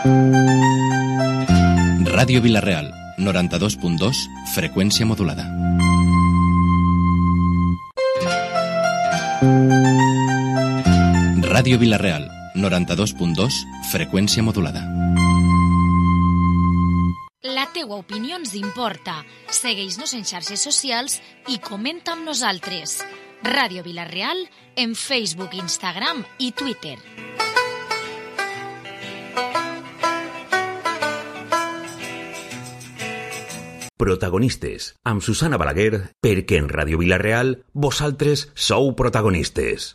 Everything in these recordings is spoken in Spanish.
Ràdio Vila-real, 92.2, freqüència modulada. Ràdio Vila-real, 92.2, freqüència modulada. La teua opinió ens importa. Segueix-nos en xarxes socials i comenta amb nosaltres. Ràdio Vila-real en Facebook, Instagram i Twitter. Protagonistes, amb Susana Balaguer, perquè en Ràdio Vila-real vosaltres sou protagonistes.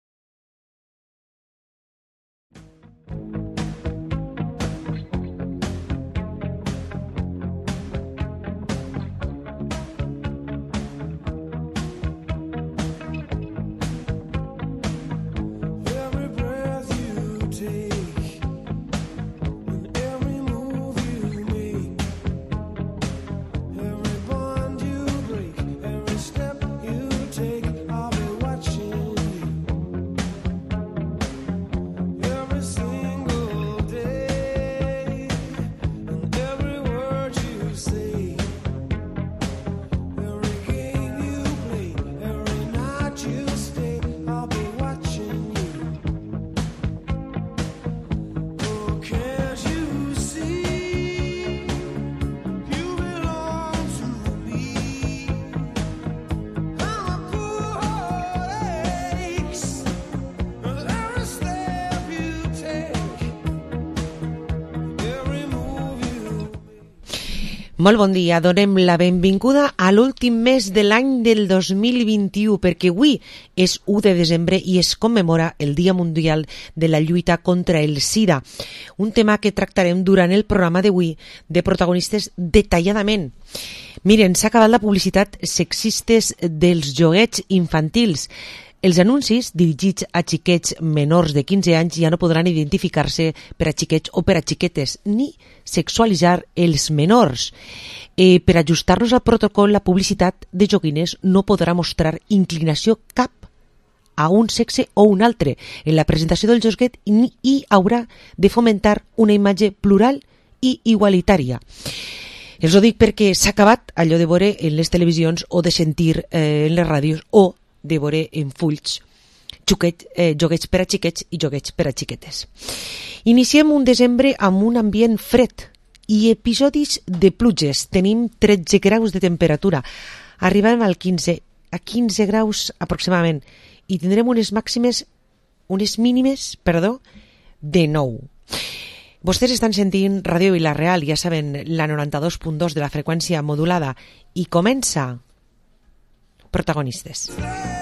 Molt bon dia, donem la benvinguda a l'últim mes de l'any del 2021 perquè avui és 1 de desembre i es commemora el Dia Mundial de la Lluita contra el SIDA, un tema que tractarem durant el programa d'avui de protagonistes detalladament. Miren, s'ha acabat la publicitat sexistes dels joguets infantils. Els anuncis dirigits a xiquets menors de 15 anys ja no podran identificar-se per a xiquets o per a xiquetes, ni sexualitzar els menors. Per ajustar-nos al protocol, la publicitat de joguines no podrà mostrar inclinació cap a un sexe o un altre en la presentació del joguet i haurà de fomentar una imatge plural i igualitària. Els ho dic perquè s'ha acabat allò de veure en les televisions o de sentir en les ràdios o de veure en fulls joguets per a xiquets i joguets per a xiquetes. Iniciem un desembre amb un ambient fred i episodis de pluges. Tenim 13 graus de temperatura. Arribem a 15 graus aproximadament i tindrem unes mínimes, de 9. Vostès estan sentint Ràdio Vila-real, ja saben, la 92.2 de la freqüència modulada, i comença Protagonistes.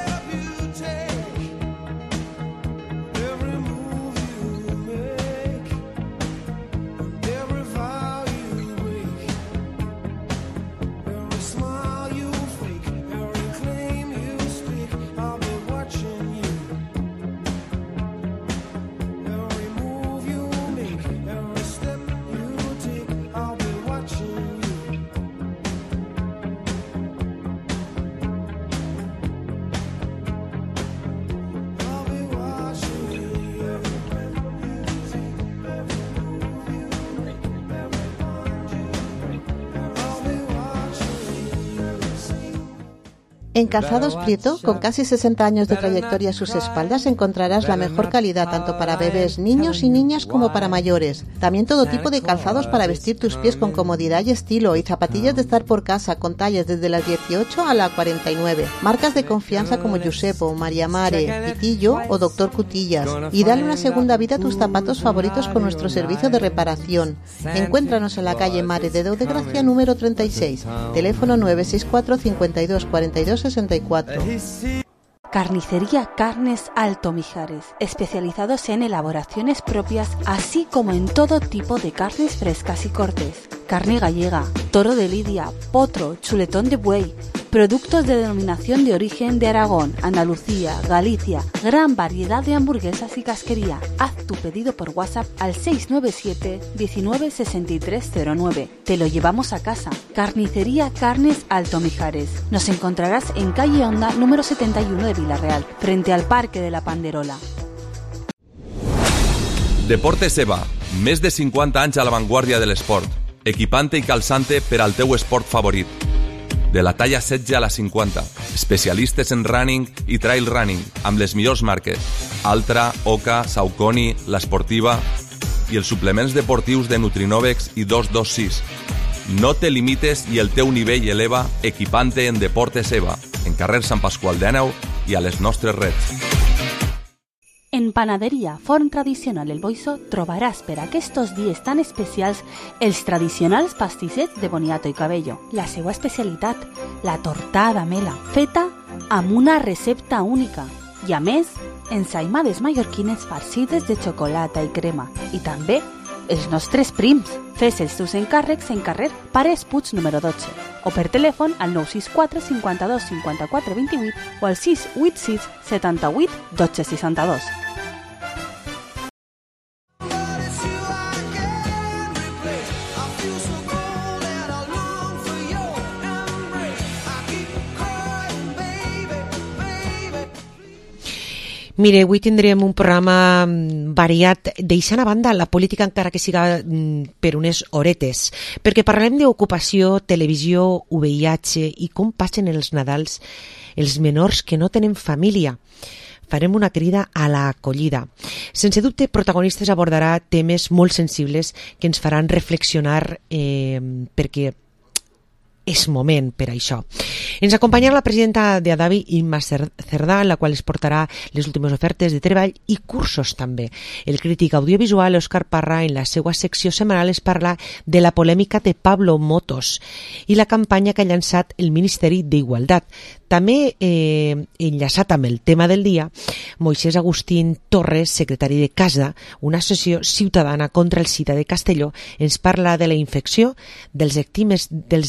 En Calzados Prieto, con casi 60 años de trayectoria a sus espaldas, encontrarás la mejor calidad tanto para bebés, niños y niñas como para mayores. También todo tipo de calzados para vestir tus pies con comodidad y estilo, y zapatillas de estar por casa con tallas desde las 18 a la 49. Marcas de confianza como Giusepo, María Mare, Pitillo o Doctor Cutillas. Y dale una segunda vida a tus zapatos favoritos con nuestro servicio de reparación. Encuéntranos en la calle Mare de Déu de Gracia número 36. Teléfono 964 52 42 64. Carnicería Carnes Alto Mijares, especializados en elaboraciones propias, así como en todo tipo de carnes frescas y cortes. Carne gallega, toro de lidia, potro, chuletón de buey, productos de denominación de origen de Aragón, Andalucía, Galicia, gran variedad de hamburguesas y casquería. Haz tu pedido por WhatsApp al 697 19 6309. Te lo llevamos a casa. Carnicería Carnes Alto Mijares. Nos encontrarás en calle Honda número 71 de Vila-real, frente al Parque de la Panderola. Deportes EVA, Més de 50 anys a l'avantguàrdia de l'esport, equipant-te i calçant-te per al teu esport favorit. De la talla 16 a la 50, especialistes en running i trail running, amb les millors marques, Altra, Oka, Saucony, l'Esportiva i els suplements deportius de Nutrinovex i 226. No te limites i el teu nivell eleva equipant-te en Deportes Eva, en carrer Sant Pasqual d'Àneu i a les nostres reds. En Panaderia Forn Tradicional El Boixó trobaràs per aquests dies tan especials els tradicionals pastissets de boniato i cabello. La seva especialitat, la tortada mela, feta amb una recepta única. I a més, ensaïmades mallorquines farcides de xocolata i crema. I també els nostres prims. Fes els teus encàrrecs en carrer Pares Puig número 12 o per telèfon al 964 52 54 28 o al 686 78 12 62. Mire, avui tindrem un programa variat, deixant a banda la política encara que siga per unes horetes, perquè parlarem d'ocupació, televisió, VIH i com passen els Nadals els menors que no tenen família. Farem una crida a l'acollida. Sense dubte, Protagonistes abordarà temes molt sensibles que ens faran reflexionar perquè és moment per això. Ens acompanyarà la presidenta de Adavi, Imma Cerdà, la qual es portarà les últimes ofertes de treball i cursos també. El crític audiovisual Òscar Parra, en la seva secció setmanal, es parla de la polèmica de Pablo Motos i la campanya que ha llançat el Ministeri d'Igualtat. També, enllaçat amb el tema del dia, Moisés Agustín Torres, secretari de CASDA, una associació ciutadana contra el SIDA de Castelló, ens parla de la infecció, dels estigmes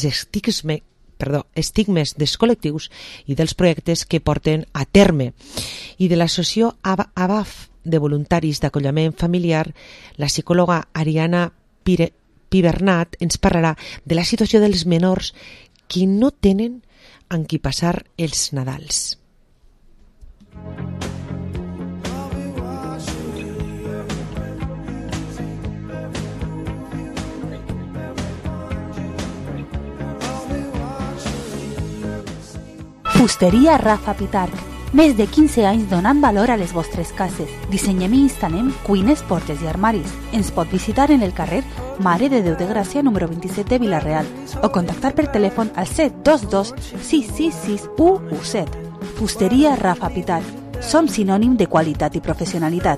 dels col·lectius i dels projectes que porten a terme. I de l'associació ABAF de voluntaris d'acolliment familiar, la psicòloga Ariana Pibernat ens parlarà de la situació dels menors que no tenen amb qui passar els Nadals. Fusteria Rafa Pitarch. Més de 15 anys donant valor a les vostres cases. Dissenyem i instal·lem cuines, portes i armaris. Ens pot visitar en el carrer Mare de Déu de Gràcia número 27 de Vila-real o contactar per telèfon al 722 666 117. Fusteria Rafa Pitarch. Som sinònim de qualitat i professionalitat.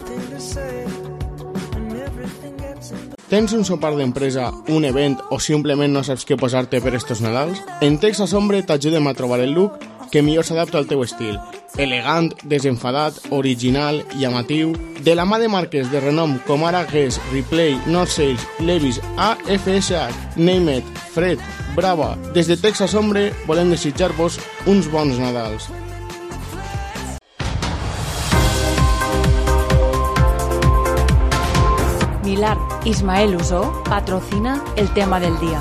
Tens un sopar d'empresa, un event o simplement no saps què posar-te per estos Nadals? En Texas Hombre t'ajudem a trobar el look que millor s'adapta al teu estil. Elegant, desenfadat, original, llamatiu, de la mà de marques de renom com ara Guess, Replay, North Sales, Levi's, AFSH, Name It, Fred, Brava. Des de Texas Hombre volem desitjar-vos uns bons Nadals. Milar Ismael Usó patrocina el tema del día.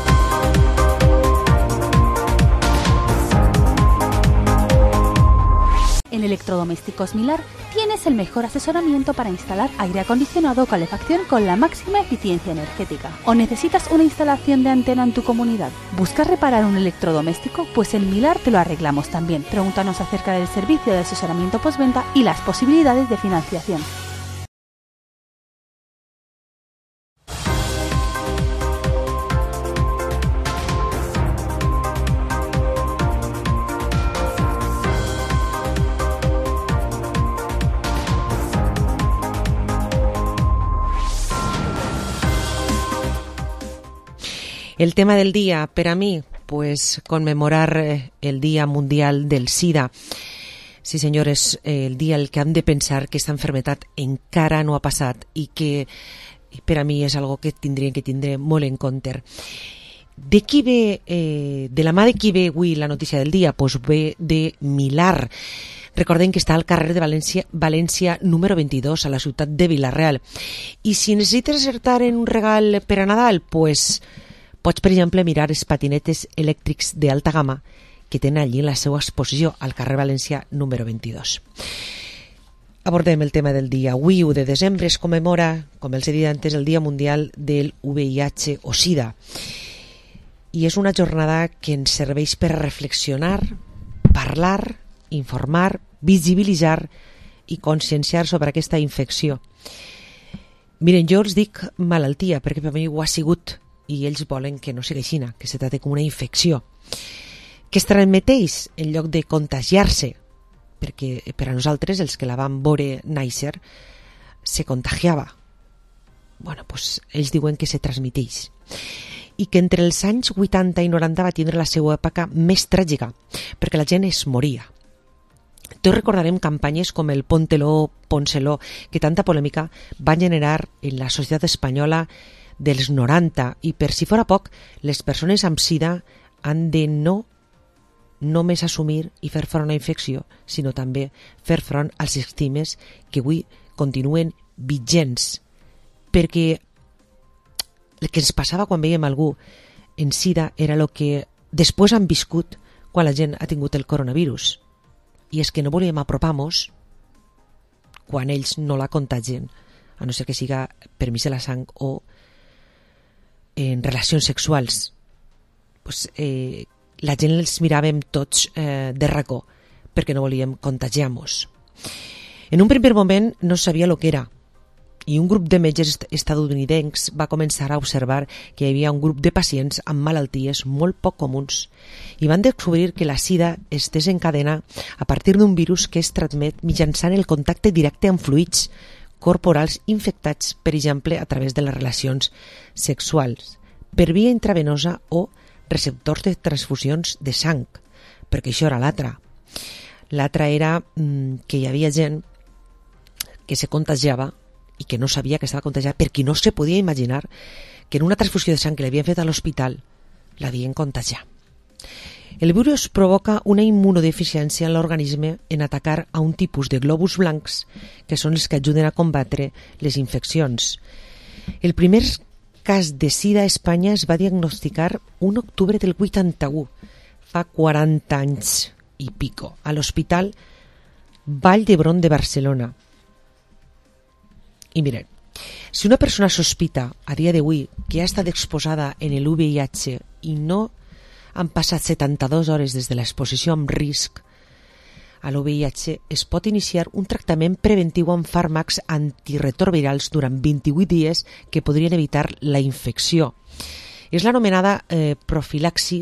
En Electrodomésticos Milar tienes el mejor asesoramiento para instalar aire acondicionado o calefacción con la máxima eficiencia energética. ¿O necesitas una instalación de antena en tu comunidad? ¿Buscas reparar un electrodoméstico? Pues en Milar te lo arreglamos también. Pregúntanos acerca del servicio de asesoramiento postventa y las posibilidades de financiación. El tema del día, per a mi, pues conmemorar el Día Mundial del SIDA. Sí, senyores, el dia el que hem de pensar que esta enfermetat encara no ha passat i que per a mi és algo que tindrien que tindre molt en compte. De qui ve, de la mà de qui ve avui la notícia del dia? Pues ve de Milar. Recordem que està al carrer de València número 22, a la ciutat de Vila-real. I si necessites acertar en un regal per a Nadal, pues pots, per exemple, mirar els patinetes elèctrics d'alta gamma que tenen allí en la seva exposició al carrer València número 22. abordem el tema del dia. Avui, 1 de desembre, es commemora, com els he dit antes, el Dia Mundial del VIH o SIDA. I és una jornada que ens serveix per reflexionar, parlar, informar, visibilitzar i conscienciar sobre aquesta infecció. Miren, jo els dic malaltia perquè per mi ho ha sigut i ells volen que no sigui així, que se tracti com una infecció que es transmeteix en lloc de contagiar-se, perquè per a nosaltres, els que la vam veure néixer, se contagiava. Bueno, pues ells diuen que se transmeteix. I que entre els anys 80 i 90 va tindre la seva època més tràgica, perquè la gent es moria. Tots recordarem campanyes com el Póntelo, Pónselo, que tanta polèmica van generar en la societat espanyola dels 90, i per si fora poc, les persones amb sida han de no només assumir i fer front a una infecció, sinó també fer front als estigmes que avui continuen vigents. Perquè el que ens passava quan veiem algú en sida era el que després han viscut quan la gent ha tingut el coronavirus. I és que no volíem apropar-nos quan ells no la contagien, a no ser que siga per mig de la sang o en relacions sexuals. Pues, la gent els miràvem tots de racó perquè no volíem contagiar-nos. En un primer moment no sabia el que era, i un grup de metges estatunidencs va començar a observar que hi havia un grup de pacients amb malalties molt poc comuns i van descobrir que la sida es desencadena a partir d'un virus que es transmet mitjançant el contacte directe amb fluids corporals infectats, per exemple, a través de les relacions sexuals, per via intravenosa o receptors de transfusions de sang, perquè això era l'altra. L'altra era que hi havia gent que se contagiava i que no sabia que estava contagiada perquè no se podia imaginar que en una transfusió de sang que l'havien fet a l'hospital l'havien contagiat. El virus provoca una immunodeficiència en l'organisme en atacar a un tipus de glòbuls blancs que són els que ajuden a combatre les infeccions. El primer cas de sida a Espanya es va diagnosticar un octubre del 81, fa 40 anys i pico, a l'Hospital Vall d'Hebron de Barcelona. I miren, si una persona sospita a dia d'avui que ha estat exposada en el VIH i no han passat 72 hores des de l'exposició amb risc a l'VIH, es pot iniciar un tractament preventiu amb fàrmacs antiretrovirals durant 28 dies que podrien evitar la infecció. És l'anomenada profilaxi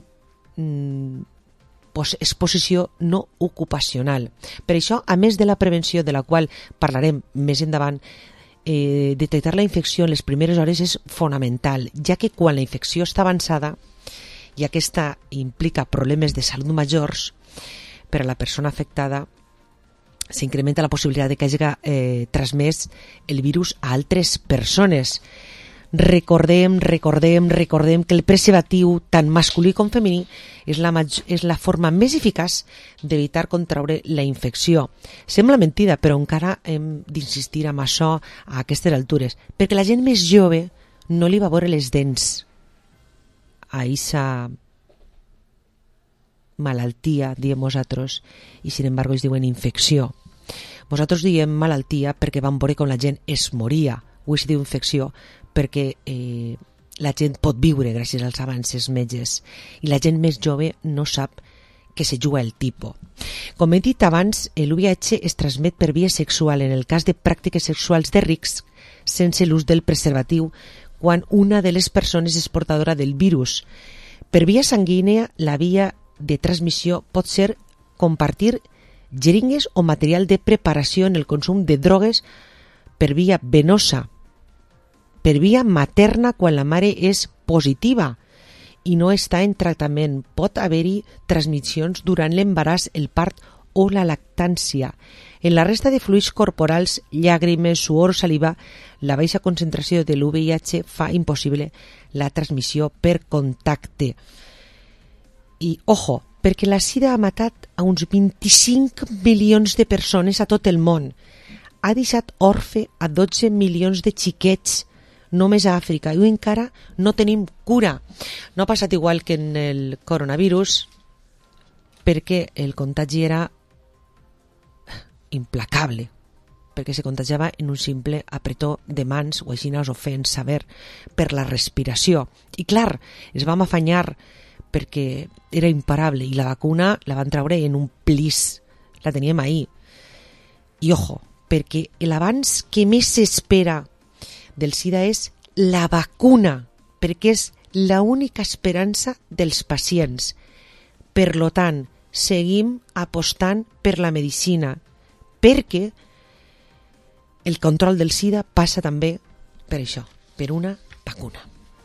exposició no ocupacional. Per això, a més de la prevenció, de la qual parlarem més endavant, detectar la infecció en les primeres hores és fonamental, ja que quan la infecció està avançada i aquesta implica problemes de salut majors, per a la persona afectada s'incrementa la possibilitat de que hagi transmès el virus a altres persones. Recordem que el preservatiu, tant masculí com femení, és la forma més eficaç d'evitar contraure la infecció. Sembla mentida, però encara hem d'insistir en això a aquestes altures, perquè la gent més jove no li va veure les dents a aquesta malaltia, diem nosaltres, i sin embargo es diuen infecció. Nosaltres diem malaltia perquè vam veure com la gent es moria, o es diu infecció perquè la gent pot viure gràcies als avances metges i la gent més jove no sap que se juga el tipus. Com he dit abans, el VIH es transmet per via sexual en el cas de pràctiques sexuals de risc sense l'ús del preservatiu quan una de les persones és portadora del virus. Per via sanguínea, la via de transmissió pot ser compartir jeringues o material de preparació en el consum de drogues per via venosa, per via materna quan la mare és positiva i no està en tractament. Pot haver-hi transmissions durant l'embaràs, el part o la lactància. En la resta de fluids corporals, llàgrimes, suor, saliva, la baixa concentració de l'VIH fa impossible la transmissió per contacte. I, ojo, perquè la sida ha matat a uns 25 milions de persones a tot el món. Ha deixat orfe a 12 milions de xiquets només a Àfrica i encara no tenim cura. No ha passat igual que en el coronavirus perquè el contagi era implacable. perquè se contagiava en un simple apretó de mans o així o fent saber per la respiració. I clar, es vam afanyar perquè era imparable i la vacuna la van treure en un plis, la teníem ahir. I ojo, perquè l'abans que més s'espera del SIDA és la vacuna, perquè és l'única esperança dels pacients. Per lo tant, seguim apostant per la medicina, perquè el control del SIDA passa també per això, per una vacuna.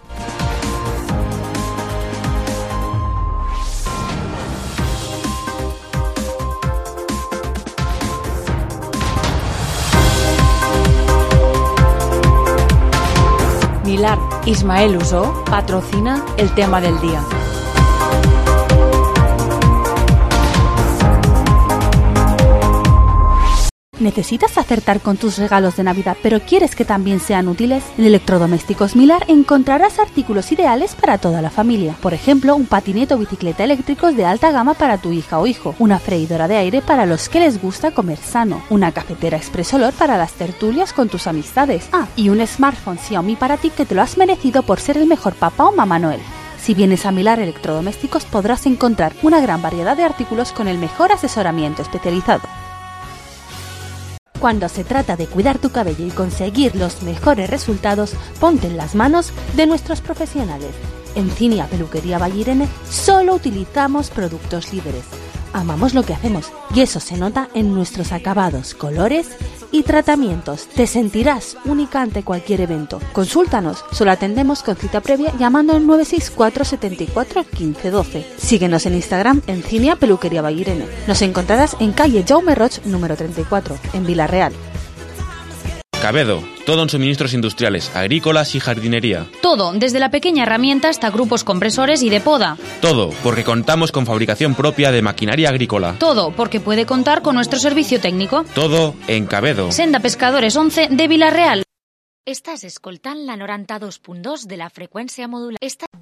Milar Ismael Usó patrocina el tema del día. ¿Necesitas acertar con tus regalos de Navidad, pero quieres que también sean útiles? En Electrodomésticos Milar encontrarás artículos ideales para toda la familia. Por ejemplo, un patinete o bicicleta eléctricos de alta gama para tu hija o hijo, una freidora de aire para los que les gusta comer sano, una cafetera Express Olor para las tertulias con tus amistades. Y un smartphone Xiaomi para ti que te lo has merecido por ser el mejor papá o mamá Noel. Si vienes a Milar Electrodomésticos podrás encontrar una gran variedad de artículos con el mejor asesoramiento especializado. Cuando se trata de cuidar tu cabello y conseguir los mejores resultados, ponte en las manos de nuestros profesionales. En Cinia Peluquería Vallirene solo utilizamos productos líderes. Amamos lo que hacemos y eso se nota en nuestros acabados, colores y tratamientos. Te sentirás única ante cualquier evento. Consúltanos, solo atendemos con cita previa llamando al 964 74 15 12. Síguenos en Instagram en Cinia Peluquería Vallirene. Nos encontrarás en calle Jaume Roig número 34, en Vila-real. Cabedo, todo en suministros industriales, agrícolas y jardinería. Todo, desde la pequeña herramienta hasta grupos compresores y de poda. Todo, porque contamos con fabricación propia de maquinaria agrícola. Todo, porque puede contar con nuestro servicio técnico. Todo en Cabedo. Senda Pescadores 11 de Vila-real. Estàs escoltant la 92.2 de la freqüència modulada.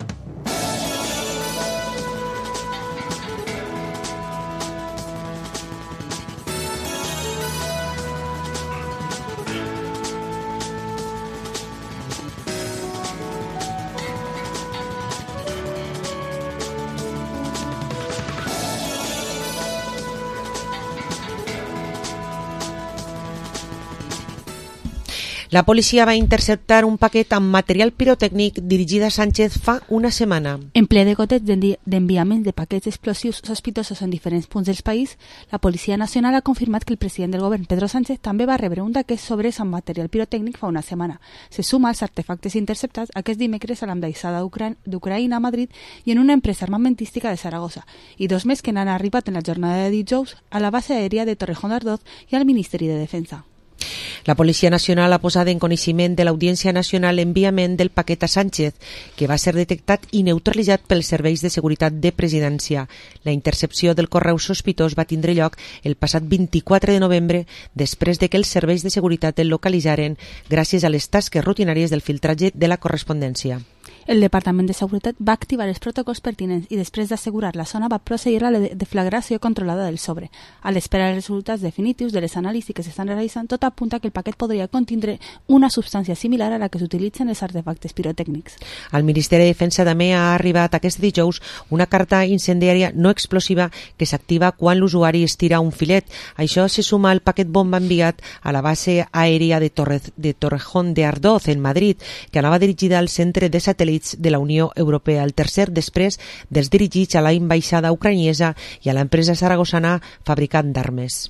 La policia va interceptar un paquet amb material pirotècnic dirigit a Sánchez fa una setmana. En ple de goteig d'enviaments de paquets explosius sospitosos en diferents punts del país, la Policia Nacional ha confirmat que el president del govern, Pedro Sánchez, també va rebre un d'aquests sobres amb material pirotècnic fa una setmana. Se suma als artefactes interceptats aquest dimecres a l'ambaixada d'Ucraïna a Madrid i en una empresa armamentística de Saragossa, i dos més que n'han arribat en la jornada de dijous a la base aèria de Torrejón d'Ardoz i al Ministeri de Defensa. La Policia Nacional ha posat en coneixement de l'Audiència Nacional l'enviament del paquet a Sánchez, que va ser detectat i neutralitzat pels serveis de seguretat de presidència. La intercepció del correu sospitós va tindre lloc el passat 24 de novembre, després de que els serveis de seguretat el localitzaren gràcies a les tasques rutinàries del filtratge de la correspondència. El Departament de Seguretat va activar els protocols pertinents i després d'assegurar la zona va procedir a la deflagració controlada del sobre. A l'espera dels resultats definitius de les anàlisis que s'estan realitzant, tot apunta que el paquet podria contindre una substància similar a la que s'utilitzen els artefactes pirotècnics. Al Ministeri de Defensa també ha arribat aquest dijous una carta incendiària no explosiva que s'activa quan l'usuari estira un filet. Això se suma al paquet bomba enviat a la base aèria de Torrejón de Ardoz, en Madrid, que anava dirigida al centre de satèl·lits de la Unió Europea, el tercer després dels dirigits a la ambaixada ucraïnesa i a l'empresa saragossana fabricant d'armes.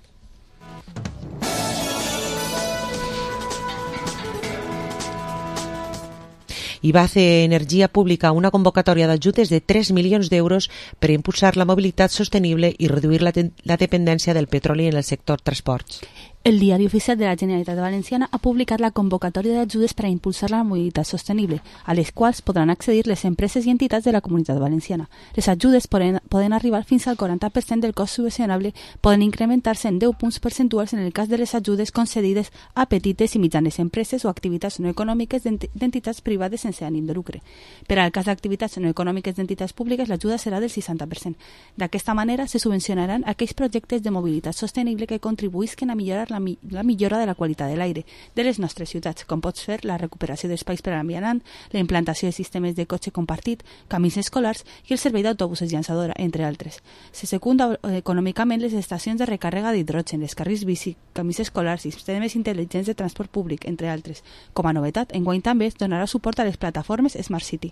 IBACE Energia publica una convocatòria d'ajudes de 3 milions d'euros per impulsar la mobilitat sostenible i reduir la dependència del petroli en el sector transports. El Diari Oficial de la Generalitat Valenciana ha publicat la convocatòria d'ajudes per a impulsar la mobilitat sostenible, a les quals podran accedir les empreses i entitats de la Comunitat Valenciana. Les ajudes poden arribar fins al 40% del cost subvencionable, poden incrementar-se en 10 punts percentuals en el cas de les ajudes concedides a petites i mitjanes empreses o activitats no econòmiques d'entitats privades sense ànim de lucre. Per al cas d'activitats no econòmiques d'entitats públiques, l'ajuda serà del 60%. D'aquesta manera, se subvencionaran aquells projectes de mobilitat sostenible que contribuïsquen a millorar la la millora de la qualitat de l'aire de les nostres ciutats, com pot ser la recuperació d'espais per a l'ambient, la implantació de sistemes de cotxe compartit, camins escolars i el servei d'autobusos llançadora, entre altres. Se secunda econòmicament les estacions de recàrrega d'hidrogen, les carrils bici, camins escolars i sistemes intel·ligents de transport públic, entre altres. Com a novetat, enguany també es donarà suport a les plataformes Smart City.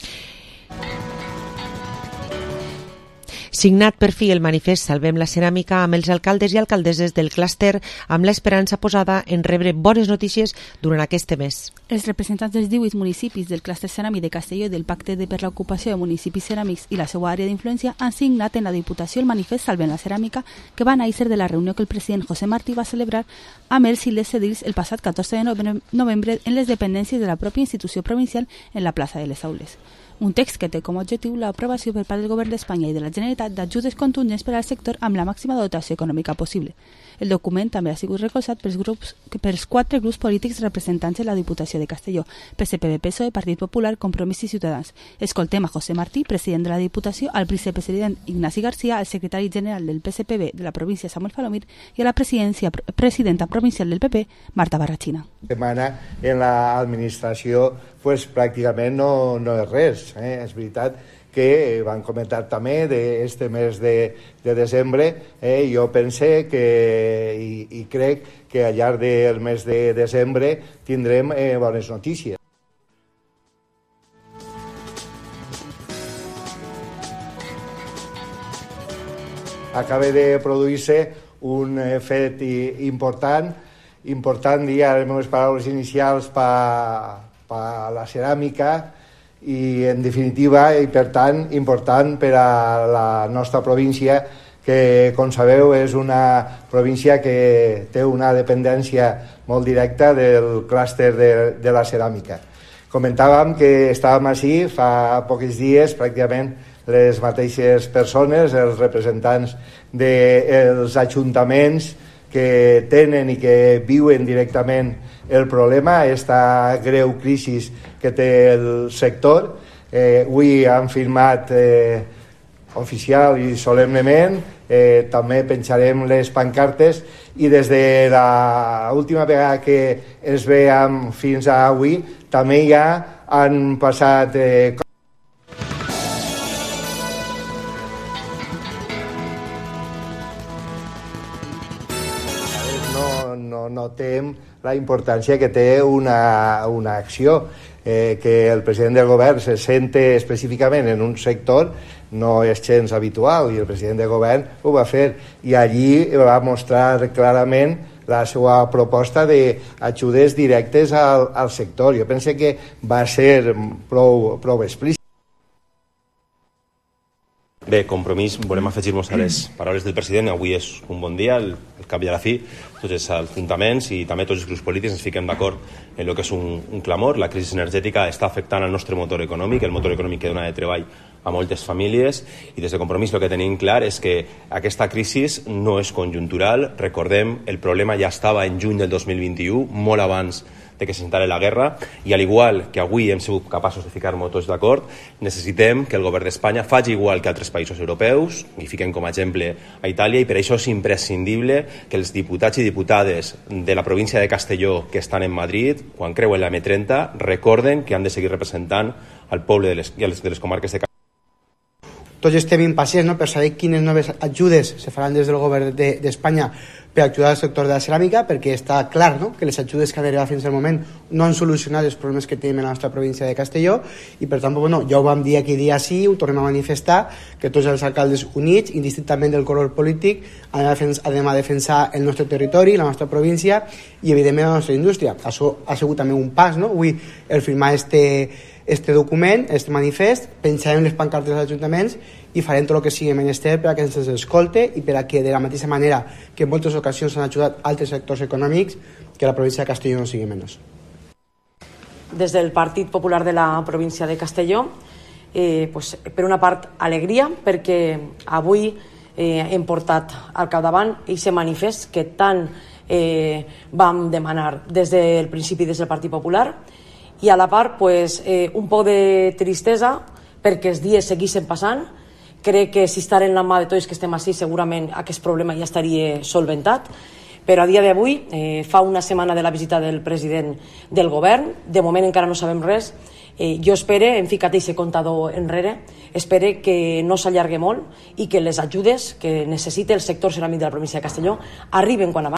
Signat per fi el manifest Salvem la Ceràmica amb els alcaldes i alcaldesses del clúster amb l'esperança posada en rebre bones notícies durant aquest mes. Els representants dels 18 municipis del clúster ceràmic de Castelló i del Pacte per l'Ocupació de Municipis Ceràmics i la seva àrea d'influència han signat en la Diputació el manifest Salvem la Ceràmica que va néixer de la reunió que el president José Martí va celebrar amb els i les edils el passat 14 de novembre en les dependències de la pròpia institució provincial en la plaça de les Aules. Un text que té com a objectiu l'aprovació per part del Govern d'Espanya i de la Generalitat d'ajudes contundents per al sector amb la màxima dotació econòmica possible. El document també ha sigut recolzat pels 4 grups polítics representants de la Diputació de Castelló, PSPB, PSOE, Partit Popular, Compromís i Ciutadans. Escoltem a José Martí, president de la Diputació, al vicepresident Ignasi García, al secretari general del PSPB de la província Samuel Falomir i a la presidenta provincial del PP, Marta Barrachina. Demana en l'administració pues, pràcticament no és res. És veritat que van comentar també d'aquest mes de desembre. Jo pense i crec que al llarg del mes de desembre tindrem bones notícies. Acaba de produir-se un fet important, ja les meves paraules inicials per a la ceràmica i, en definitiva, i per tant, important per a la nostra província, que, com sabeu, és una província que té una dependència molt directa del clúster de la ceràmica. Comentàvem que estàvem així fa pocs dies, pràcticament les mateixes persones, els representants dels ajuntaments que tenen i que viuen directament el problema, aquesta greu crisi que té el sector. Avui han firmat oficial i solemnement, també penjarem les pancartes i des de l'última vegada que ens veiem fins a avui també ja han passat notem la importància que té una acció, que el president del govern se sente específicament en un sector no és gens habitual i el president del govern ho va fer i allí va mostrar clarament la seva proposta d'ajudes directes al sector. Jo penso que va ser prou explícit. Bé, Compromís, volem afegir-nos a les paraules del president. Avui és un bon dia, al cap i a la fi, tots els ajuntaments i també tots els grups polítics ens fiquem d'acord en el que és un clamor. La crisi energètica està afectant el nostre motor econòmic, el motor econòmic que dona de treball a moltes famílies, i des de Compromís el que tenim clar és que aquesta crisi no és conjuntural. Recordem, el problema ja estava en juny del 2021, molt abans de que s'instal·li la guerra, i al igual que avui hem sigut capaços de ficar-nos tots d'acord, necessitem que el govern d'Espanya faci igual que altres països europeus, i fiquem com a exemple a Itàlia, i per això és imprescindible que els diputats i diputades de la província de Castelló que estan en Madrid, quan creuen la M30, recorden que han de seguir representant al poble de les comarques de Castelló. Tots estem impacients per saber quines noves ajudes se faran des del govern d'Espanya per ajudar al sector de la ceràmica, perquè està clar que les ajudes que han arribat fins al moment no han solucionat els problemes que tenim en la nostra província de Castelló, i per tant ja ho vam dir aquell dia sí, ho tornem a manifestar, que tots els alcaldes units, indistintament del color polític, anem a defensar el nostre territori, la nostra província i evidentment la nostra indústria. Això ha sigut també un pas, avui el firmar este document, este manifest, penjarem les pancartes dels ajuntaments i farem tot el que sigui menester per a que ens escolte i per a que, de la mateixa manera que en moltes ocasions han ajudat altres sectors econòmics, que la província de Castelló no sigui menys. Des del Partit Popular de la província de Castelló, per una part, alegria, perquè avui hem portat al capdavant aquest manifest que tant vam demanar des del principi des del Partit Popular, i a la part un poc de tristesa perquè els dies seguissin passant. Crec que si estar en la mà de tots que estem així segurament aquest problema ja estaria solventat, Però a dia d'avui, fa una setmana de la visita del president del govern, de moment encara no sabem res. Jo espero, hem ficat aquest comptador enrere, espero que no s'allargui molt i que les ajudes que necessita el sector ceràmic de la província de Castelló arriben quan abans.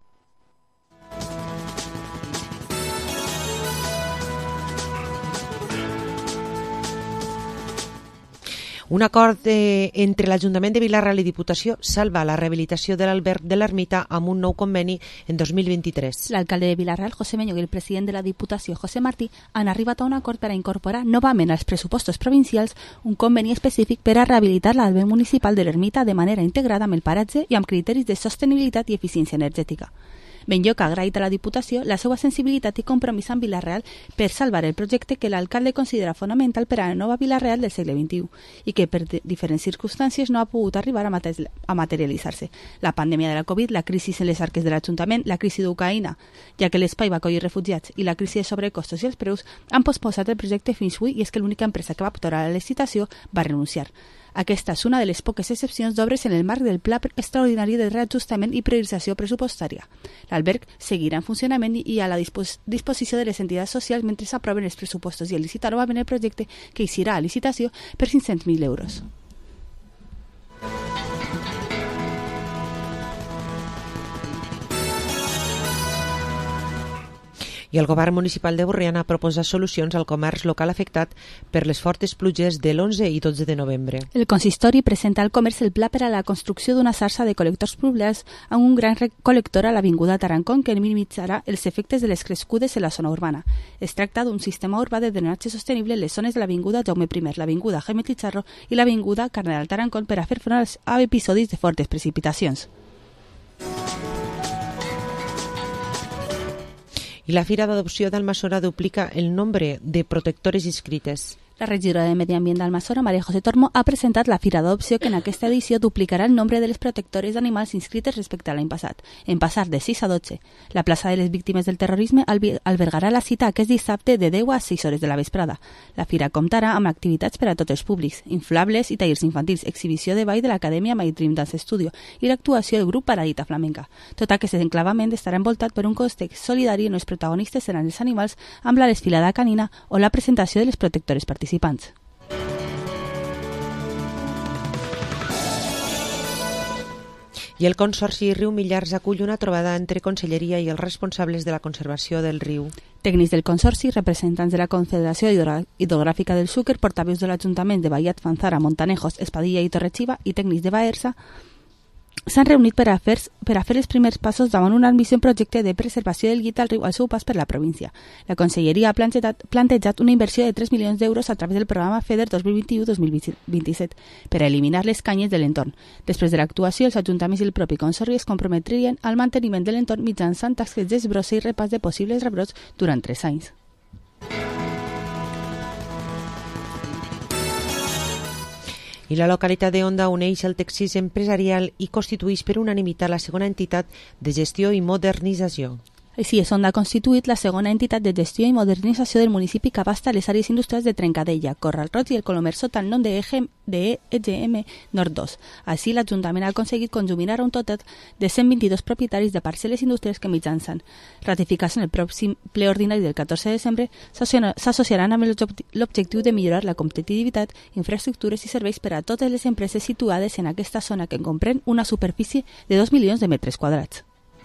Un acord entre l'Ajuntament de Vila-real i Diputació salva la rehabilitació de l'alberg de l'Ermita amb un nou conveni en 2023. L'alcalde de Vila-real, José Meño, i el president de la Diputació, José Martí, han arribat a un acord per a incorporar novament als pressupostos provincials un conveni específic per a rehabilitar l'alberg municipal de l'Ermita de manera integrada amb el paratge i amb criteris de sostenibilitat i eficiència energètica. Benlloc ha agraït a la Diputació la seva sensibilitat i compromís amb Vila-real per salvar el projecte que l'alcalde considera fonamental per a la nova Vila-real del segle XXI i que per diferents circumstàncies no ha pogut arribar a materialitzar-se. La pandèmia de la Covid, la crisi en les arques de l'Ajuntament, la crisi d'Ucraïna, ja que l'espai va acollir refugiats, i la crisi de sobrecostos i els preus han posposat el projecte fins avui, i és que l'única empresa que va optar a la licitació va renunciar. Aquesta és una de les poques excepcions d'obres en el marc del Pla Extraordinari de Reajustament i Priorització Pressupostària. L'alberg seguirà en funcionament i a la disposició de les entitats socials mentre s'aproven els pressupostos i el licitar novament el projecte, que eixirà a licitació per 500.000 euros. I el govern municipal de Borriana proposa solucions al comerç local afectat per les fortes pluges de l'11 i 12 de novembre. El consistori presenta al comerç el pla per a la construcció d'una xarxa de col·lectors pluvials amb un gran col·lector a l'avinguda Tarancón que minimitzarà els efectes de les crescudes en la zona urbana. Es tracta d'un sistema urbà de drenatge sostenible en les zones de l'avinguda Jaume I, l'avinguda Jaime Chicharro i l'avinguda Cardenal Tarancón per a fer front a episodis de fortes precipitacions. I la Fira d'Adopció d'Almassora duplica el nombre de protectores inscrites. La regidora de Medi Ambient d'Almassora, María José Tormo, ha presentat la Fira d'Adopció que en aquesta edició duplicarà el nombre de les protectores d'animals inscrites respecte a l'any passat, en passar de 6 a 12. La plaça de les víctimes del terrorisme albergarà la cita aquest dissabte de 10 a 6 hores de la vesprada. La Fira comptarà amb activitats per a tots els públics, inflables i tallers infantils, exhibició de ball de l'Acadèmia My Dream Dance Studio i l'actuació del grup Paradita Flamenca. Tot aquest enclavament estarà envoltat per un context solidari on els protagonistes seran els animals amb la desfilada canina o la presentació de les protectores participants. I el Consorci Riu Millars acull una trobada entre Conselleria i els responsables de la conservació del riu. Tècnics del Consorci, representants de la Confederació Hidrogràfica del Xúquer, portaveus de l'Ajuntament de Vallat, Fanzara, Montanejos, Espadilla i Torre-Xiva i tècnics de Baersa s'han reunit per a fer els primers passos davant un ambiciós projecte de preservació del llit al riu al seu pas per la província. La Conselleria ha plantejat una inversió de 3 milions d'euros a través del programa FEDER 2021-2027 per a eliminar les canyes de l'entorn. Després de l'actuació, els ajuntaments i el propi Consorci es comprometrien al manteniment de l'entorn mitjançant tasques d'esbrossa i repàs de possibles rebrots durant 3 anys. I la localitat de Onda uneix el teixit empresarial i constitueix per unanimitat la segona entitat de gestió i modernització. Així és, Onda ha constituït la segona entitat de gestió i modernització del municipi que abasta les àrees industrials de Trencadella, Corral Roig i el Colomer sota el nom de EGM Nord 2. Així, l'Ajuntament ha aconseguit conjuminar un total de 122 propietaris de parcel·les industrials que mitjançant ratificació en el pròxim ple ordinari del 14 de desembre s'associaran amb l'objectiu de millorar la competitivitat, infraestructures i serveis per a totes les empreses situades en aquesta zona que comprèn una superfície de 2 milions de metres quadrats.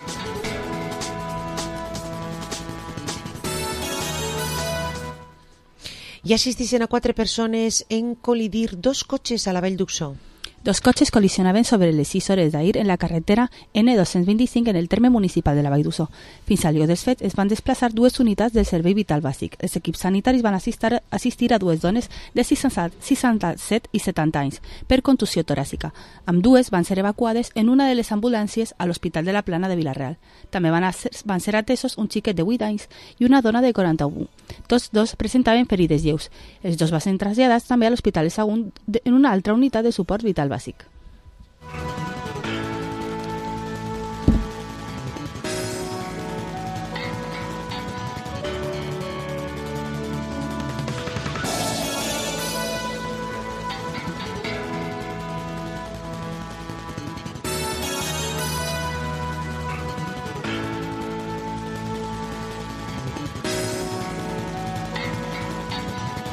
I assisteixen a 4 persones en col·lidir 2 cotxes a la Vall d'Uxó. 2 cotxes col·lisionaven sobre les 6 hores d'ahir en la carretera N225 en el terme municipal de la Vall d'Uxó. Fins al lloc dels fets es van desplaçar 2 unitats del servei vital bàsic. Els equips sanitaris van assistir a 2 dones de 67 i 70 anys per contusió toràcica. Ambdues van ser evacuades en una de les ambulàncies a l'Hospital de la Plana de Vila-real. També van ser atesos un xiquet de 8 anys i una dona de 41. Tots dos presentaven ferides lleus. Els dos van ser traslladats també a l'Hospital de Sagunt en una altra unitat de suport vital bàsic.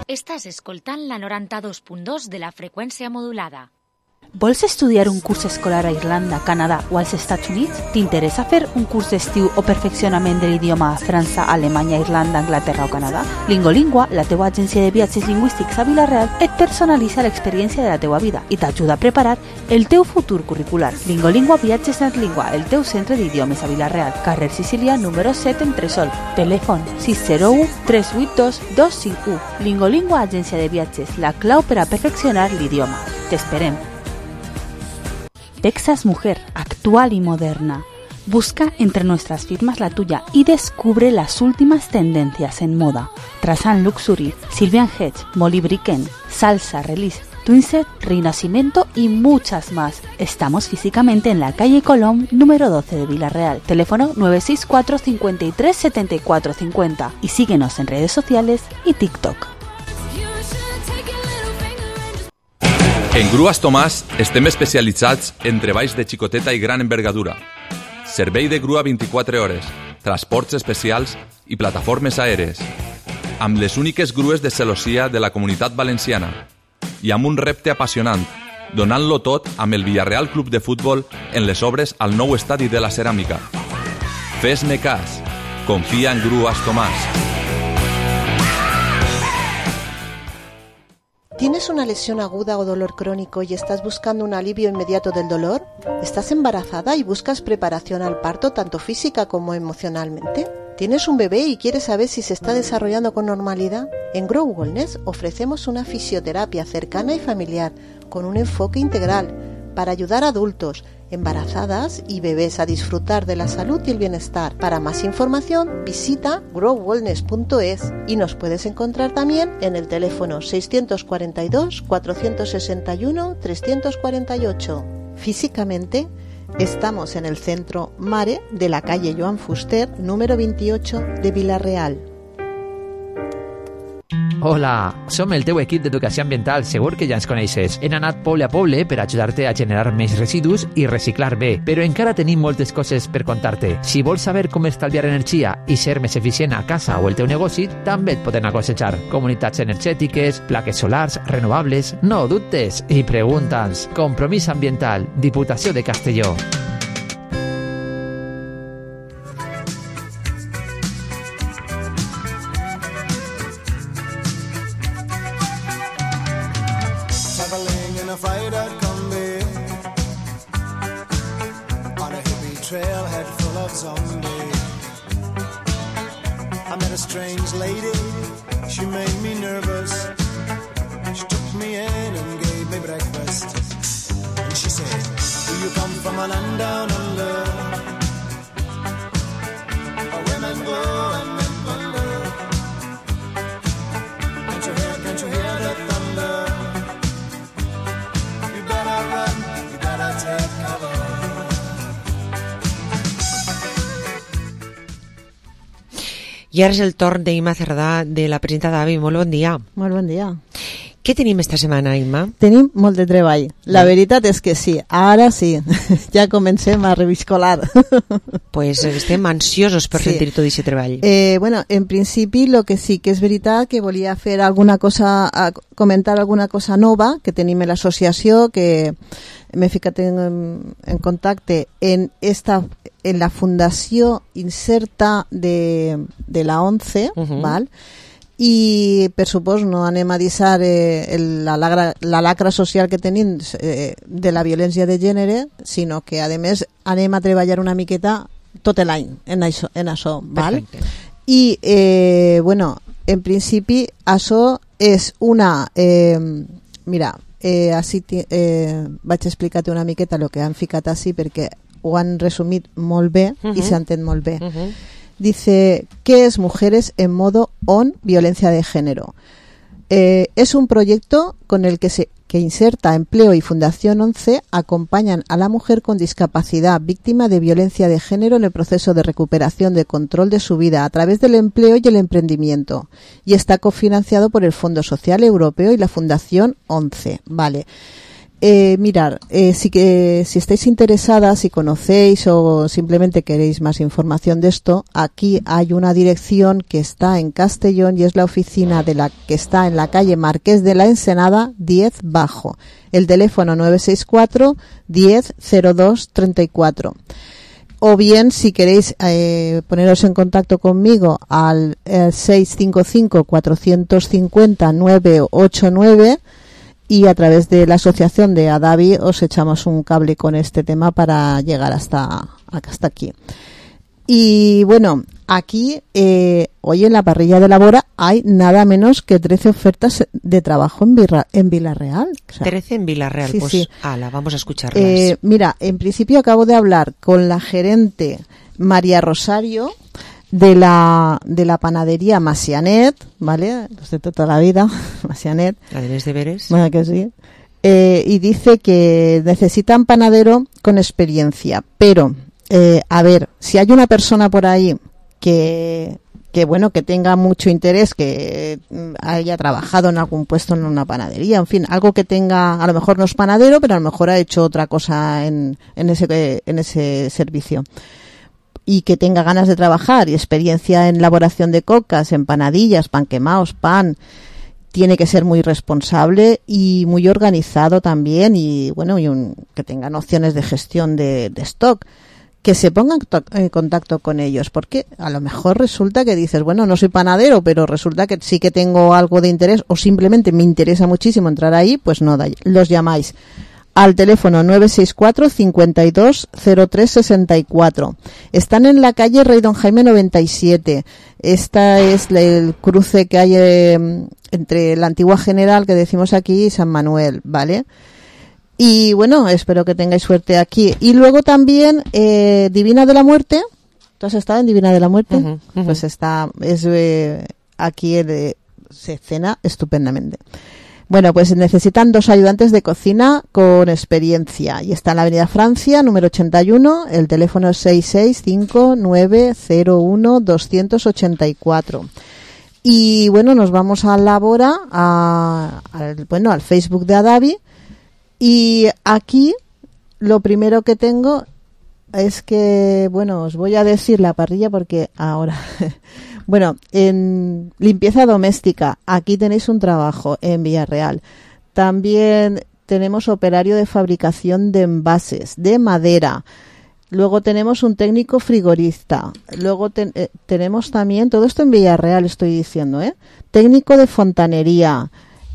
Estàs escoltant la 92.2 de la freqüència modulada. Vols estudiar un curs escolar a Irlanda, Canadà o als Estats Units? T'interessa fer un curs d'estiu o perfeccionament de l'idioma a França, Alemanya, Irlanda, Anglaterra o Canadà? Lingolingua, la teua agència de viatges lingüístics a Vila-real, et personalitza l'experiència de la teua vida i t'ajuda a preparar el teu futur curricular. Lingolingua Viatges Natlingua, el teu centre d'idiomes a Vila-real, carrer Sicília, número 7 en Tresol. Telèfon 601 382 251. Lingolingua Agència de Viatges, la clau per a perfeccionar l'idioma. T'esperem. Texas Mujer, actual y moderna. Busca entre nuestras firmas la tuya y descubre las últimas tendencias en moda. Trasan Luxury, Sylvian Hedge, Molly Bricken, Salsa, Release, Twinset, Renacimiento y muchas más. Estamos físicamente en la calle Colón, número 12 de Vila-real. Teléfono 964 53 74 50 y síguenos en redes sociales y TikTok. En Grues Tomàs estem especialitzats en treballs de xicoteta i gran envergadura. Servei de grua 24 hores, transports especials i plataformes aèries. Amb les úniques grues de celossia de la Comunitat Valenciana. I amb un repte apassionant, donant-lo tot amb el Villarreal Club de Futbol en les obres al nou estadi de la Ceràmica. Fes-me cas. Confia en Grues Tomàs. ¿Tienes una lesión aguda o dolor crónico y estás buscando un alivio inmediato del dolor? ¿Estás embarazada y buscas preparación al parto tanto física como emocionalmente? ¿Tienes un bebé y quieres saber si se está desarrollando con normalidad? En Grow Wellness ofrecemos una fisioterapia cercana y familiar con un enfoque integral para ayudar a adultos, embarazadas y bebés a disfrutar de la salud y el bienestar. Para más información visita growwellness.es y nos puedes encontrar también en el teléfono 642 461 348. Físicamente estamos en el centro Mare de la calle Joan Fuster, número 28 de Vila-real. Hola, som el teu equip d'educació ambiental, segur que ja ens coneixes. Hem anat poble a poble per ajudar-te a generar més residus i reciclar bé, però encara tenim moltes coses per contar-te. Si vols saber com estalviar energia i ser més eficient a casa o el teu negoci, també et poden aconsellar. Comunitats energètiques, plaques solars, renovables... No dubtes i pregunta'ns. Compromís ambiental, Diputació de Castelló. I ara és el torn d'Imma Cerdà, de la presidenta d'AVI. Molt bon dia. Molt bon dia. Què tenim esta setmana, Imma? Tenim molt de treball. La veritat és que sí. Ara sí. Ja comencem a reviscolar. Pues estem ansiosos per sentir tot aquest treball. Bueno, en principi, lo que sí que és veritat que volia fer alguna cosa, comentar alguna cosa nova que tenim en l'associació, que m'he ficat en contacte en la Fundació Inserta de la ONCE, val? I per supòs no anem a deixar la lacra social que tenim de la violència de gènere, sinó que a més anem a treballar una miqueta tot l'any en això, val? I bueno, en principi això és una mira, així vaig explicar-te una miqueta el que han ficat així perquè ho han resumit molt bé y s'entén molt bé. Dice, ¿qué es Mujeres en Modo ON Violencia de Género? Es un proyecto con el que Inserta, Empleo y Fundación 11 acompañan a la mujer con discapacidad víctima de violencia de género en el proceso de recuperación de control de su vida a través del empleo y el emprendimiento, y está cofinanciado por el Fondo Social Europeo y la Fundación 11. Vale. Mirar, si estáis interesadas, si conocéis o simplemente queréis más información de esto, aquí hay una dirección que está en Castellón y es la oficina que está en la calle Marqués de la Ensenada 10 Bajo. El teléfono 964 10 02 34. O bien, si queréis poneros en contacto conmigo al 655 450 989 y a través de la asociación de Adavi os echamos un cable con este tema para llegar hasta aquí. Y bueno, aquí hoy en la parrilla de la Bora hay nada menos que 13 ofertas de trabajo en Vila-real. O sea, 13 en Vila-real, sí, pues sí. Vamos a escucharlas. Mira, en principio acabo de hablar con la gerente María Rosario de la panadería Masianet, ¿vale? Los de toda la vida, Masianet. ¿La de deberes? Bueno, que sí. Y dice que necesitan panadero con experiencia, pero a ver, si hay una persona por ahí que tenga mucho interés, que haya trabajado en algún puesto en una panadería, en fin, algo que tenga, a lo mejor no es panadero, pero a lo mejor ha hecho otra cosa en ese servicio, y que tenga ganas de trabajar y experiencia en elaboración de cocas, empanadillas, pan quemados, pan, tiene que ser muy responsable y muy organizado también, y bueno, que tenga nociones de gestión de stock, que se pongan en contacto con ellos, porque a lo mejor resulta que dices, bueno, no soy panadero, pero resulta que sí que tengo algo de interés, o simplemente me interesa muchísimo entrar ahí, pues no, los llamáis al teléfono 964 52 03 64. Están en la calle Rey Don Jaime 97. Esta es el cruce que hay entre la antigua General, que decimos aquí, y San Manuel, ¿vale? Y bueno, espero que tengáis suerte aquí. Y luego también Divina de la Muerte. ¿Tú has estado en Divina de la Muerte? Uh-huh. Pues aquí se cena estupendamente. Bueno, pues necesitan 2 ayudantes de cocina con experiencia, y está en la Avenida Francia, número 81, el teléfono es 665-901-284. Y bueno, nos vamos a la Bora, al Facebook de Adavi, y aquí lo primero que tengo es que, bueno, os voy a decir la parrilla porque ahora... Bueno, en limpieza doméstica, aquí tenéis un trabajo en Villarreal. También tenemos operario de fabricación de envases de madera. Luego tenemos un técnico frigorista. Luego tenemos también, todo esto en Villarreal estoy diciendo, técnico de fontanería.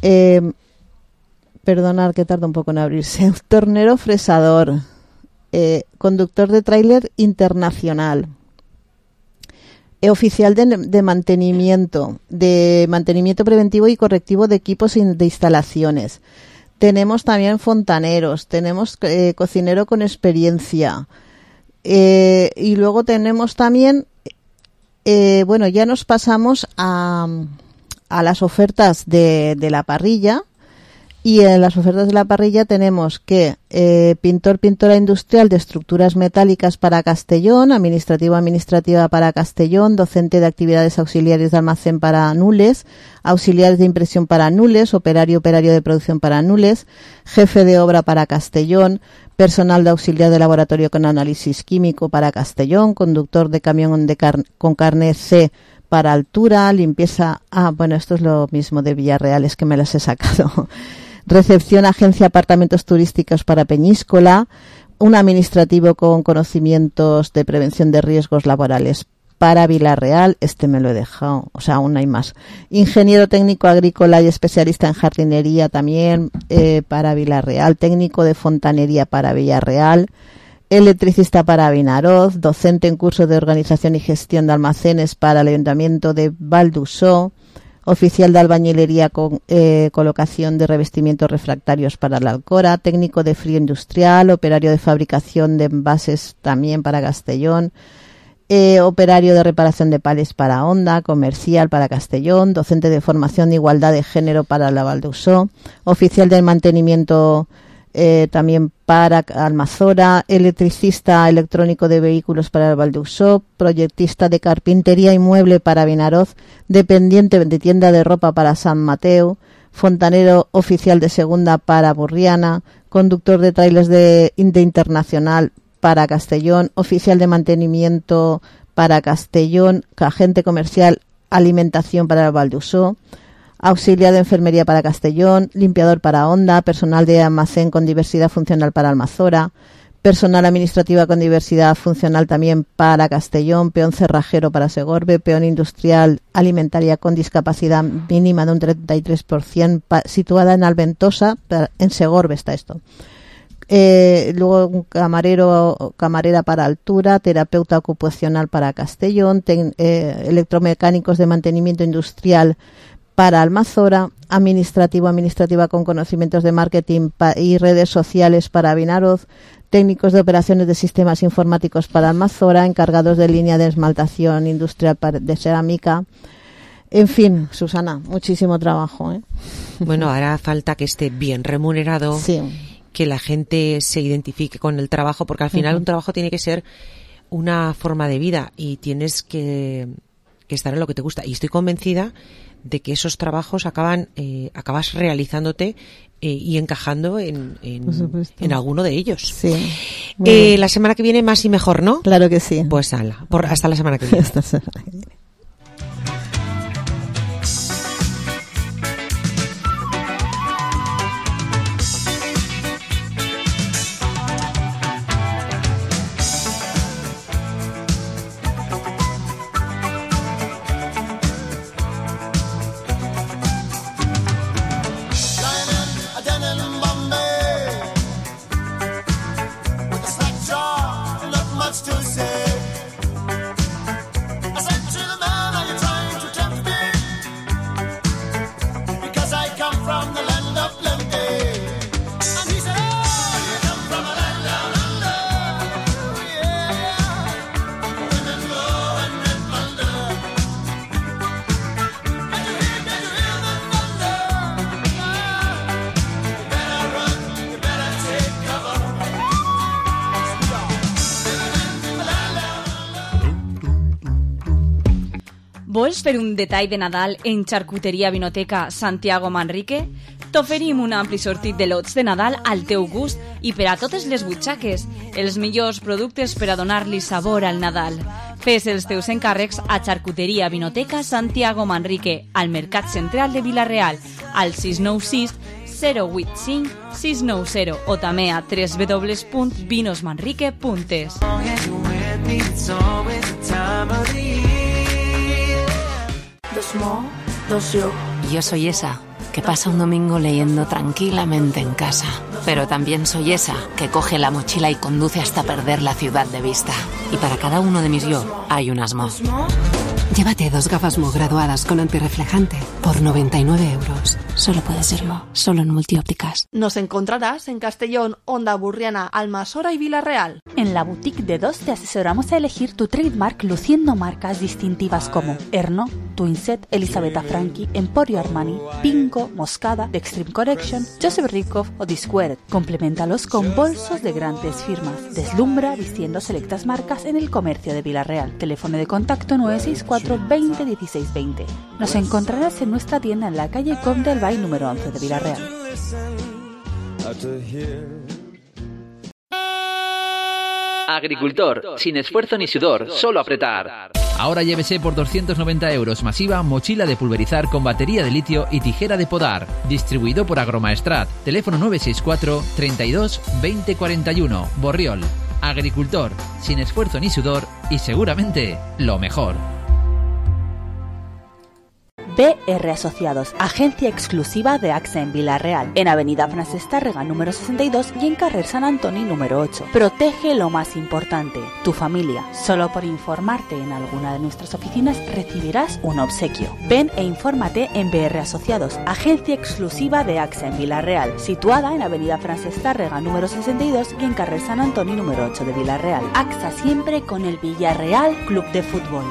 Perdonad que tarda un poco en abrirse. Un tornero fresador. Conductor de tráiler internacional. Oficial de mantenimiento preventivo y correctivo de equipos de instalaciones. Tenemos también fontaneros, tenemos cocinero con experiencia, y luego tenemos también, bueno, ya nos pasamos a las ofertas de la parrilla. Y en las ofertas de la parrilla tenemos que pintora industrial de estructuras metálicas para Castellón, administrativa para Castellón, docente de actividades auxiliares de almacén para Nules, auxiliares de impresión para Nules, operario de producción para Nules, jefe de obra para Castellón, personal de auxiliar de laboratorio con análisis químico para Castellón, conductor de camión con carnet C para Altura, limpieza... bueno, esto es lo mismo de Villarreal, es que me las he sacado... Recepción, agencia, apartamentos turísticos para Peñíscola, un administrativo con conocimientos de prevención de riesgos laborales para Vila-real, me lo he dejado, o sea, aún hay más. Ingeniero técnico agrícola y especialista en jardinería también para Vila-real, técnico de fontanería para Villarreal, electricista para Vinaroz, docente en curso de organización y gestión de almacenes para el Ayuntamiento de Valdusó, oficial de albañilería con colocación de revestimientos refractarios para la Alcora, técnico de frío industrial, operario de fabricación de envases también para Castellón, operario de reparación de palets para Honda, comercial para Castellón, docente de formación de igualdad de género para la Valdusó, oficial del mantenimiento también para Almazora, electricista electrónico de vehículos para el Valdusó, proyectista de carpintería y mueble para Vinaroz, dependiente de tienda de ropa para San Mateo, fontanero oficial de segunda para Burriana, conductor de trailers de Internacional para Castellón, oficial de mantenimiento para Castellón, agente comercial alimentación para el Valdusó, auxiliar de enfermería para Castellón, limpiador para Onda, personal de almacén con diversidad funcional para Almazora, personal administrativa con diversidad funcional también para Castellón, peón cerrajero para Segorbe, peón industrial alimentaria con discapacidad mínima de un 33%, situada en Alventosa, en Segorbe está esto. Luego un camarera para Altura, terapeuta ocupacional para Castellón, electromecánicos de mantenimiento industrial para Almazora, administrativa con conocimientos de marketing y redes sociales para Vinaroz, técnicos de operaciones de sistemas informáticos para Almazora, encargados de línea de esmaltación industrial de cerámica. En fin, Susana, muchísimo trabajo, ¿eh? Bueno, hará falta que esté bien remunerado, sí, que la gente se identifique con el trabajo, porque al final un trabajo tiene que ser una forma de vida y tienes que estar en lo que te gusta. Y estoy convencida de que esos trabajos acabas realizándote y encajando en alguno de ellos. Sí. La semana que viene más y mejor, ¿no? Claro que sí. Pues hasta la semana que viene. Hasta la semana que viene. Vols fer un detall de Nadal en Xarcuteria Vinoteca Santiago Manrique? T'oferim un ampli sortit de lots de Nadal al teu gust i per a totes les butxaques, els millors productes per a donar-li sabor al Nadal. Fes els teus encàrrecs a Xarcuteria Vinoteca Santiago Manrique, al Mercat Central de Vila-real, al 696 085 690 o també a www.vinosmanrique.es. Dos mo, dos yo. Yo soy esa que pasa un domingo leyendo tranquilamente en casa. Pero también soy esa que coge la mochila y conduce hasta perder la ciudad de vista. Y para cada uno de mis yo hay unas mo. Llévate 2 gafas Mo graduadas con antirreflejante por 99 euros. Solo puede ser Mo, solo en Multiópticas. Nos encontrarás en Castellón, Onda, Burriana, Almazora y Vila-real. En la boutique de Dos te asesoramos a elegir tu trademark luciendo marcas distintivas como Erno, Twinset, Elisabetta Franchi, Emporio Armani, Pinco, Moscada, The Extreme Collection, Joseph Rickoff o Disquared. Compleméntalos con bolsos de grandes firmas. Deslumbra vistiendo selectas marcas en el comercio de Vila-real. Teléfono de contacto 964 20 16 20. Nos encontrarás en nuestra tienda en la calle Conde del Bay número 11 de Vila-real. Agricultor, sin esfuerzo ni sudor, solo apretar. Ahora llévese por 290 euros masiva mochila de pulverizar con batería de litio y tijera de podar. Distribuido por Agromaestrat. Teléfono 964 32 20 41. Borriol. Agricultor, sin esfuerzo ni sudor y seguramente lo mejor. BR Asociados, agencia exclusiva de AXA en Vila-real, en Avenida Francesc Tàrrega número 62 y en Carrer Sant Antoni número 8. Protege lo más importante, tu familia. Solo por informarte en alguna de nuestras oficinas recibirás un obsequio. Ven e infórmate en BR Asociados, agencia exclusiva de AXA en Vila-real, situada en Avenida Francesc Tàrrega número 62 y en Carrer Sant Antoni número 8 de Vila-real. AXA siempre con el Villarreal Club de Fútbol.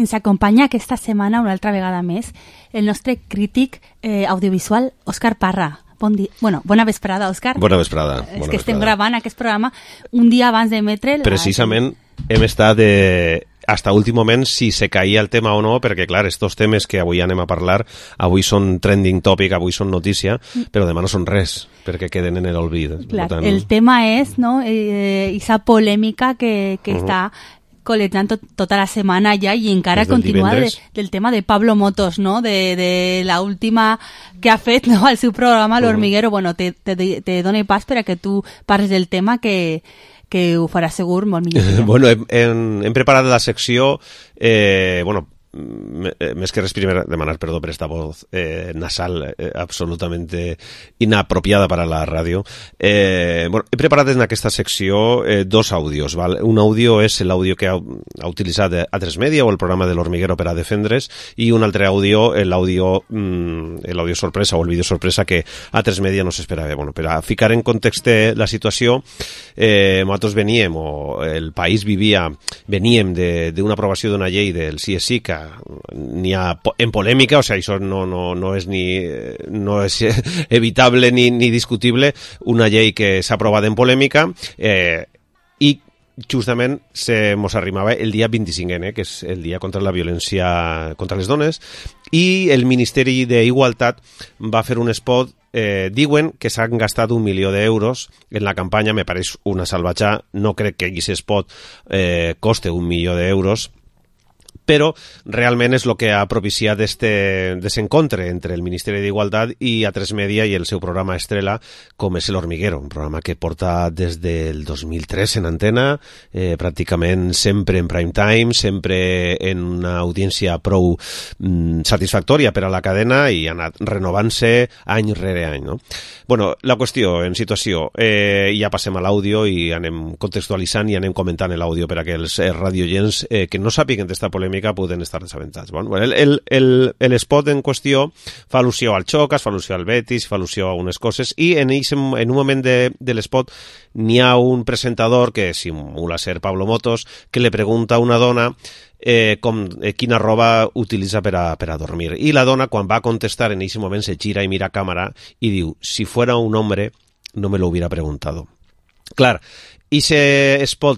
Ens acompanya aquesta setmana, una altra vegada més, el nostre crític audiovisual, Òscar Parra. Bona vesprada, Òscar. Bona vesprada. És que estem gravant aquest programa un dia abans d'emetre'l. Precisament hem estat hasta últim moment si se caïa el tema o no, perquè clar, estos temes que avui anem a parlar, avui són trending topic, avui són notícia, però demà no són res, perquè queden en l'olvid. Clar, el tema és, no?, esa polèmica que està col·lejant tota la setmana ja i encara continua del tema de Pablo Motos, no?, de la última que ha fet, no?, al seu programa L'Hormiguero. Bueno, te dono pas per a que tu parles del tema que ho faràs segur molt millor. Bueno, hem preparat la secció, més que res, primer demanar perdó per esta voz nasal absolutamente inapropiada para la radio. He preparat en aquesta secció dos àudios. Un àudio és l'àudio que ha utilitzat A3 Media o el programa de l'Hormiguero per a defendre's, i un altre àudio, l'àudio sorpresa o el vídeo sorpresa que A3 Media no s'esperava. Bueno, per a ficar en context la situació, nosaltres veníem, o el país veníem d'una aprovació d'una llei del CSI que n'hi ha en polèmica, o sigui, això no és evitable ni discutible, una llei que s'ha aprovat en polèmica, i justament mos arrimava el dia 25N, que és el dia contra la violència contra les dones, i el Ministeri d'Igualtat va fer un spot. Diuen que s'han gastat 1 milió d'euros en la campanya. Me pareix una salvatjà, no crec que aquest spot coste 1 milió d'euros, però realment és el que ha propiciat desencontre entre el Ministeri d'Igualtat i A3 Media i el seu programa estrella, com és l'Hormiguero, un programa que porta des del 2003 en antena, pràcticament sempre en prime time, sempre en una audiència prou satisfactòria per a la cadena, i ha anat renovant-se any rere any, no? Bueno, la qüestió, en situació, ja passem a l'àudio i anem contextualitzant i anem comentant l'àudio per a que els radioients que no sàpiguen d'esta polèmica poden estar desaventats. Bueno, l'espot en qüestió fa al·lusió al xoc, fa al·lusió al Betis, fa al·lusió a unes coses, i en un moment de l'espot n'hi ha un presentador que simula ser Pablo Motos, que le pregunta a una dona quina roba utilitza per a dormir. I la dona, quan va a contestar, en aquest moment se gira i mira a càmera i diu: si fuera un hombre no me lo hubiera preguntado. Clar, ese spot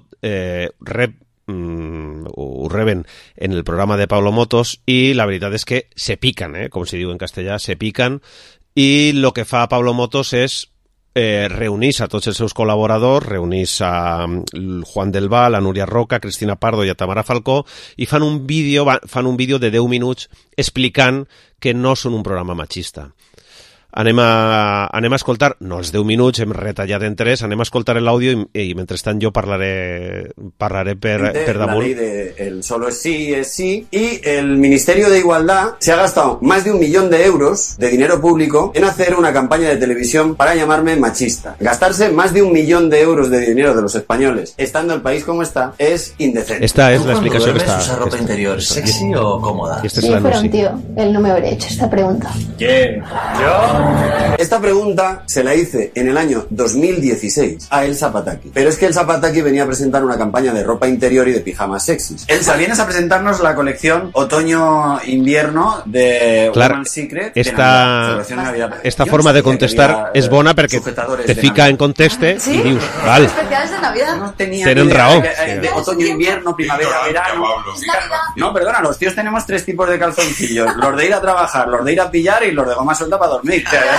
ho reben en el programa de Pablo Motos, i la veritat és que se pican, com se diu en castellà, se pican, i el que fa Pablo Motos és reunís a tots els seus col·laboradors, reunís a Juan del Val, a Núria Roca, a Cristina Pardo i a Tamara Falcó, i fan un vídeo de 10 minuts explicant que no són un programa machista. Anem a escoltar, no els 10 minuts, hem retallat en 3, anem a escoltar l'àudio i mentrestant jo parlaré per damunt. La ley de el solo es sí, y el Ministerio de Igualdad se ha gastado más de 1 millón de euros de dinero público en hacer una campaña de televisión para llamarme machista. Gastarse más de 1 millón de euros de dinero de los españoles, estando el país como está, es indecente. Esta es la explicación que está. ¿Usar ropa interior sexy o cómoda? Si fuera un tío, él no me habría hecho esta pregunta. ¿Quién? ¿Yo? Esta pregunta se la hice en el año 2016 a Elsa Pataki. Pero es que Elsa Pataki venía a presentar una campaña de ropa interior y de pijamas sexys. Elsa, vienes a presentarnos la colección otoño-invierno de Woman's Secret. Esta forma de contestar és bona perquè te fica en context i dius, val, especiales de Navidad. No tenía tenen raó. De otoño-invierno, primavera-verano. No, perdona, los tíos tenemos 3 tipos de calzoncillos. Los de ir a trabajar, los de ir a pillar y los de goma suelta para dormir.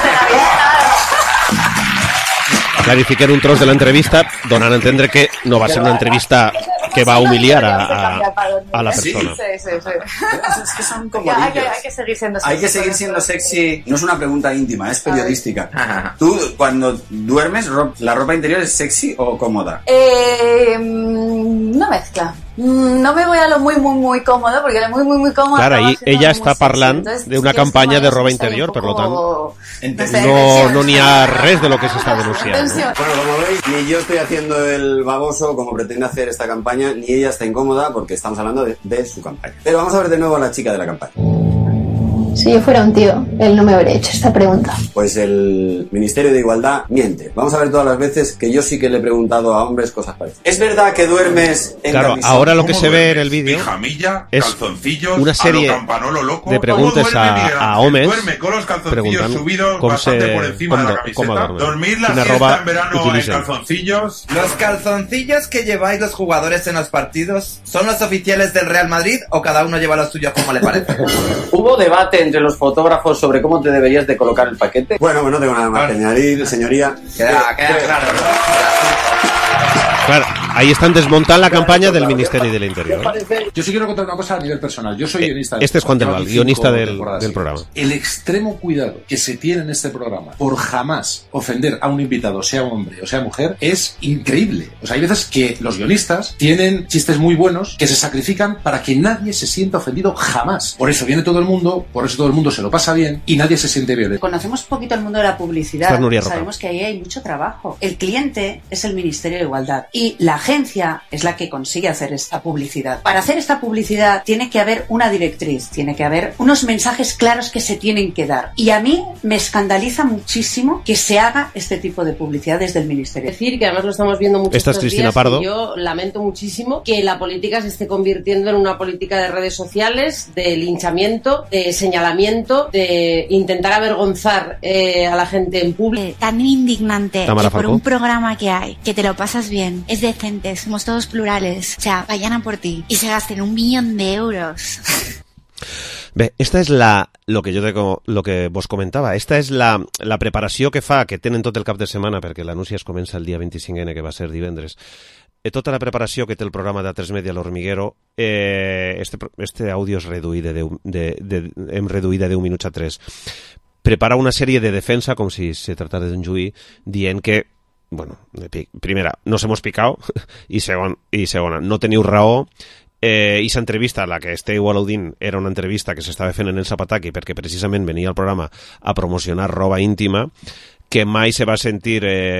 Clarifiquen un tros de l'entrevista donant a entendre que no va ser una entrevista que va humiliar a la persona. Sí. Es que son como hay que seguir siendo sexy. Hay que seguir siendo sexy. No es una pregunta íntima, es periodística. ¿Tú, cuando duermes, la ropa interior es sexy o cómoda? No mezcla. No me voy a lo muy cómodo, porque lo muy cómodo... Claro, ahí ella està parlant d'una campanya de roba interior, per lo tant no n'hi ha res de lo que se está denunciando. Bueno, como veis, ni yo estoy haciendo el baboso como pretende hacer esta campaña, ni ella está incómoda, porque estamos hablando de su campaña. Pero vamos a ver de nuevo a la chica de la campaña. Si yo fuera un tío, él no me habría hecho esta pregunta. Pues el Ministerio de Igualdad miente. Vamos a ver todas las veces que yo sí que le he preguntado a hombres cosas parecidas. ¿Es verdad que duermes en Claro, camisón? ahora lo que se ve en el vídeo Pijamilla, es calzoncillos, una serie a lo Campanolo loco. de preguntes a homes Duerme con los calzoncillos subidos bastante por encima de la camiseta. Dormir la siesta en verano en calzoncillos. ¿Los calzoncillos que lleváis los jugadores en los partidos son los oficiales del Real Madrid o cada uno lleva los suyos como le parece? ¿Hubo debate entre los fotógrafos sobre cómo te deberías de colocar el paquete? Bueno, no tengo nada más que añadir, señoría. Queda claro. Claro, ahí están desmontando la campaña del Ministerio del Interior. Yo sí quiero contar una cosa a nivel personal. Yo soy guionista. Este es Juan del Val, guionista del programa. El extremo cuidado que se tiene en este programa por jamás ofender a un invitado, sea hombre o sea mujer, es increíble. O sea, hay veces que los guionistas tienen chistes muy buenos que se sacrifican para que nadie se sienta ofendido jamás. Por eso viene todo el mundo, por eso todo el mundo se lo pasa bien y nadie se siente violento. Conocemos poquito el mundo de la publicidad. Sabemos que ahí hay mucho trabajo. El cliente es el Ministerio de Igualdad. Y la agencia es la que consigue hacer esta publicidad. Para hacer esta publicidad tiene que haber una directriz, tiene que haber unos mensajes claros que se tienen que dar. Y a mí me escandaliza muchísimo que se haga este tipo de publicidad desde el Ministerio. Es decir, que además lo estamos viendo muchos Esta es Cristina Pardo. Yo lamento muchísimo que la política se esté convirtiendo en una política de redes sociales, de linchamiento, de señalamiento, de intentar avergonzar a la gente en público. Tan indignante Tamara que por Falcó. un programa que hay, que te lo pasas bien, es decente, somos todos plurales, o sea, vayan a por ti y se gasten 1 millón de euros. Bé, esta és lo que vos comentava, esta és la preparació que fa, que tenen tot el cap de setmana, perquè l'anunci es comença el dia 25N, que va ser divendres, tota la preparació que té el programa d'A3 Media a l'Hormiguero. Este àudio és reduït hem reduït de 10 minuts a 3. Prepara una sèrie de defensa, com si se tratara d'un juí, dient que, bueno, primera, nos hemos picado, i segona, no teniu raó. I s'entrevista, la que esteu al·ludint, era una entrevista que s'estava fent en el Zapataki perquè precisament venia al programa a promocionar roba íntima, que mai se va sentir,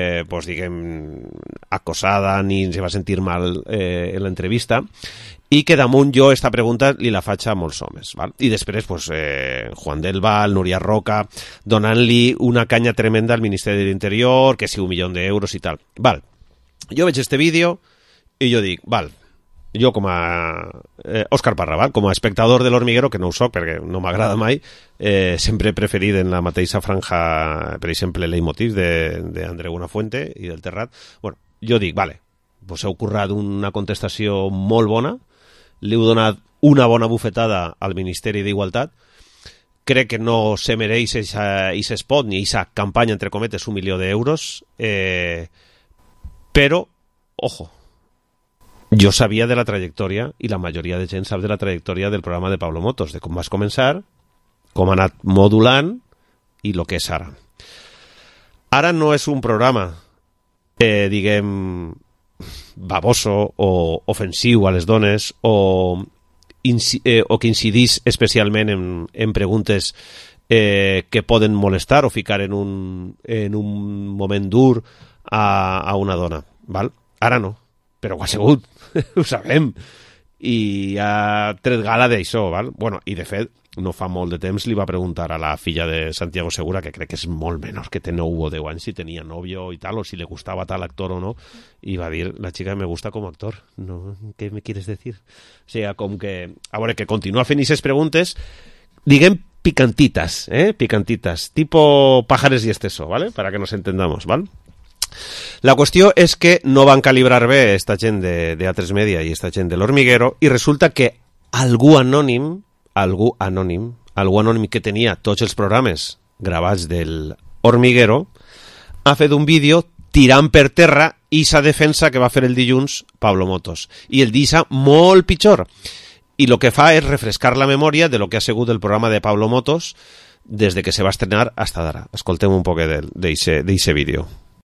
acosada ni se va sentir mal en l'entrevista, i que damunt jo esta pregunta li la faig a molts homes, val? I després Juan del Val, Núria Roca, donant-li una canya tremenda al Ministeri de l'Interior, que si 1 milió d'euros i tal. Val. Jo veig este vídeo i jo dic, val, jo com a Òscar Parra, val? Com a espectador de l'Hormiguero, que no ho soc perquè no m'agrada mai, sempre he preferit en la mateixa franja, per exemple, Leitmotiv d'Andreu Buenafuente i del Terrat. Bueno, jo dic, vale, vos heu currat una contestació molt bona, li heu donat una bona bufetada al Ministeri d'Igualtat, crec que no se mereix ese spot ni esa campanya, entre cometes, 1 milió d'euros, però, ojo, jo sabia de la trajectòria, i la majoria de gent sap de la trajectòria del programa de Pablo Motos, de com vas començar, com ha anat modulant i el que és ara. Ara no és un programa, diguem, baboso o ofensiu a les dones o que incidís especialment en preguntes que poden molestar o ficar en un moment dur a una dona, val? Ara no, però ho ha sigut, ho sabem, i ha tret gala d'això, val? Bueno, i de fet, no fa molt de temps li va preguntar a la filla de Santiago Segura, que crec que és molt menor, que té 9 o 10 anys, si tenia novio i tal, o si le gustava tal actor o no, i va dir, la chica me gusta como actor, no, ¿qué me quieres decir? O sigui, com que, a veure, que continua fent aquestes preguntes, diguem picantitas, picantitas, tipo Pájares y Esteso, ¿vale? Para que nos entendamos, ¿vale? La qüestió és que no van calibrar bé esta gent de A3 Media i esta gent de l'Hormiguero, i resulta que algú anònim que tenia tots els programes gravats del Hormiguero ha fet un vídeo tirant per terra esa defensa que va fer el dilluns Pablo Motos, i el deixa molt pitjor, i el que fa és refrescar la memòria de lo que ha sigut el programa de Pablo Motos des de que se va estrenar hasta d'ara. Escoltem un poc d'eixe vídeo.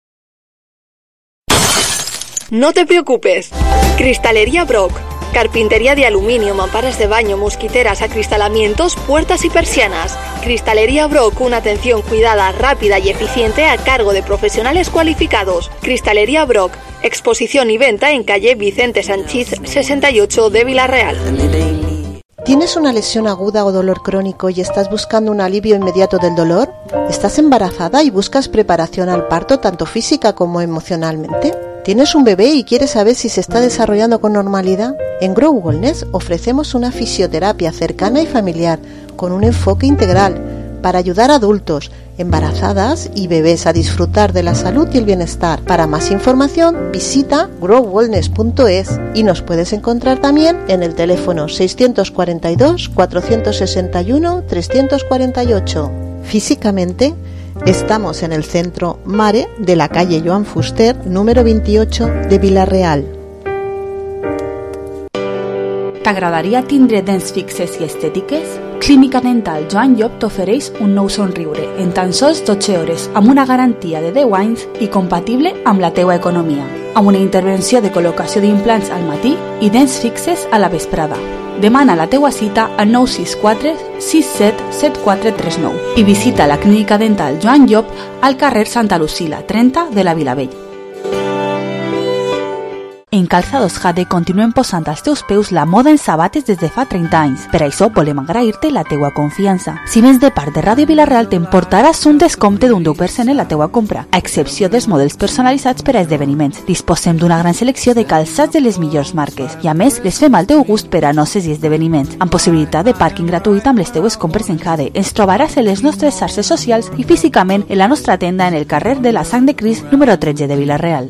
No te preocupes. Cristalería Brock. Carpintería de aluminio, mamparas de baño, mosquiteras, acristalamientos, puertas y persianas. Cristalería Brock, una atención cuidada, rápida y eficiente a cargo de profesionales cualificados. Cristalería Brock, exposición y venta en calle Vicente Sanchís 68 de Villarreal. ¿Tienes una lesión aguda o dolor crónico y estás buscando un alivio inmediato del dolor? ¿Estás embarazada y buscas preparación al parto tanto física como emocionalmente? ¿Tienes un bebé y quieres saber si se está desarrollando con normalidad? En Grow Wellness ofrecemos una fisioterapia cercana y familiar con un enfoque integral para ayudar a adultos, embarazadas y bebés a disfrutar de la salud y el bienestar. Para más información visita growwellness.es y nos puedes encontrar también en el teléfono 642 461 348. Físicamente estamos en el centro Mare de la calle Joan Fuster, número 28 de Vila-real. T'agradaria tindre dents fixes i estètiques? Clínica Dental Joan Llop t'ofereix un nou somriure en tan sols 12 hores amb una garantia de 10 anys i compatible amb la teua economia, amb una intervenció de col·locació d'implants al matí i dents fixes a la vesprada. Demana la teua cita al 964 67 7439 i visita la Clínica Dental Joan Llop al carrer Santa Lucila 30 de la Vilavella. En Calçados Jade continuem posant als teus peus la moda en sabates des de fa 30 anys. Per això volem agrair-te la teua confiança. Si vens de part de Ràdio Vila-real t'emportaràs un descompte d'un 10% en la teua compra, a excepció dels models personalitzats per a esdeveniments. Disposem d'una gran selecció de calçats de les millors marques i a més les fem al teu gust per a noces i esdeveniments, amb possibilitat de pàrquing gratuït amb les teues compres en Jade. Ens trobaràs en les nostres xarxes socials i físicament en la nostra tenda en el carrer de la Sang de Crist número 13 de Vila-real.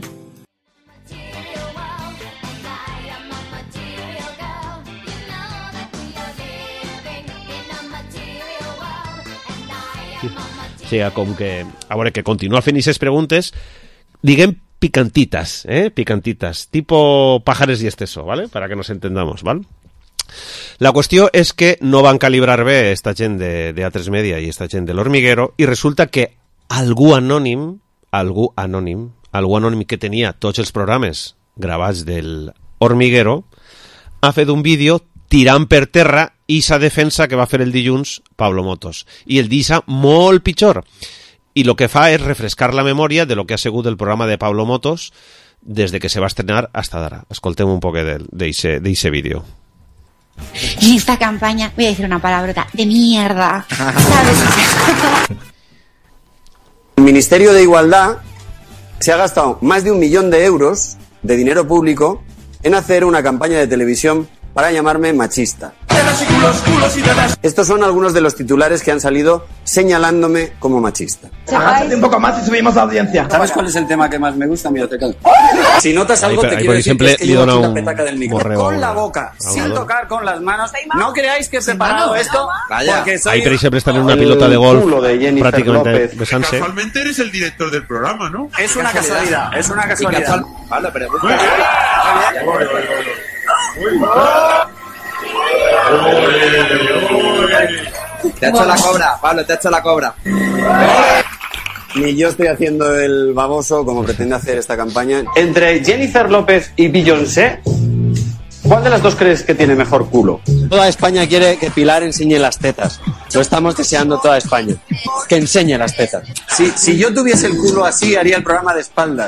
Sí, com que, a veure, que continua fent aquestes preguntes, diguem picantitas, picantitas, tipo pájaros y esteso, ¿vale? Para que nos entendamos, ¿vale? La qüestió és que no van calibrar bé esta gent de A3 Media i esta gent de l'Hormiguero i resulta que algú anònim que tenia tots els programes gravats del Hormiguero ha fet un vídeo tirant per terra esa defensa que va fer el dilluns Pablo Motos. I el dia molt pitjor. I el que fa és refrescar la memòria de lo que ha sigut el programa de Pablo Motos des de que se va estrenar hasta d'ara. Escoltem un poc d'eixe vídeo. En esta campaña, voy a decir una palabrota, de mierda. ¿Sabes? El Ministerio de Igualdad se ha gastado más de 1 millón de euros de dinero público en hacer una campaña de televisión para llamarme machista. Estos son algunos de los titulares que han salido señalándome como machista. Agáchate un poco más y subimos la audiencia. ¿Sabes cuál es el tema que más me gusta? Mira, te calmo. Si notas algo, te quiero decir que es que llevo aquí la petaca del micro. Con la boca, sin tocar con las manos. No creáis que he preparado esto. Porque soy... Ahí per exemple estan en una pilota de golf prácticamente besándose. Casualmente eres el director del programa, ¿no? Es una casualidad, es una casualidad. Vale, pero... Te ha hecho la cobra, Pablo, te ha hecho la cobra. Ni yo estoy haciendo el baboso como pretende hacer esta campaña. Entre Jennifer López y Beyoncé, ¿cuál de las dos crees que tiene mejor culo? Toda España quiere que Pilar enseñe las tetas. Lo estamos deseando toda España. Que enseñe las tetas. Si yo tuviese el culo así, haría el programa de espaldas.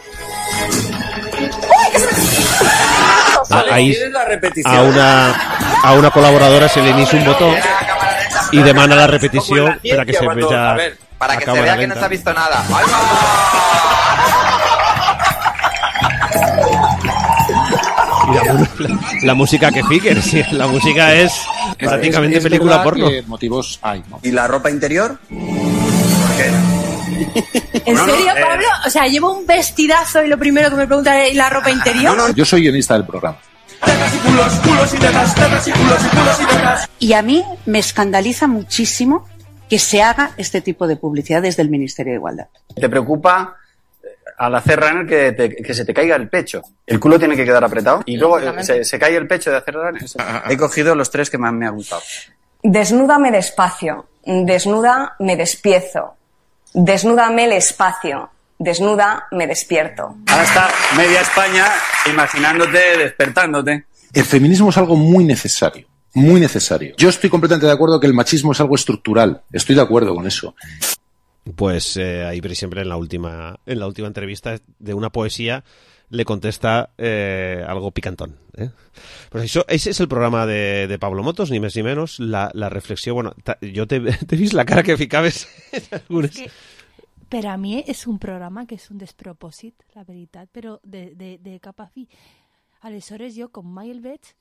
Ahí a una col·laboradora se li inicia un botó y demana la repetición para que se vea. A ver, para que se vea que no se ha visto nada. Y la música que fiquen, sí, la música es prácticamente película porno. Motivos hay, ¿no? ¿Y la ropa interior? ¿Por qué? ¿En serio, Pablo? O sea, llevo un vestidazo y lo primero que me preguntan es ¿la ropa interior? Yo soy guionista del programa. Y a mí me escandaliza muchísimo que se haga este tipo de publicidad desde el Ministerio de Igualdad. ¿Te preocupa al hacer runner que se te caiga el pecho? El culo tiene que quedar apretado y luego se cae el pecho de hacer runner. He cogido los 3 que más me han gustado. Desnúdame despacio, desnuda me despiezo, desnúdame el espacio, desnuda me despierto. Ahora está media España imaginándote, despertándote. El feminismo es algo muy necesario. Muy necesario. Yo estoy completamente de acuerdo que el machismo es algo estructural. Estoy de acuerdo con eso. Pues ahí siempre en la última entrevista de una poesía le contesta algo picantón. Pues això, ese és el programa de Pablo Motos, ni més ni menys. La reflexió, bueno, jo t'he vist la cara que ficaves en algunes... Es que, per a mi és un programa que és un despropòsit, la veritat, però de cap a fi. Aleshores jo, com mai el veig,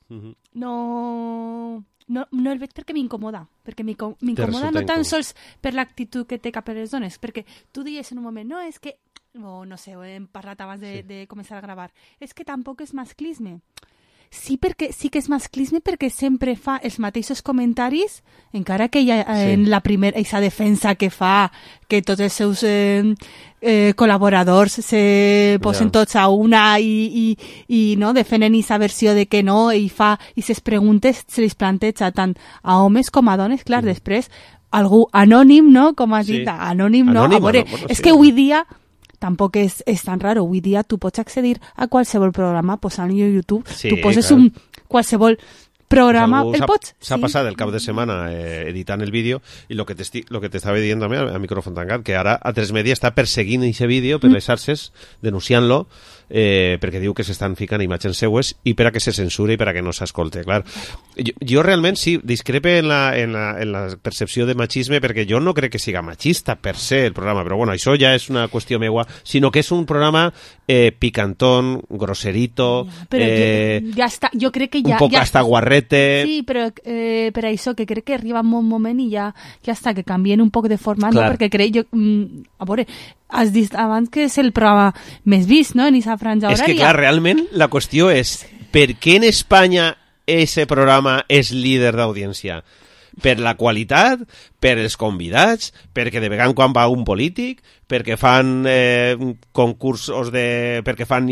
no el veig perquè m'incomoda, no tan sols per l'actitud que té cap a les dones, perquè tu dius en un moment, no, és que, no sé, ho hem parlat abans de començar a gravar, és que tampoc és masclisme. Sí que és masclisme perquè sempre fa els mateixos comentaris, encara que ja en la primera, aquesta defensa que fa, que tots els seus col·laboradors se posen tots a una i no, defenen aquesta versió de que no, i ses preguntes se les planteja tant a homes com a dones. Clar, després algú anònim, no? Com has dit, anònim no. A veure, és que avui dia tampoc és tan raro. Avui dia tu pots accedir a qualsevol programa posant-lo a YouTube. Tu poses qualsevol programa, el pots. S'ha passat el cap de setmana editant el vídeo i lo que t'estava dient també a micròfon tancat, que ara A3Media està perseguint aquest vídeo per les xarxes, denunciant-lo, perquè diu que s'estan ficant imatges seues i per a que se censure i per a que no s'escolte. Clar, jo realment sí, discrepe en la percepció de machisme, perquè jo no crec que siga machista per se el programa, però bueno, això ja és una qüestió meua, sinó que és un programa picantón, grosserito, ja està, jo crec que ja... Un poc hasta guarrete... Sí, però per això que crec que arriba un moment i ja està, que canvien un poc de format, no? Perquè crec jo... A veure, has dit abans que és el programa més vist, no?, en aquesta franja horària. És que, clar, realment la qüestió és per què en Espanya ese programa és líder d'audiència? Per la qualitat, per els convidats, perquè de vegada quan va un polític, perquè fan concursos perquè fan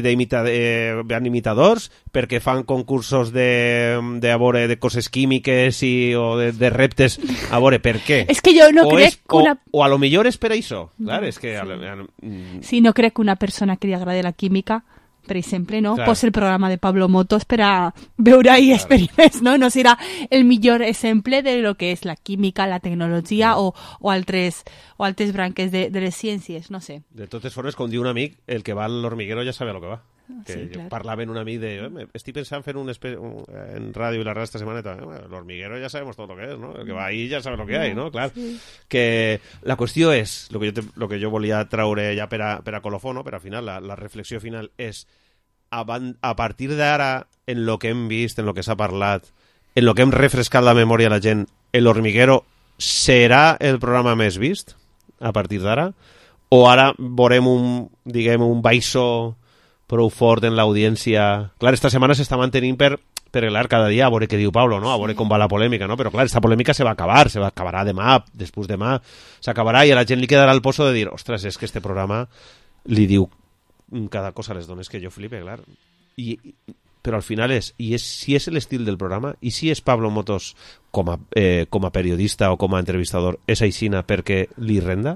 imitadors, perquè fan concursos de coses químiques o de reptes. A veure, per què? És que jo no crec que una... O a lo millor és per això. Clar, és que... Sí, no crec que una persona que li agradi la química, per exemple, no? Posa el programa de Pablo Motos per a veure i experiments, no? No serà el millor exemple de lo que és la química, la tecnologia o altres branques de les ciències, no sé. De totes formes, com diu un amic, el que va a l'Hormiguero ja sabe lo que va. Que jo parlava amb un amic de... Estic pensant fer en ràdio i la resta setmana l'Hormiguero ja sabemos todo lo que es, ¿no? El que va ahí ya sabe lo que hay, ¿no? Clar. Que la qüestió és, lo que jo volia traure ja per a colofó, no? Per al final, la reflexió final és a partir d'ara, en lo que hem vist, en lo que s'ha parlat, en lo que hem refrescat la memòria a la gent, l'Hormiguero serà el programa més vist a partir d'ara? O ara veurem un baixo prou fort en l'audiència? Clar, esta setmana s'està mantenint per clar, cada dia a veure què diu Pablo, no? A veure com va la polèmica, no? Però clar, esta polèmica se va acabarà demà, després demà, s'acabarà i a la gent li quedarà el poso de dir, ostres, és que este programa li diu cada cosa a les dones que jo flipe, clar. Però al final si és l'estil del programa i si és Pablo Motos com a periodista o com a entrevistador, és aixina perquè li renda?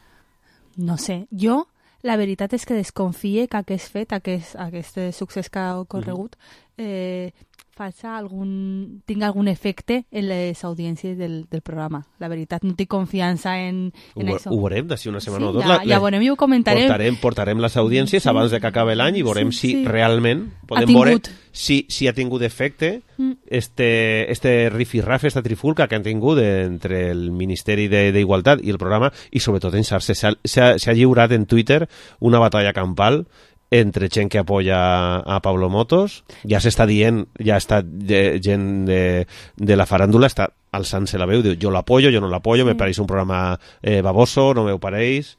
No sé, jo la veritat és que desconfie que aquest fet, aquest succés que ha ocorregut, tinga algun efecte en les audiències del programa. La veritat, no tinc confiança en això. Ho veurem d'ací una setmana o dos. Ja veurem i ho comentarem. Portarem les audiències abans de que acabi l'any i veurem si realment podem veure si ha tingut efecte este rifirrafe, esta trifulca que han tingut entre el Ministeri d'Igualtat i el programa, i sobretot en xarxes. S'ha lliurat en Twitter una batalla campal entre gent que apoya a Pablo Motos. Ja s'està dient, gent de la faràndula està alçant-se la veu, diu, jo l'apoyo, jo no l'apoyo, me pareix un programa baboso, no me pareix.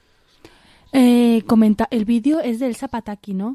El vídeo és del Zapataki, no?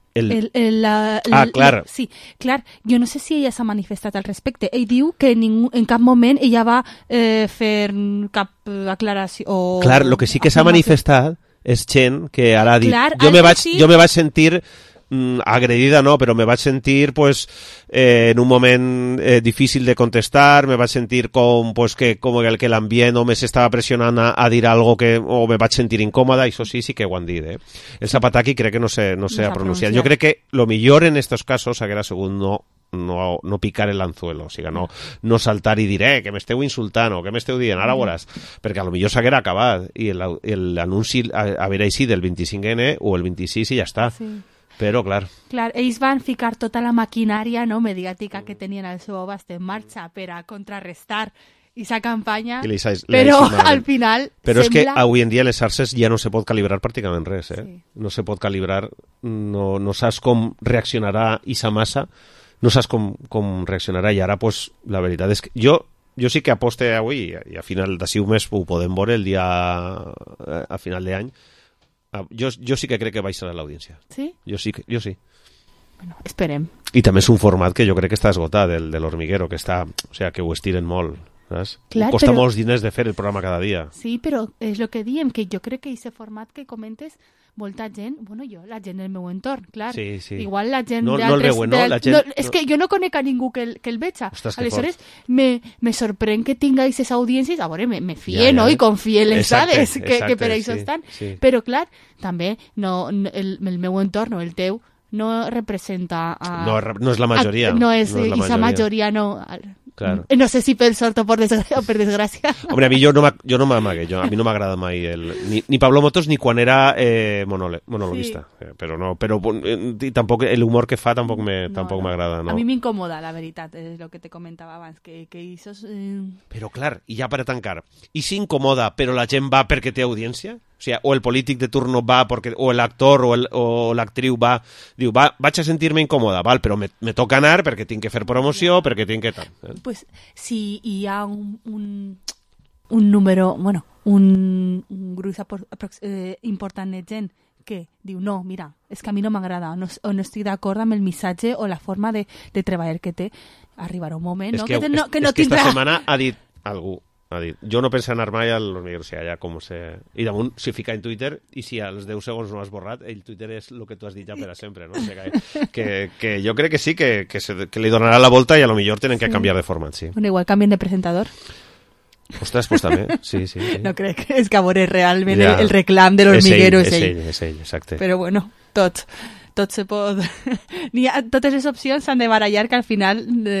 Clar. Sí, clar, jo no sé si ella s'ha manifestat al respecte. Ell diu que en cap moment ella va fer cap aclaració. Clar, el que sí que s'ha manifestat és gent que ara ha dit... Jo me vaig sentir agredida, no, però me vaig sentir en un moment difícil de contestar, me vaig sentir com que l'ambient o me s'estava pressionant a dir algo o me vaig sentir incòmoda, això sí que ho han dit. El Zapataki crec que no s'ha pronunciat. Jo crec que lo millor en estos casos haguera sigut no picar el anzuelo, o sigui, no saltar i dir, que m'esteu insultant o que m'esteu dient, ara veuràs, perquè a lo millor s'haguera acabat i l'anunci haver així del 25N o el 26 i ja està. Però, clar... Clar, ells van ficar tota la maquinària, no, mediàtica que tenien al seu abast en marxa per a contrarrestar aquesta campanya, però al final però sembla... és que avui en dia les xarxes ja no se pot calibrar pràcticament res, Sí. No se pot calibrar, no saps com reaccionarà aquesta massa, no saps com reaccionarà, i ara, pues, la veritat és que jo sí que aposte avui, i a final d'ací un mes ho podem veure el dia a final d'any. Jo sí que crec que baixarà l'audiència. Sí? Jo sí. Bueno, esperem. I també és un format que jo crec que està esgotat, el de l'Hormiguero, que que ho estiren molt. Saps? Clar, costa molts diners de fer el programa cada dia. Sí, però és el que diem, que jo crec que aquest format que comentes, molta gent, la gent del meu entorn, clar. Sí. Igual la gent no el veuen, no? La gent, és que jo no conec a ningú que el veja. Aleshores, me sorprèn que tinga aquestes audiències, a veure, me fie, no? I confie en les dades que per això estan. Sí. Però, clar, també el meu entorn, el teu, no representa... No és la majoria. No és la majoria, no... Claro. No sé si per sort o per desgràcia. Hombre, a mi jo no m'amague, a mi no m'agrada mai ni Pablo Motos ni quan era monologuista, sí. Però tampoc l'humor que fa tampoc m'agrada. No. A mi m'incomoda, la veritat, és el que te comentava abans, que això és... Però clar, i ja per a tancar, i si incomoda però la gent va perquè té audiència? O sigui, o el polític de turno va perquè, o l'actor o l'actriu va, diu, vaig a sentir-me incòmoda, però me toca anar perquè tinc que fer promoció, perquè tinc que tal. Pues si hi ha un número, un gruix important de gent que diu, no, mira, és que a mi no m'agrada, o no estic d'acord amb el missatge o la forma de treballar que té, arribarà un moment, no? Que no tindrà... Esta setmana ha dit algú, jo no penso anar mai a l'Hormiguero, o sigui, allà com se... I damunt, si fica en Twitter, i si als 10 segons no has borrat, el Twitter és el que tu has dit ja per a sempre, no? O sigui, que jo crec que sí, que li donarà la volta i a lo millor tenen que canviar de format, sí. Bueno, igual canvien de presentador. Ostres, pues també, sí. No crec, és que a veure realment el reclam de l'Hormiguero és ell. És ell, exacte. Però bueno, tot se pot... Totes les opcions s'han de barallar, que al final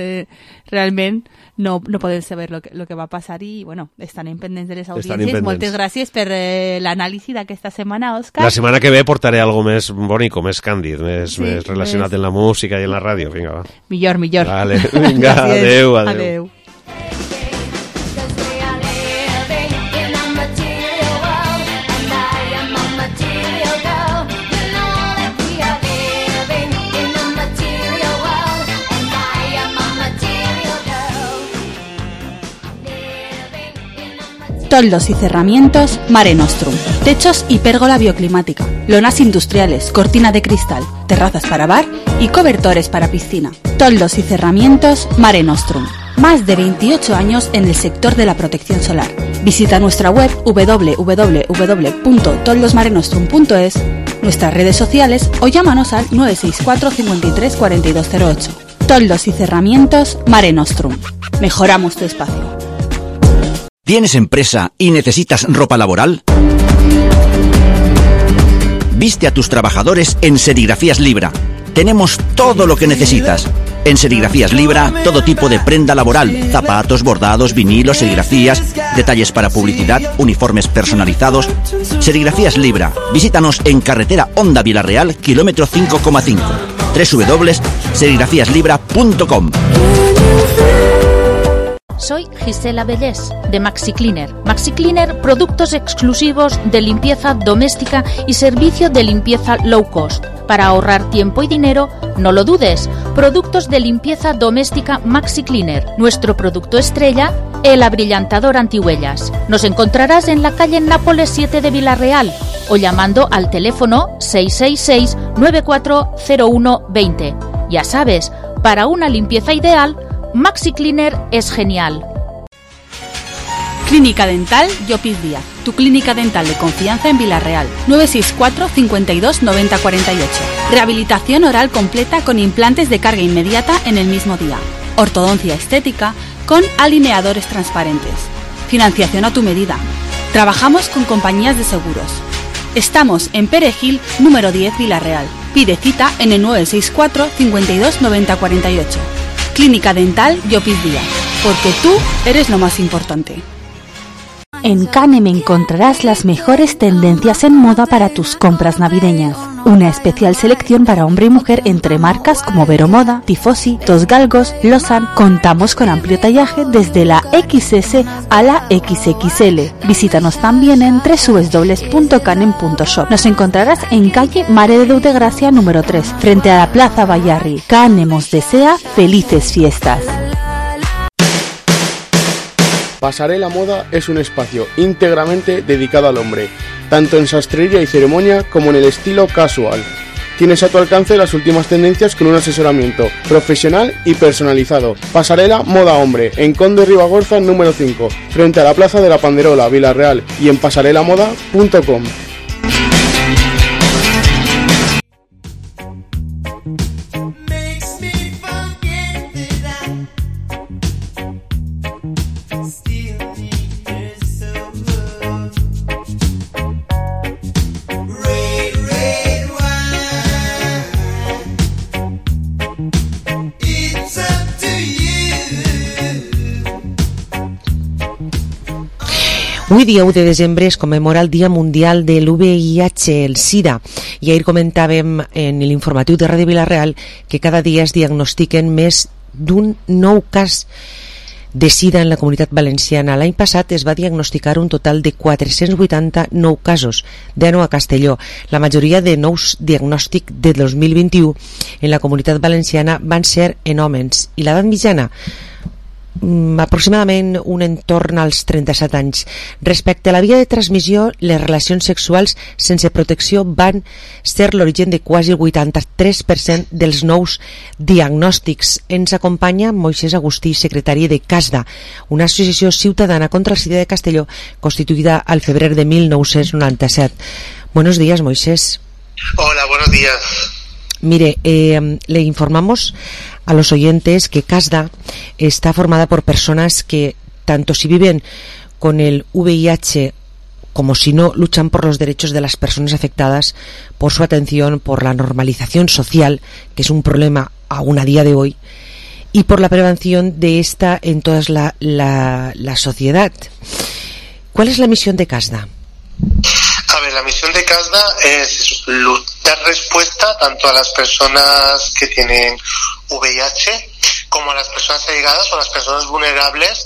realment no poden saber lo que va passar i, bueno, estan pendents de les audiències. Moltes gràcies per l'anàlisi d'aquesta setmana, Òscar. La setmana que ve portaré algo més bonic, més càndid, més relacionat amb la música i en la ràdio. Vinga, va. Millor. Vale, vinga, adeu. Toldos y cerramientos Mare Nostrum. Techos y pérgola bioclimática. Lonas industriales, cortina de cristal, terrazas para bar y cobertores para piscina. Toldos y cerramientos Mare Nostrum. Más de 28 años en el sector de la protección solar. Visita nuestra web www.toldosmarenostrum.es, nuestras redes sociales o llámanos al 964 53 4208. Toldos y cerramientos Mare Nostrum. Mejoramos tu espacio. ¿Tienes empresa y necesitas ropa laboral? Viste a tus trabajadores en Serigrafías Libra. Tenemos todo lo que necesitas. En Serigrafías Libra, todo tipo de prenda laboral, zapatos, bordados, vinilos, serigrafías, detalles para publicidad, uniformes personalizados. Serigrafías Libra. Visítanos en carretera Honda Vilarreal, kilómetro 5,5. www.serigrafiaslibra.com. Soy Gisela Vellés, de Maxi Cleaner. Maxi Cleaner, productos exclusivos de limpieza doméstica y servicio de limpieza low cost. Para ahorrar tiempo y dinero, no lo dudes. Productos de limpieza doméstica Maxi Cleaner. Nuestro producto estrella, el abrillantador antihuellas. Nos encontrarás en la calle Nápoles 7 de Vilarreal o llamando al teléfono 666-940120. Ya sabes, para una limpieza ideal, Maxi Cleaner es genial. Clínica Dental Llopis Díaz, tu clínica dental de confianza en Vilarreal. 964 52 90 48. Rehabilitación oral completa con implantes de carga inmediata en el mismo día. Ortodoncia estética con alineadores transparentes. Financiación a tu medida. Trabajamos con compañías de seguros. Estamos en Perejil, número 10 Vilarreal. Pide cita en el 964 52 90 48. Clínica Dental Llopis Díaz, porque tú eres lo más importante. En Canem encontrarás las mejores tendencias en moda para tus compras navideñas. Una especial selección para hombre y mujer entre marcas como Veromoda, Tifosi, Dos Galgos, Lausanne. Contamos con amplio tallaje desde la XS a la XXL. Visítanos también en www.canem.shop. Nos encontrarás en calle Mare de Déu de Gracia número 3, frente a la Plaza Bayarri. Canem os desea felices fiestas. Pasarela Moda es un espacio íntegramente dedicado al hombre, tanto en sastrería y ceremonia como en el estilo casual. Tienes a tu alcance las últimas tendencias con un asesoramiento profesional y personalizado. Pasarela Moda Hombre, en Conde Ribagorza número 5, frente a la Plaza de la Panderola, Villarreal, y en pasarelamoda.com. Avui, dia 1 de desembre, es commemora el Dia Mundial de l'VIH, el SIDA, i ahir comentàvem en l'informatiu de Ràdio Vila-real que cada dia es diagnostiquen més d'un nou cas de SIDA en la Comunitat Valenciana. L'any passat es va diagnosticar un total de 489 casos, 19 a Castelló. La majoria de nous diagnòstics de 2021 en la Comunitat Valenciana van ser en homes, i l'edat mitjana aproximadament un entorn als 37 anys. Respecte a la via de transmissió, les relacions sexuals sense protecció van ser l'origen de quasi el 83% dels nous diagnòstics. Ens acompanya Moisés Agustí, secretari de CASDA, una associació ciutadana contra el SIDA de Castelló, constituïda al febrer de 1997. Buenos días, Moisés. Hola, buenos días. Mire, le informamos a los oyentes que CASDA está formada por personas que, tanto si viven con el VIH como si no, luchan por los derechos de las personas afectadas, por su atención, por la normalización social, que es un problema aún a día de hoy, y por la prevención de esta en toda la sociedad. ¿Cuál es la misión de CASDA? A ver, la misión de CASDA es dar respuesta tanto a las personas que tienen VIH como a las personas allegadas o a las personas vulnerables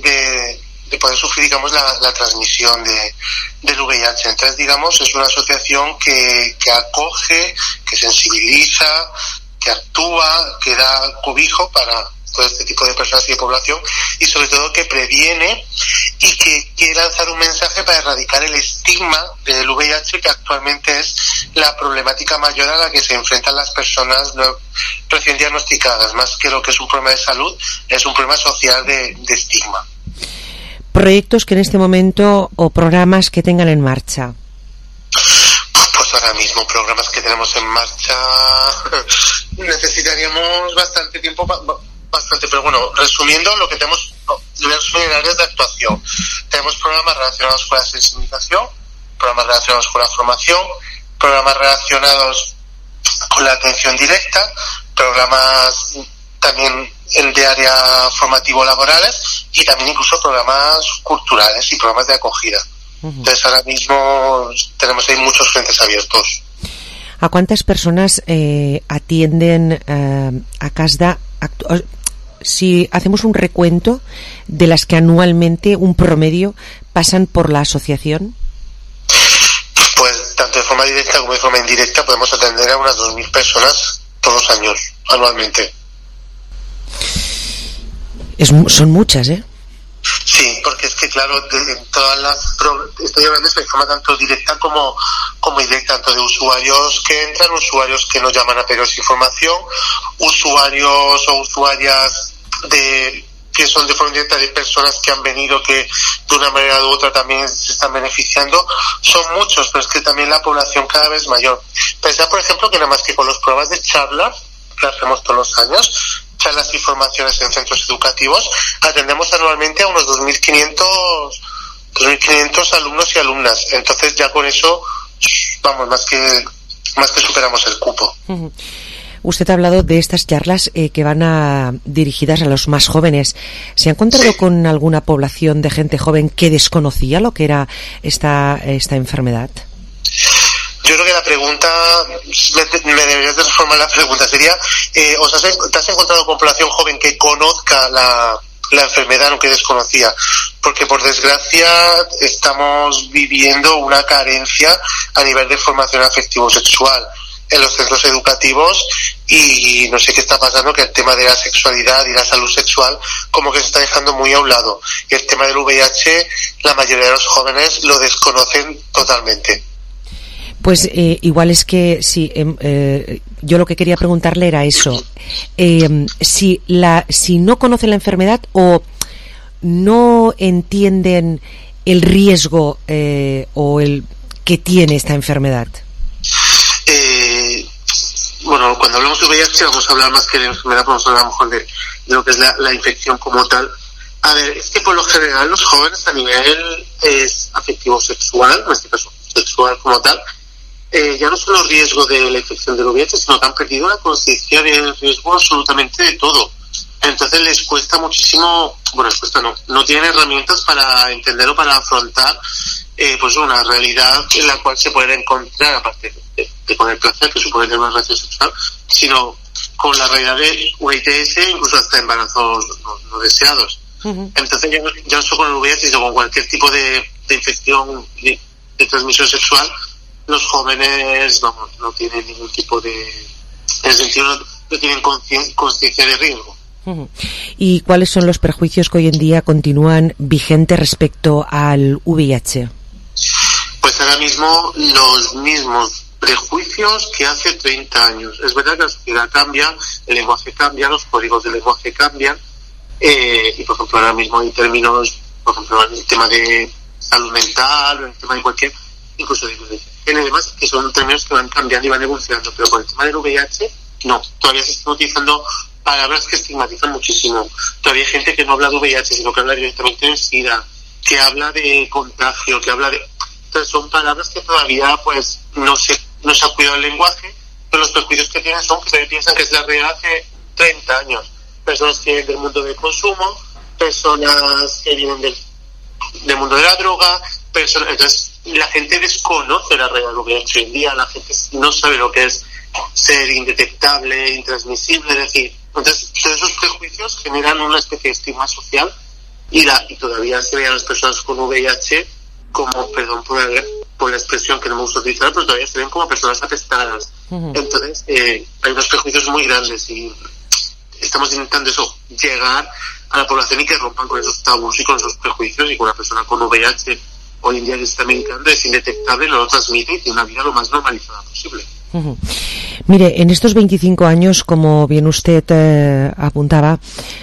de poder sufrir, digamos, la transmisión del VIH. Entonces, digamos, es una asociación que acoge, que sensibiliza, que actúa, que da cobijo para todo este tipo de personas y de población, y sobre todo que previene y que quiere lanzar un mensaje para erradicar el estigma del VIH, que actualmente es la problemática mayor a la que se enfrentan las personas recién diagnosticadas. Más que lo que es un problema de salud, es un problema social de estigma. Proyectos que en este momento o programas que tengan en marcha. Pues ahora mismo programas que tenemos en marcha necesitaríamos bastante tiempo, pero bueno, resumiendo lo que tenemos, lo voy a resumir en áreas de actuación. Tenemos programas relacionados con la sensibilización, programas relacionados con la formación, programas relacionados con la atención directa, programas también de área formativo-laborales y también incluso programas culturales y programas de acogida. Entonces ahora mismo tenemos ahí muchos frentes abiertos. ¿A cuántas personas atienden a CASDA? Si hacemos un recuento de las que anualmente, un promedio, pasan por la asociación. Pues tanto de forma directa como de forma indirecta podemos atender a unas 2.000 personas todos los años, anualmente. Son muchas, ¿eh? Sí, porque es que claro, estoy hablando de forma tanto directa como indirecta, tanto de usuarios que entran, usuarios que nos llaman a pedirnos información, usuarios o usuarias que son de forma directa de personas que han venido que de una manera u otra también se están beneficiando. Son muchos, pero es que también la población cada vez mayor. Pensad, por ejemplo, que nada más que con los programas de charlas que hacemos todos los años, charlas y formaciones en centros educativos, atendemos anualmente a unos 2.500 alumnos y alumnas. Entonces ya con eso, vamos, más que superamos el cupo. Usted ha hablado de estas charlas que van dirigidas a los más jóvenes. ¿Se ha encontrado con alguna población de gente joven que desconocía lo que era esta enfermedad? Yo creo que la pregunta, me deberías de reformar la pregunta, sería, ¿te has encontrado con población joven que conozca la enfermedad, aunque desconocía? Porque por desgracia estamos viviendo una carencia a nivel de formación afectivo-sexual en los centros educativos, y no sé qué está pasando, que el tema de la sexualidad y la salud sexual como que se está dejando muy a un lado, y el tema del VIH la mayoría de los jóvenes lo desconocen totalmente. Pues igual es que sí, yo lo que quería preguntarle era eso, si no conocen la enfermedad o no entienden el riesgo o el que tiene esta enfermedad. Bueno, cuando hablamos de VIH vamos a hablar más que de enfermedad, vamos a hablar a lo mejor de lo que es la infección como tal. A ver, es que por lo general los jóvenes a nivel afectivo-sexual, en este caso sexual como tal, ya no solo riesgo de la infección del VIH, sino que han perdido la conciencia del riesgo absolutamente de todo. Entonces les cuesta muchísimo, no tienen herramientas para entenderlo, para afrontar pues una realidad en la cual se pueden encontrar, aparte de con el placer que supone tener una relación sexual, sino con la realidad de UITS, incluso hasta embarazos no deseados. Entonces ya no solo con el VIH, sino con cualquier tipo de infección de transmisión sexual, los jóvenes no tienen ningún tipo de, en el sentido, no tienen conciencia de riesgo. ¿Y cuáles son los prejuicios que hoy en día continúan vigentes respecto al VIH? Pues ahora mismo los mismos prejuicios que hace 30 años. Es verdad que la sociedad cambia, el lenguaje cambia, los códigos del lenguaje cambian, y por ejemplo ahora mismo hay términos, por ejemplo en el tema de salud mental, o en el tema de cualquier, incluso de género y demás, que son términos que van cambiando y van evolucionando, pero con el tema del VIH no, todavía se están utilizando palabras que estigmatizan muchísimo. Todavía hay gente que no habla de VIH, sino que habla directamente de SIDA, que habla de contagio, que habla de... Entonces son palabras que todavía pues no se ha cuidado el lenguaje, pero los prejuicios que tienen son que todavía piensan que es la realidad hace 30 años. Personas que vienen del mundo del consumo, personas que vienen del mundo de la droga, entonces la gente desconoce la realidad del VIH hoy en día, la gente no sabe lo que es ser indetectable, intransmisible, es decir, entonces todos esos prejuicios generan una especie de estigma social y todavía se ve a las personas con VIH como, perdón por la expresión que no me gusta utilizar, pero todavía se ven como personas apestadas. Entonces hay unos prejuicios muy grandes y estamos intentando llegar a la población y que rompan con esos tabús y con esos prejuicios, y con una persona con VIH hoy en día que se está medicando es indetectable, no lo transmite y tiene una vida lo más normalizada posible. Mire, en estos 25 años, como bien usted apuntaba,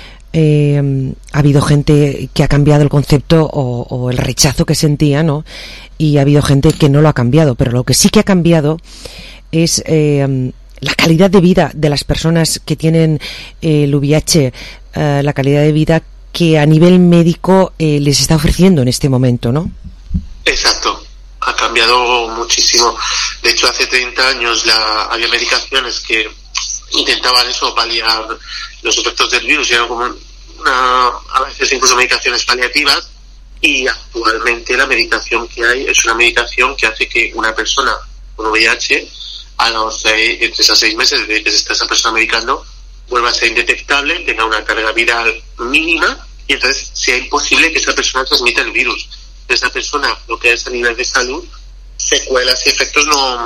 ha habido gente que ha cambiado el concepto o el rechazo que sentía, ¿no? Y ha habido gente que no lo ha cambiado, pero lo que sí que ha cambiado es la calidad de vida de las personas que tienen el VIH, la calidad de vida que a nivel médico les está ofreciendo en este momento, ¿no? Exacto, ha cambiado muchísimo. De hecho, hace 30 años había medicaciones que intentaban paliar los efectos del virus, y eran como a veces incluso medicaciones paliativas, y actualmente la medicación que hay es una medicación que hace que una persona con VIH entre 3 a 6 meses desde que se está esa persona medicando vuelva a ser indetectable, tenga una carga viral mínima, y entonces sea imposible que esa persona transmita el virus. Esa persona, lo que es a nivel de salud, secuelas y efectos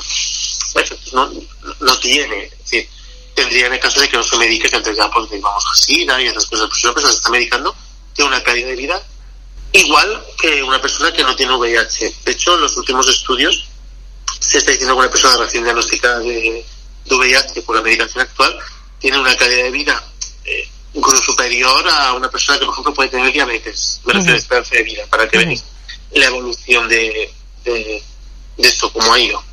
no tiene. Es decir, tendría en el caso de que no se medique, que antes ya pues vamos a SIDA y esas cosas, pero si una persona se está medicando, tiene una calidad de vida igual que una persona que no tiene VIH. De hecho, en los últimos estudios se está diciendo que una persona recién diagnosticada de VIH por la medicación actual tiene una calidad de vida incluso superior a una persona que, por ejemplo, puede tener diabetes. Me refiero a esperanza de vida, para que veáis la evolución de esto, cómo ha ido.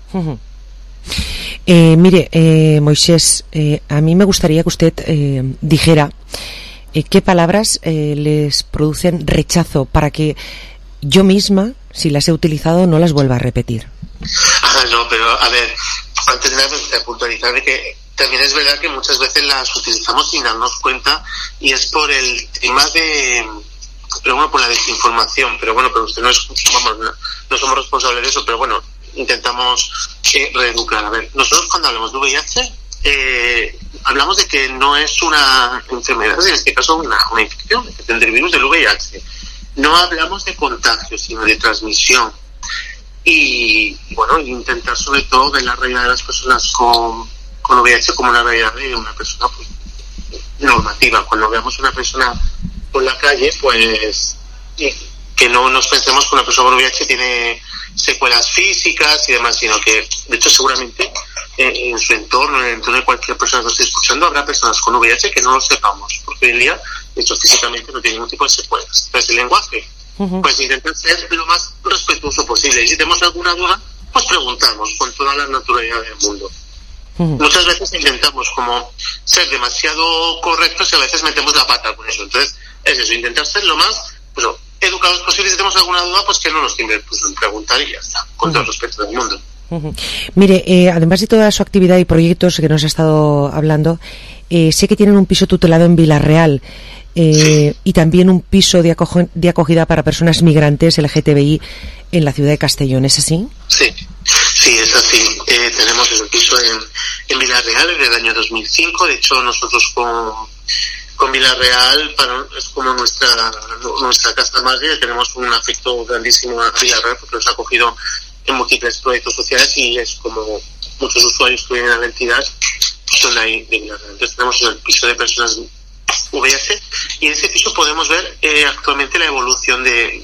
Mire, Moisés, a mí me gustaría que usted dijera qué palabras les producen rechazo, para que yo misma, si las he utilizado, no las vuelva a repetir. No, pero a ver, antes de nada de puntualizar de que también es verdad que muchas veces las utilizamos sin darnos cuenta, y es por el tema por la desinformación, pero usted no somos responsables de eso, pero bueno, intentamos reeducar. A ver, nosotros cuando hablamos de VIH hablamos de que no es una enfermedad, en este caso una infección del virus del VIH. No hablamos de contagio, sino de transmisión. Y bueno, intentar sobre todo ver la realidad de las personas con VIH como una realidad de una persona pues normativa. Cuando veamos una persona por la calle, pues que no nos pensemos que una persona con VIH tiene secuelas físicas y demás, sino que de hecho seguramente en su entorno, en el entorno de cualquier persona que nos esté escuchando, habrá personas con VIH que no lo sepamos, porque hoy en día de hecho físicamente no tiene ningún tipo de secuelas. Entonces el lenguaje, pues intentar ser lo más respetuoso posible, y si tenemos alguna duda, pues preguntamos con toda la naturalidad del mundo. Muchas veces intentamos como ser demasiado correctos y a veces metemos la pata con eso. Entonces es eso, intentar ser lo más educados posible. Si tenemos alguna duda, pues que no nos tienen pues preguntar y ya está, con todo el respeto del mundo. Mire, además de toda su actividad y proyectos que nos ha estado hablando, sé que tienen un piso tutelado en Vilarreal y también un piso de acogida para personas migrantes LGTBI en la ciudad de Castellón, ¿es así? Sí, es así. Tenemos el piso en Vilarreal desde el año 2005. De hecho, nosotros con Vilarreal es como nuestra casa madre. Tenemos un afecto grandísimo a Vilarreal porque nos ha acogido en múltiples proyectos sociales y es como muchos usuarios que vienen a la entidad son de ahí, de Vilarreal. Entonces tenemos el piso de personas VIH y en ese piso podemos ver actualmente la evolución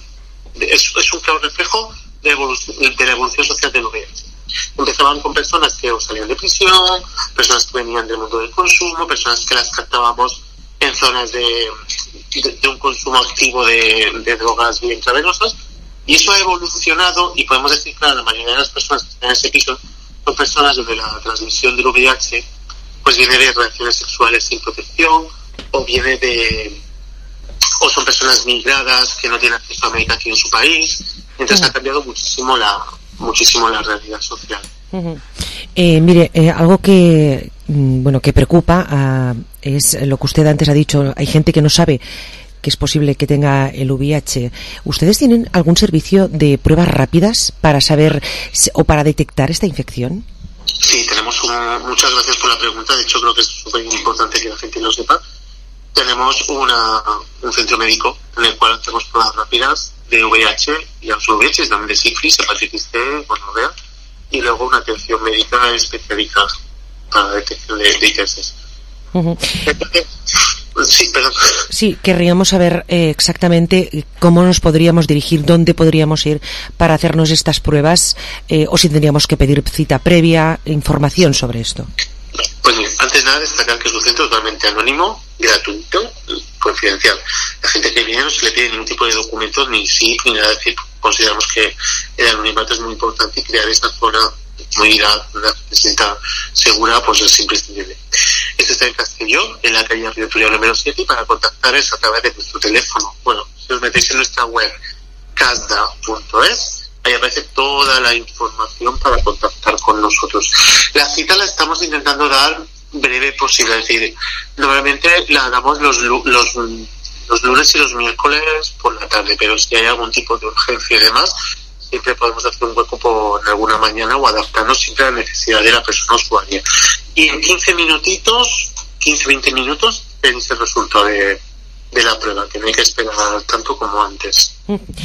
es un claro reflejo de la evolución social del VIH. Empezaban con personas que salían de prisión, personas que venían del mundo del consumo, personas que las captábamos en zonas de un consumo activo de drogas bien intravenosas, y eso ha evolucionado y podemos decir que la mayoría de las personas que están en ese piso son personas donde la transmisión del VIH pues viene de relaciones sexuales sin protección o son personas migradas que no tienen acceso a medicación en su país. Entonces ha cambiado muchísimo la realidad social. Mire, algo que preocupa es lo que usted antes ha dicho. Hay gente que no sabe que es posible que tenga el VIH. ¿Ustedes tienen algún servicio de pruebas rápidas para saber o para detectar esta infección? Sí, tenemos muchas gracias por la pregunta. De hecho, creo que es súper importante que la gente lo sepa. Tenemos un centro médico en el cual hacemos pruebas rápidas de VIH y VIH, también de sífilis, hepatitis C, gonorrea, y luego una atención médica especializada para la detección de ITS. Sí, perdón. Sí, querríamos saber exactamente cómo nos podríamos dirigir, dónde podríamos ir para hacernos estas pruebas, o si tendríamos que pedir cita previa, información sobre esto. Pues bien, antes de nada destacar que es un centro totalmente anónimo, gratuito, confidencial. La gente que viene no se le pide ningún tipo de documentos, ni SIP, ni nada. Es decir, consideramos que el anonimato es muy importante y crear esta zona muy se sienta segura, pues es imprescindible. Esto está en Castellón, en la calle Río Turia número 7, y para contactar es a través de nuestro teléfono. Bueno, si os metéis en nuestra web casda.es, ahí aparece toda la información para contactar con nosotros. La cita la estamos intentando dar breve posible, es decir, normalmente la damos los lunes y los miércoles por la tarde, pero si hay algún tipo de urgencia y demás, siempre podemos hacer un hueco por alguna mañana o adaptarnos siempre a la necesidad de la persona usuaria. Y en 15-20 minutos tenéis el resultado de la prueba, que no hay que esperar tanto como antes.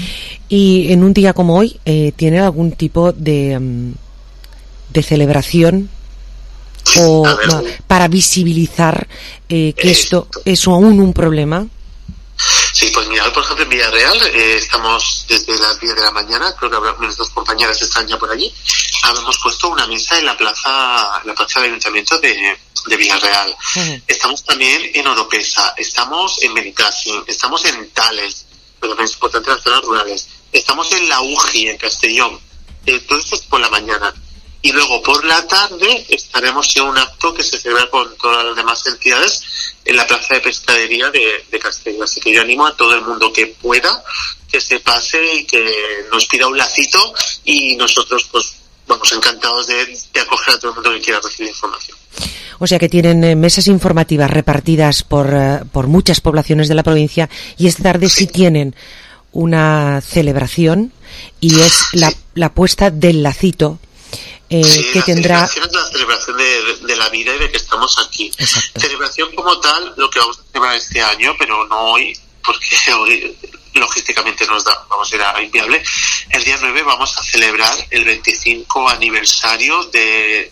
Y en un día como hoy, ¿tiene algún tipo de celebración o para visibilizar que esto es aún un problema? Sí, pues mira, por ejemplo en Villarreal estamos desde las 10 de la mañana, creo que mis dos compañeras están ya por allí. Hemos puesto una mesa en la plaza del Ayuntamiento de Villarreal. Estamos también en Oropesa, estamos en Benicàssim, estamos en Tales, pero también es importante las zonas rurales. Estamos en La Uji, en Castellón. Todo esto es por la mañana. Y luego por la tarde estaremos en un acto que se celebra con todas las demás entidades en la plaza de pescadería de Castellón. Así que yo animo a todo el mundo que pueda que se pase y que nos pida un lacito, y nosotros pues vamos encantados de acoger a todo el mundo que quiera recibir información. O sea que tienen mesas informativas repartidas por muchas poblaciones de la provincia, y esta tarde sí tienen una celebración y es la puesta del lacito que tendrá... Es la celebración de la vida y de que estamos aquí. Exacto. Celebración como tal, lo que vamos a celebrar este año, pero no hoy, porque hoy logísticamente era inviable. El día 9 vamos a celebrar el 25 aniversario de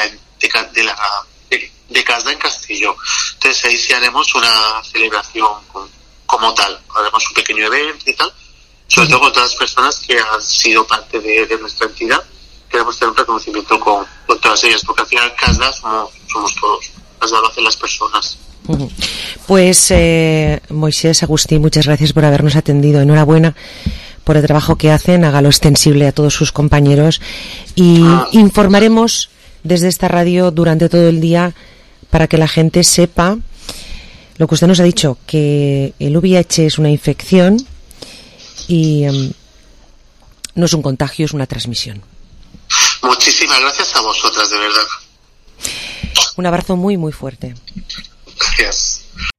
Casda en Castelló. Entonces ahí sí haremos una celebración como tal. Haremos un pequeño evento y tal, sobre todo con todas las personas que han sido parte de nuestra entidad. Queremos tener un reconocimiento con todas ellas, porque al final Casda somos todos. Casda lo hacen las personas. Pues Moisés, Agustín, muchas gracias por habernos atendido. Enhorabuena por el trabajo que hacen. Hágalo extensible a todos sus compañeros y informaremos desde esta radio durante todo el día para que la gente sepa lo que usted nos ha dicho, que el VIH es una infección y no es un contagio, es una transmisión. Muchísimas gracias a vosotras, de verdad. Un abrazo muy, muy fuerte. Gracias.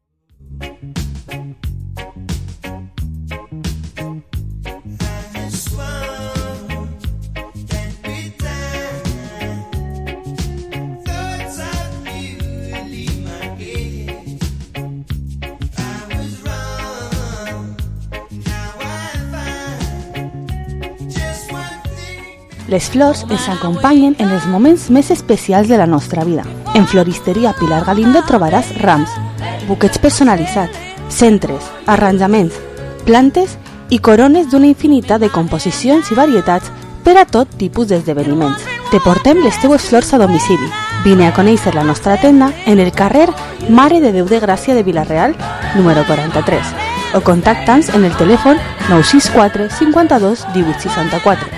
Les flors ens acompanyen en els moments més especials de la nostra vida. En Floristeria Pilar Galindo trobaràs rams, buquets personalitzats, centres, arranjaments, plantes i corones d'una infinitat de composicions i varietats per a tot tipus d'esdeveniments. Te portem les teues flors a domicili. Vine a conèixer la nostra tenda en el carrer Mare de Déu de Gràcia de Vila-real, número 43, o contacta'ns en el telèfon 964 52 18 64.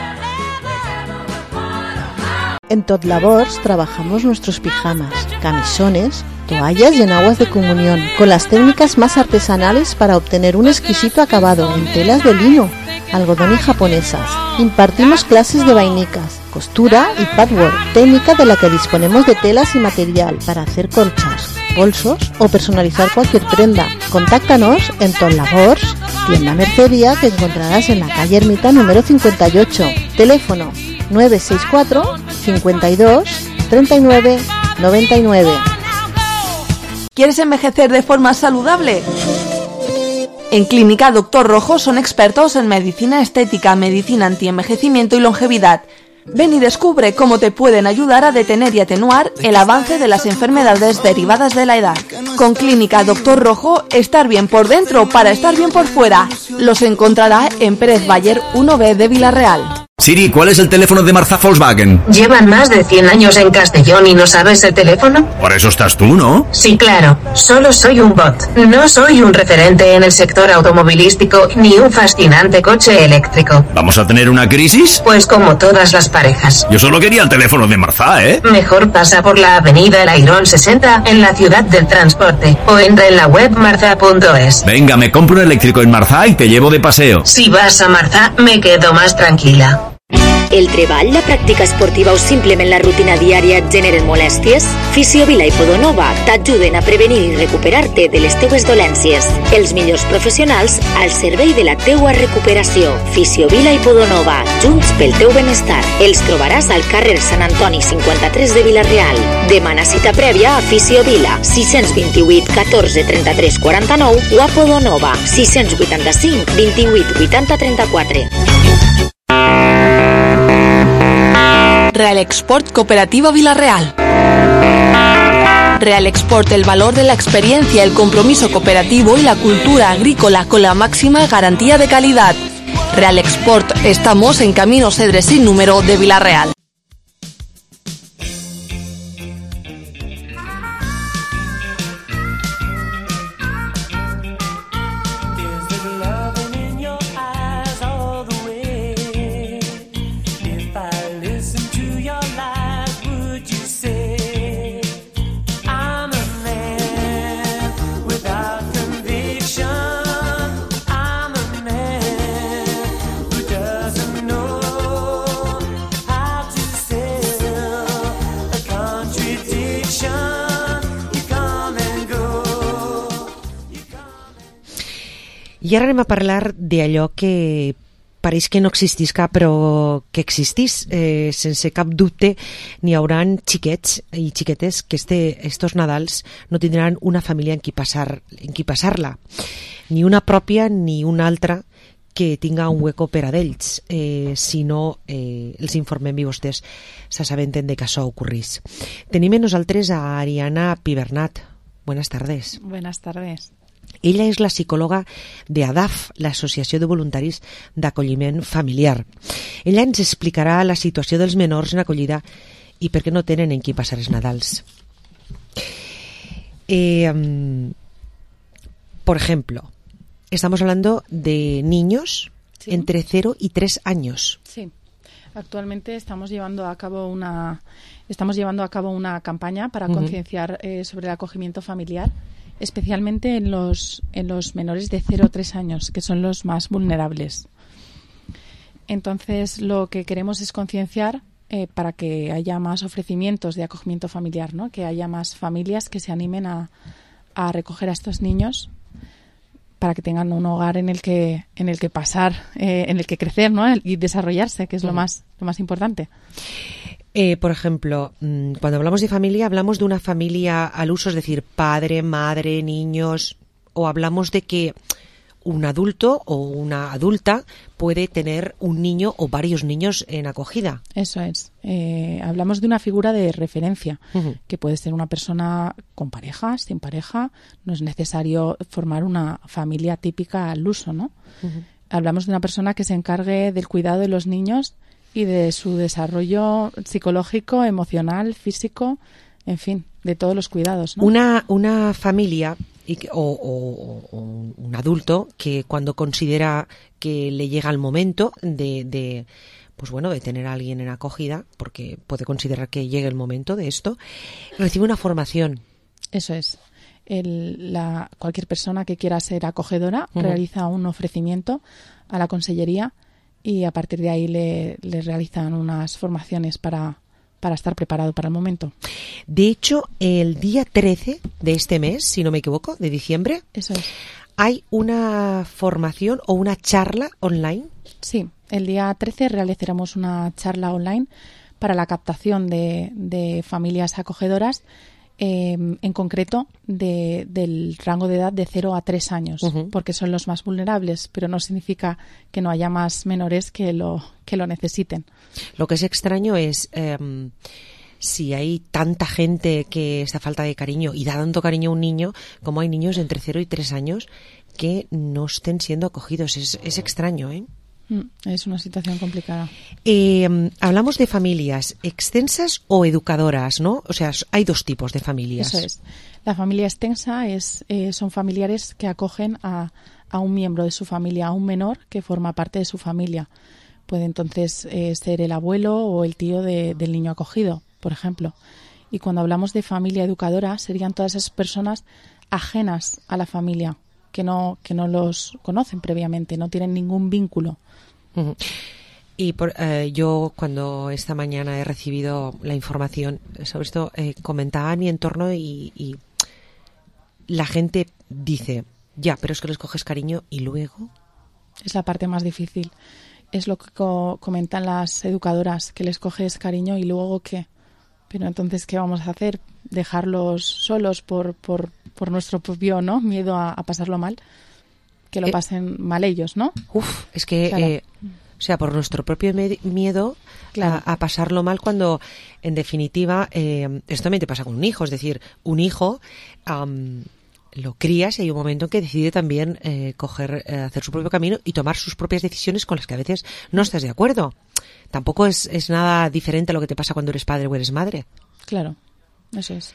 En Tot Labors trabajamos nuestros pijamas, camisones, toallas y enaguas de comunión, con las técnicas más artesanales para obtener un exquisito acabado en telas de lino, algodón y japonesas. Impartimos clases de vainicas, costura y patchwork, técnica de la que disponemos de telas y material para hacer colchas, bolsos o personalizar cualquier prenda. Contáctanos en Tot Labors, tienda mercería que encontrarás en la calle Ermita número 58. Teléfono 964 52 39 99. ¿Quieres envejecer de forma saludable? En Clínica Dr. Rojo son expertos en medicina estética, medicina antienvejecimiento y longevidad. Ven y descubre cómo te pueden ayudar a detener y atenuar el avance de las enfermedades derivadas de la edad. Con Clínica Dr. Rojo, estar bien por dentro para estar bien por fuera. Los encontrará en Pérez Bayer 1B de Vila-real. Siri, ¿cuál es el teléfono de Marza Volkswagen? ¿Llevan más de 100 años en Castellón y no sabes el teléfono? Por eso estás tú, ¿no? Sí, claro. Solo soy un bot. No soy un referente en el sector automovilístico ni un fascinante coche eléctrico. ¿Vamos a tener una crisis? Pues como todas las parejas. Yo solo quería el teléfono de Marza, ¿eh? Mejor pasa por la avenida El Airón 60 en la ciudad del transporte o entra en la web marza.es. Venga, me compro un eléctrico en Marza y te llevo de paseo. Si vas a Marza, me quedo más tranquila. El treball, la pràctica esportiva o simplement la rutina diària et generen molèsties? Fisiovila i Podonova t'ajuden a prevenir i recuperar-te de les teues dolències. Els millors professionals al servei de la teua recuperació. Fisiovila i Podonova, junts pel teu benestar. Els trobaràs al carrer Sant Antoni 53 de Vila-real. Demana cita prèvia a Fisiovila 628 14 33 49 o a Podonova 685 28 80 34. Real Export Cooperativa Vila-real. Real Export, el valor de la experiencia, el compromiso cooperativo y la cultura agrícola con la máxima garantía de calidad. Real Export, estamos en Camino Cedres sin número de Vila-real. I ara anem a parlar d'allò que pareix que no existisca, però que existís. Sense cap dubte n'hi hauran xiquets i xiquetes que estos Nadals no tindran una família en qui passar-la, ni una pròpia ni una altra que tinga un hueco per a d'ells, si no els informem i vostès s'assabenten de que això ocorrís. Tenim amb nosaltres a Ariana Pibernat. Buenas tardes. Buenas tardes. Ella és la psicòloga de ADAF, l'Associació de Voluntaris d'Acolliment Familiar. Ella ens explicarà la situació dels menors en acollida i per què no tenen en qui passar els Nadals. Por ejemplo, estamos hablando de niños entre 0 y 3 años. Sí. Actualmente estamos llevando a cabo una campaña para concienciar sobre el acogimiento familiar, especialmente en los menores de 0 a 3 años, que son los más vulnerables. Entonces, lo que queremos es concienciar para que haya más ofrecimientos de acogimiento familiar, ¿no? Que haya más familias que se animen a recoger a estos niños para que tengan un hogar en el que pasar, en el que crecer, ¿no? Y desarrollarse, que es lo más importante. Por ejemplo, cuando hablamos de familia, ¿hablamos de una familia al uso, es decir, padre, madre, niños, o hablamos de que un adulto o una adulta puede tener un niño o varios niños en acogida? Eso es. Hablamos de una figura de referencia, que puede ser una persona con pareja, sin pareja. No es necesario formar una familia típica al uso, ¿no? Hablamos de una persona que se encargue del cuidado de los niños y de su desarrollo psicológico, emocional, físico, en fin, de todos los cuidados, ¿no? Una familia o un adulto que cuando considera que le llega el momento de tener a alguien en acogida, porque puede considerar que llegue el momento de esto, recibe una formación. Eso es. Cualquier persona que quiera ser acogedora realiza un ofrecimiento a la consellería y a partir de ahí le realizan unas formaciones para estar preparado para el momento. De hecho, el día 13 de este mes, si no me equivoco, de diciembre, eso es, hay una formación o una charla online. Sí, el día 13 realizaremos una charla online para la captación de familias acogedoras, en concreto del rango de edad de 0 a 3 años, porque son los más vulnerables, pero no significa que no haya más menores que lo necesiten. Lo que es extraño es si hay tanta gente que está falta de cariño y da tanto cariño a un niño, como hay niños entre 0 y 3 años que no estén siendo acogidos. Es extraño, ¿eh? Es una situación complicada. Hablamos de familias extensas o educadoras, ¿no? O sea, hay dos tipos de familias. Eso es. La familia extensa son familiares que acogen a un miembro de su familia, a un menor que forma parte de su familia. Puede entonces ser el abuelo o el tío del niño acogido, por ejemplo. Y cuando hablamos de familia educadora, serían todas esas personas ajenas a la familia, que no los conocen previamente, no tienen ningún vínculo. Y yo cuando esta mañana he recibido la información sobre esto, comentaba en mi entorno y la gente dice, ya, pero es que les coges cariño y luego... Es la parte más difícil. Es lo que comentan las educadoras, que les coges cariño y luego ¿qué? Pero entonces, ¿qué vamos a hacer? ¿Dejarlos solos por nuestro propio miedo a pasarlo mal? Que lo pasen mal ellos, ¿no? Es que, claro. Por nuestro propio miedo claro. a pasarlo mal cuando, en definitiva, esto también te pasa con un hijo. Es decir, un hijo lo crías y hay un momento en que decide también hacer su propio camino y tomar sus propias decisiones con las que a veces no estás de acuerdo. Tampoco es nada diferente a lo que te pasa cuando eres padre o eres madre. Claro, eso es.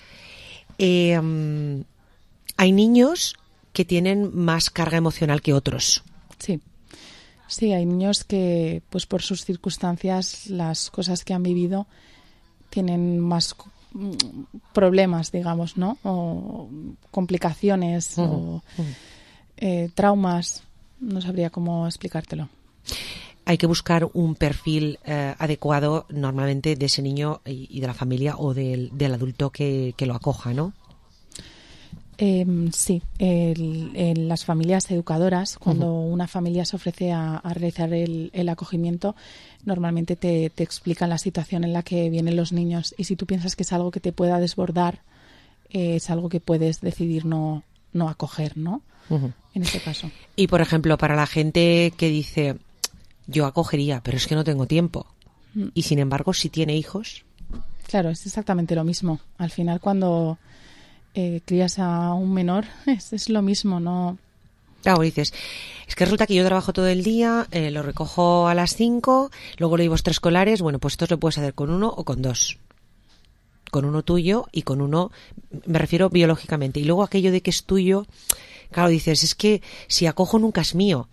Hay niños que tienen más carga emocional que otros. Sí, hay niños que, pues por sus circunstancias, las cosas que han vivido, tienen más problemas, digamos, ¿no? O complicaciones o traumas. No sabría cómo explicártelo. Hay que buscar un perfil adecuado normalmente de ese niño y de la familia o del adulto que lo acoja, ¿no? Sí, en las familias educadoras, cuando una familia se ofrece a realizar el acogimiento, normalmente te explican la situación en la que vienen los niños, y si tú piensas que es algo que te pueda desbordar, es algo que puedes decidir no acoger, ¿no? En este caso. Y, por ejemplo, para la gente que dice, yo acogería, pero es que no tengo tiempo, y sin embargo, si tiene hijos... Claro, es exactamente lo mismo. Al final, cuando... crías a un menor, es lo mismo, ¿no? Claro, dices, es que resulta que yo trabajo todo el día, lo recojo a las 5, luego lo llevo a extraescolares, bueno, pues esto lo puedes hacer con 1 o con 2. Con uno tuyo y con uno, me refiero biológicamente. Y luego aquello de que es tuyo, claro, dices, es que si acojo nunca es mío.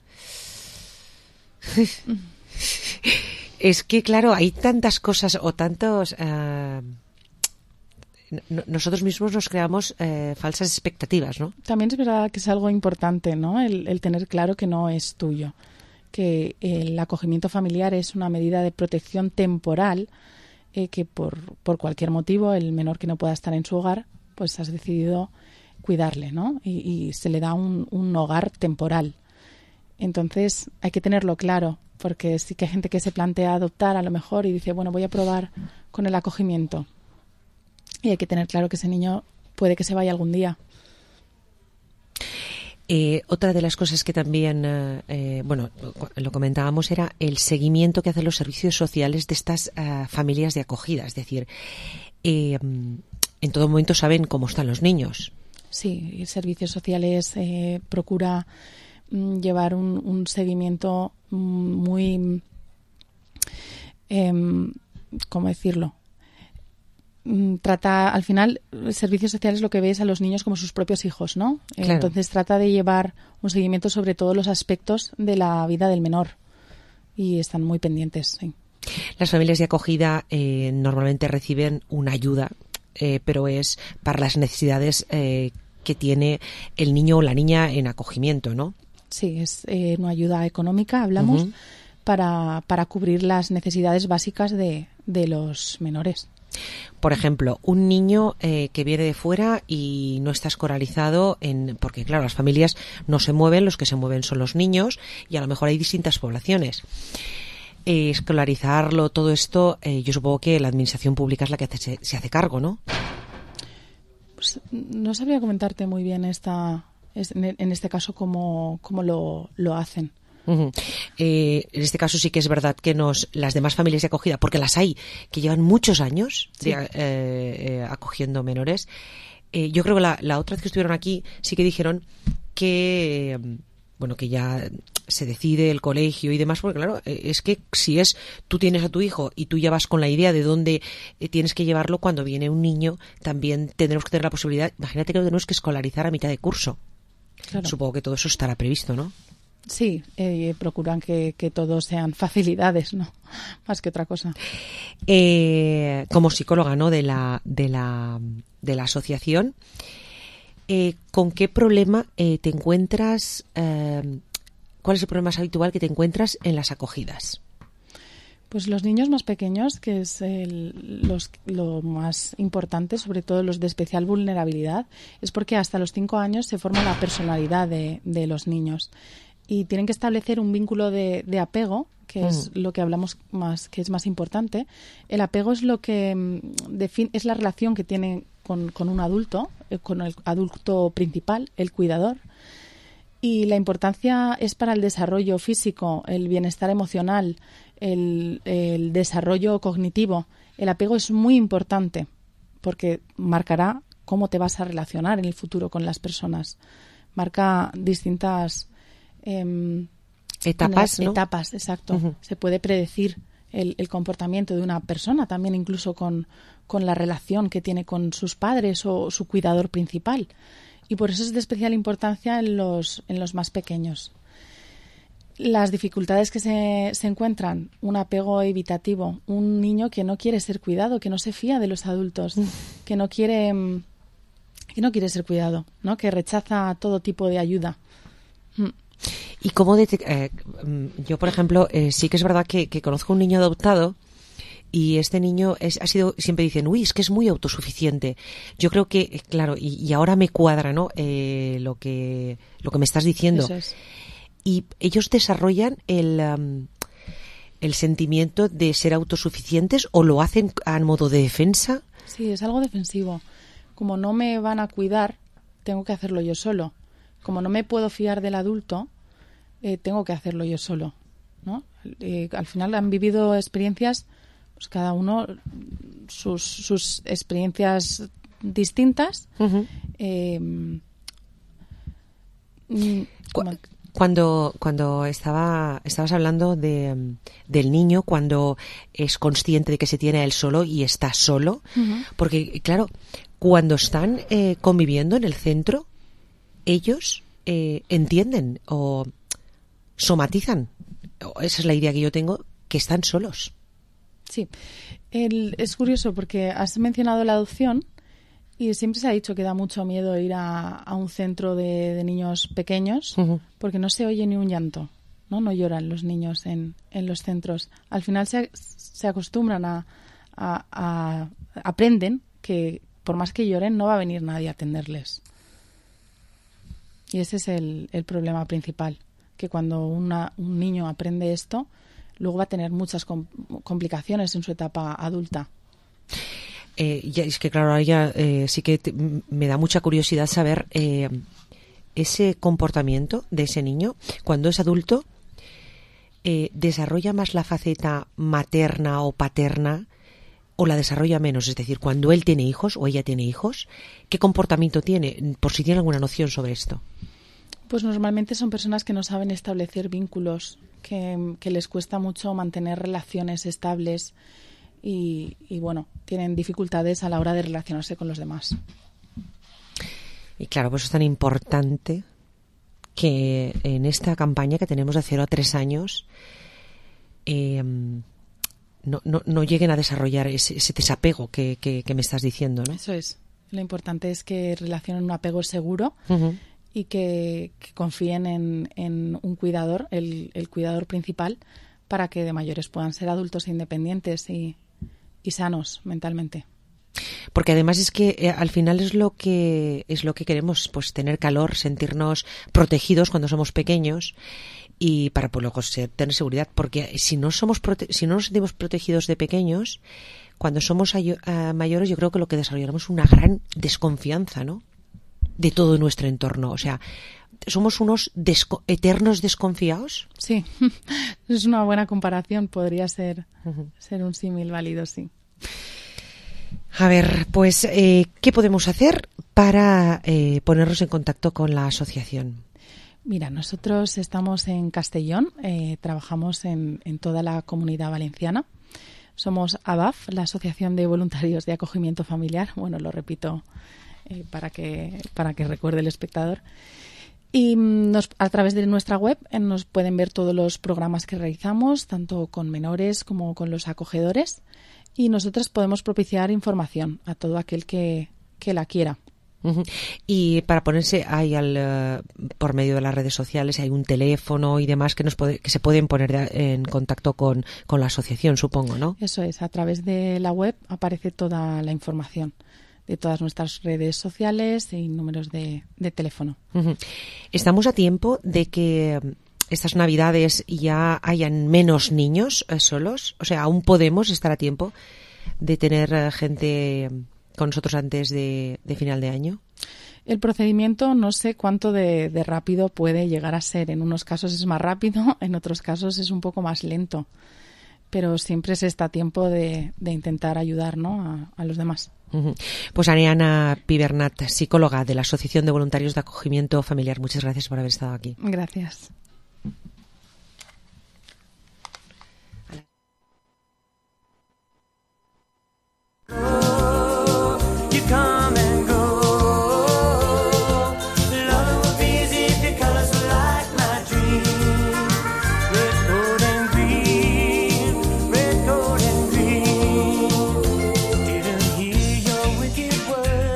Es que, claro, hay tantas cosas o tantos... nosotros mismos nos creamos falsas expectativas, ¿no? También es verdad que es algo importante, ¿no? El tener claro que no es tuyo, que el acogimiento familiar es una medida de protección temporal, que por cualquier motivo el menor que no pueda estar en su hogar, pues has decidido cuidarle, ¿no? Y se le da un hogar temporal. Entonces hay que tenerlo claro, porque sí que hay gente que se plantea adoptar a lo mejor y dice, bueno, voy a probar con el acogimiento. Y hay que tener claro que ese niño puede que se vaya algún día. Otra de las cosas que también, lo comentábamos, era el seguimiento que hacen los servicios sociales de estas familias de acogida. Es decir, en todo momento saben cómo están los niños. Sí, servicios sociales procura llevar un seguimiento muy... ¿cómo decirlo? Trata, al final, servicios sociales lo que ve es a los niños como sus propios hijos, ¿no? Claro. Entonces trata de llevar un seguimiento sobre todos los aspectos de la vida del menor, y están muy pendientes, sí. Las familias de acogida normalmente reciben una ayuda, pero es para las necesidades que tiene el niño o la niña en acogimiento, ¿no? Sí, es una ayuda económica, hablamos, para cubrir las necesidades básicas de los menores. Por ejemplo, un niño que viene de fuera y no está escolarizado, porque claro, las familias no se mueven, los que se mueven son los niños, y a lo mejor hay distintas poblaciones. Escolarizarlo, todo esto, yo supongo que la administración pública es la que se hace cargo, ¿no? Pues no sabría comentarte muy bien en este caso cómo lo hacen. En este caso sí que es verdad que las demás familias de acogida, porque las hay que llevan muchos años acogiendo menores, yo creo que la otra vez que estuvieron aquí sí que dijeron que que ya se decide el colegio y demás, porque claro, es que si tú tienes a tu hijo y tú ya vas con la idea de dónde tienes que llevarlo, cuando viene un niño también tendremos que tener la posibilidad, imagínate que lo tenemos que escolarizar a mitad de curso. Claro. Supongo que todo eso estará previsto, ¿no? Sí, procuran que todos sean facilidades, ¿no? Más que otra cosa. Como psicóloga, ¿no? de la asociación, ¿con qué problema te encuentras? ¿Cuál es el problema más habitual que te encuentras en las acogidas? Pues los niños más pequeños, que es lo más importante, sobre todo los de especial vulnerabilidad, es porque hasta los 5 años se forma la personalidad de los niños. Y tienen que establecer un vínculo de apego, que es lo que hablamos más, que es más importante. El apego es lo que es la relación que tienen con un adulto, con el adulto principal, el cuidador. Y la importancia es para el desarrollo físico, el bienestar emocional, el desarrollo cognitivo. El apego es muy importante porque marcará cómo te vas a relacionar en el futuro con las personas. Marca distintas etapas, ¿no? Etapas, exacto. Se puede predecir el comportamiento de una persona, también incluso con la relación que tiene con sus padres o su cuidador principal. Y por eso es de especial importancia en los más pequeños. Las dificultades que se encuentran, un apego evitativo, un niño que no quiere ser cuidado, que no se fía de los adultos, que no quiere ser cuidado, ¿no? Que rechaza todo tipo de ayuda. Y cómo yo, por ejemplo, sí que es verdad que conozco un niño adoptado Y este niño ha sido, siempre dicen, uy, es que es muy autosuficiente. Yo creo que, claro, y ahora me cuadra, ¿no? Lo que me estás diciendo. Eso es. Y ellos desarrollan el sentimiento de ser autosuficientes, o lo hacen a modo de defensa. Sí, es algo defensivo. Como no me van a cuidar, tengo que hacerlo yo solo. Como no me puedo fiar del adulto, tengo que hacerlo yo solo, ¿no? Al final han vivido experiencias, pues cada uno sus experiencias distintas. Uh-huh. Cuando estabas hablando del niño, cuando es consciente de que se tiene a él solo y está solo, uh-huh. Porque claro, cuando están conviviendo en el centro, ellos entienden o somatizan, esa es la idea que yo tengo, que están solos. Sí, es curioso porque has mencionado la adopción y siempre se ha dicho que da mucho miedo ir a un centro de niños pequeños, uh-huh. porque no se oye ni un llanto, no lloran los niños en los centros. Al final se acostumbran aprenden que por más que lloren no va a venir nadie a atenderles. Y ese es el problema principal, que cuando un niño aprende esto, luego va a tener muchas complicaciones en su etapa adulta. Ya, es que claro, ya sí que me da mucha curiosidad saber ese comportamiento de ese niño cuando es adulto. ¿Desarrolla más la faceta materna o paterna o la desarrolla menos? Es decir, cuando él tiene hijos o ella tiene hijos, ¿qué comportamiento tiene? Por si tiene alguna noción sobre esto. Pues normalmente son personas que no saben establecer vínculos, que les cuesta mucho mantener relaciones estables y bueno, tienen dificultades a la hora de relacionarse con los demás. Y claro, pues es tan importante que en esta campaña que tenemos de 0 a 3 años no lleguen a desarrollar ese desapego que me estás diciendo, ¿no? Eso es. Lo importante es que relacionen un apego seguro, uh-huh. y que confíen en un cuidador, el cuidador principal, para que de mayores puedan ser adultos independientes y sanos mentalmente. Porque además es que al final es lo que queremos, pues tener calor, sentirnos protegidos cuando somos pequeños y para pues, luego tener seguridad, porque si no nos sentimos protegidos de pequeños, cuando somos mayores yo creo que lo que desarrollamos es una gran desconfianza, ¿no?, de todo nuestro entorno. O sea, ¿somos unos eternos desconfiados? Sí, es una buena comparación, podría ser uh-huh. ser un símil válido, sí. A ver, pues, ¿qué podemos hacer para ponernos en contacto con la asociación? Mira, nosotros estamos en Castellón, trabajamos en toda la Comunidad Valenciana. Somos AVAF, la Asociación de Voluntarios de Acogimiento Familiar. Bueno, lo repito para que recuerde el espectador. Y a través de nuestra web nos pueden ver todos los programas que realizamos, tanto con menores como con los acogedores. Y nosotros podemos propiciar información a todo aquel que la quiera. Uh-huh. Y para ponerse ahí por medio de las redes sociales, hay un teléfono y demás que se pueden poner en contacto con la asociación, supongo, ¿no? Eso es, a través de la web aparece toda la información de todas nuestras redes sociales y números de teléfono. Uh-huh. ¿Estamos a tiempo de que estas Navidades ya hayan menos niños solos? O sea, ¿aún podemos estar a tiempo de tener gente con nosotros antes de final de año? El procedimiento no sé cuánto de rápido puede llegar a ser. En unos casos es más rápido, en otros casos es un poco más lento. Pero siempre se está a tiempo de intentar ayudar, ¿no?, a los demás. Uh-huh. Pues Ariana Pibernat, psicóloga de la Asociación de Voluntarios de Acogimiento Familiar, muchas gracias por haber estado aquí. Gracias.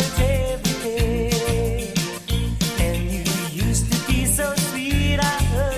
Used to be so sweet, I heard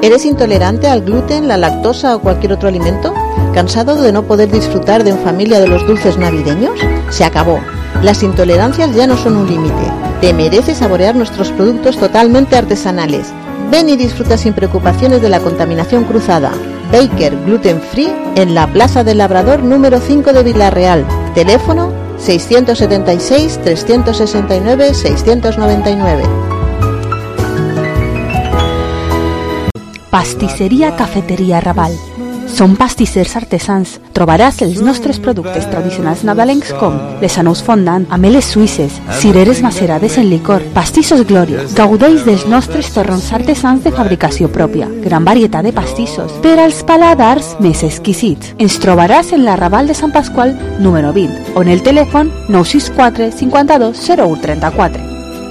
¿Eres intolerante al gluten, la lactosa o cualquier otro alimento? ¿Cansado de no poder disfrutar en familia de los dulces navideños? Se acabó. Las intolerancias ya no son un límite. Te mereces saborear nuestros productos totalmente artesanales. Ven y disfruta sin preocupaciones de la contaminación cruzada. Baker Gluten Free en la Plaza del Labrador número 5 de Villarreal. Teléfono 676 369 699. Pastisseria Cafeteria Raval. Som pastissers artesans. Trobaràs els nostres productes tradicionals nadalencs com les anous fondant, ameles suïsses, cireres macerades en licor, pastissos Glòria. Gaudeix dels nostres torrons artesans de fabricació pròpia. Gran varietat de pastissos per als paladars més exquisits. Ens trobaràs en la Raval de Sant Pasqual número 20 o en el telèfon 964 52 01 34.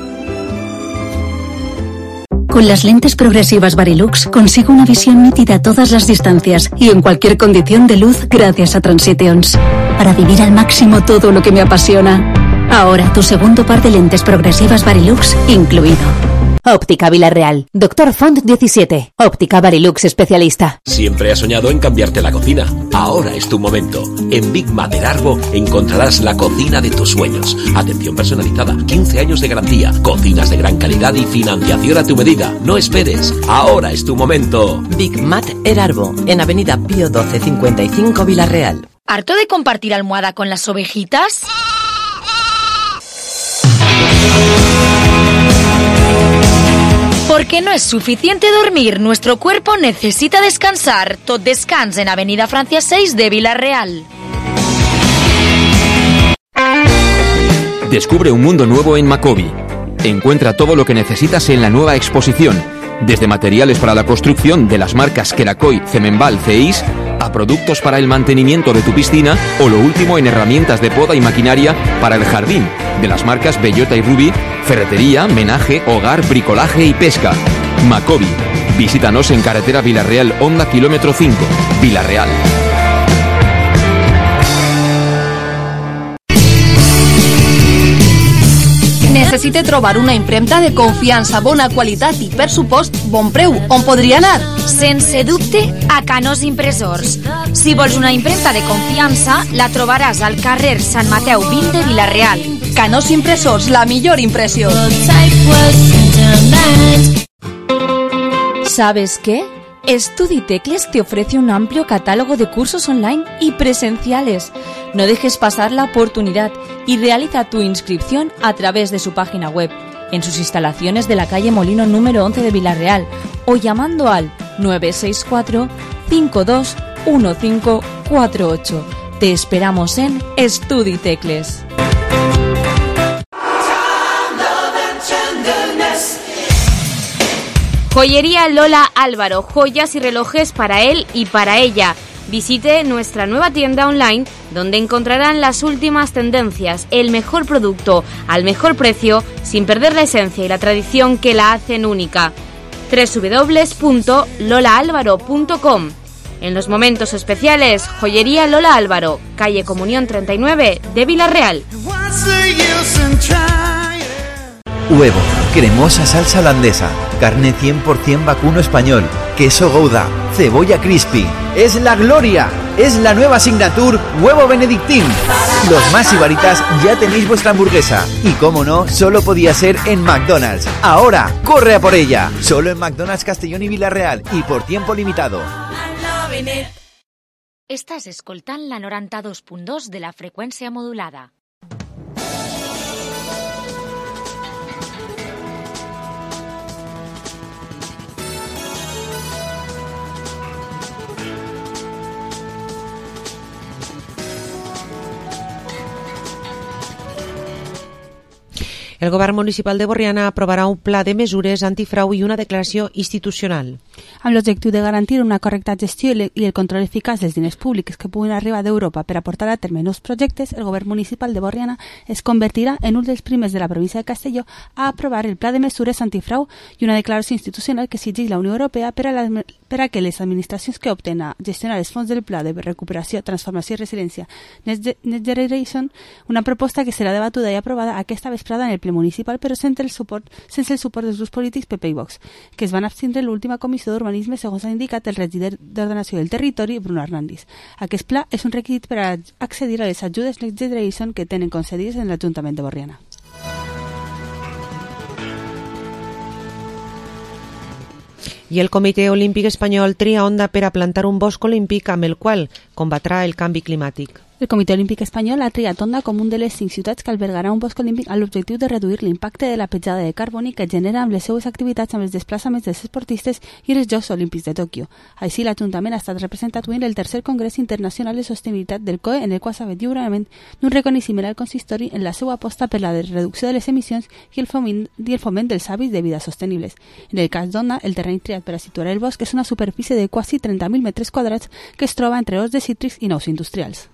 Con las lentes progresivas Varilux consigo una visión nítida a todas las distancias y en cualquier condición de luz gracias a Transitions. Para vivir al máximo todo lo que me apasiona. Ahora tu segundo par de lentes progresivas Varilux incluido. Óptica Villarreal. Doctor Font 17. Óptica Varilux especialista. Siempre has soñado en cambiarte la cocina. Ahora es tu momento. En Big Mat Erarbo encontrarás la cocina de tus sueños. Atención personalizada, 15 años de garantía, cocinas de gran calidad y financiación a tu medida. No esperes. Ahora es tu momento. Big Mat Erarbo, en Avenida Pío 12 55 Villarreal. ¿Harto de compartir almohada con las ovejitas? Porque no es suficiente dormir, nuestro cuerpo necesita descansar. Tot Descans en Avenida Francia 6 de Villarreal. Descubre un mundo nuevo en Macobi. Encuentra todo lo que necesitas en la nueva exposición, desde materiales para la construcción de las marcas Kerakoy, Cemenbal, CEIS, a productos para el mantenimiento de tu piscina o lo último en herramientas de poda y maquinaria para el jardín, de las marcas Bellota y Ruby, ferretería, menaje, hogar, bricolaje y pesca. Macobi. Visítanos en carretera Villarreal, Honda kilómetro 5, Villarreal. Necessite trobar una impremta de confiança, bona qualitat i, per supost, bon preu. On podria anar? Sense dubte, a Canós Impressors. Si vols una impremta de confiança, la trobaràs al carrer Sant Mateu 20 de Villarreal. Canós Impressors, la millor impressió. ¿Sabes qué? Estuditecles te ofrece un amplio catálogo de cursos online y presenciales. No dejes pasar la oportunidad y realiza tu inscripción a través de su página web, en sus instalaciones de la calle Molino número 11 de Villarreal o llamando al 964 52 1548. Te esperamos en Estuditecles. Joyería Lola Álvaro, joyas y relojes para él y para ella. Visite nuestra nueva tienda online donde encontrarán las últimas tendencias, el mejor producto al mejor precio sin perder la esencia y la tradición que la hacen única. www.lolaalvaro.com. En los momentos especiales, Joyería Lola Álvaro, calle Comunión 39 de Villarreal. Huevo, cremosa salsa holandesa, carne 100% vacuno español, queso Gouda, cebolla crispy. ¡Es la gloria! Es la nueva Signature Huevo Benedictín. Los más ibaritas ya tenéis vuestra hamburguesa. Y como no, solo podía ser en McDonald's. Ahora, corre a por ella. Solo en McDonald's Castellón y Villarreal y por tiempo limitado. Estàs escoltant la 92.2 de la freqüència modulada. El govern municipal de Borriana aprovarà un pla de mesures antifrau i una declaració institucional. Amb l'objectiu de garantir una correcta gestió i el control eficaç dels diners públics que puguin arribar d'Europa per a portar a terme nous projectes, el govern municipal de Borriana es convertirà en un dels primers de la província de Castelló a aprovar el pla de mesures antifrau i una declaració institucional que exigeix la Unió Europea per a que les administracions que opten a gestionar els fons del pla de recuperació, transformació i resiliència Next Generation, una proposta que serà debatuda i aprovada aquesta vesprada en el ple municipal, però sense el suport dels grups polítics PP i Vox, que es van abstindre en l'última comissió Comissió d'Urbanisme segons ha indicat el regidor d'Ordenació del Territori, Bruno Hernández. Aquest pla és un requisit per accedir a les ajudes Next Generation que tenen concedides en l'Ajuntament de Borriana. I el Comitè Olímpic Espanyol tria onda per a plantar un bosc olímpic amb el qual combatrà el canvi climàtic. El Comitè Olímpic Espanyol ha triat Onda com un de les 5 ciutats que albergarà un bosc olímpic amb l'objectiu de reduir l'impacte de la petjada de carboni que genera amb les seues activitats amb els desplaçaments dels esportistes i els Jocs Olímpics de Tòquio. Així, l'Ajuntament ha estat representat avui en el tercer Congrés Internacional de Sostenibilitat del COE, en el qual s'ha fet lliurament d'un reconeixement al consistori en la seva aposta per la reducció de les emissions i el foment dels hàbits de vida sostenibles. En el cas d'Onda, el terreny triat per a situar el bosc és una superfície de quasi 30.000 metres quadrats que es troba entre horts de cítrics i nous industrials.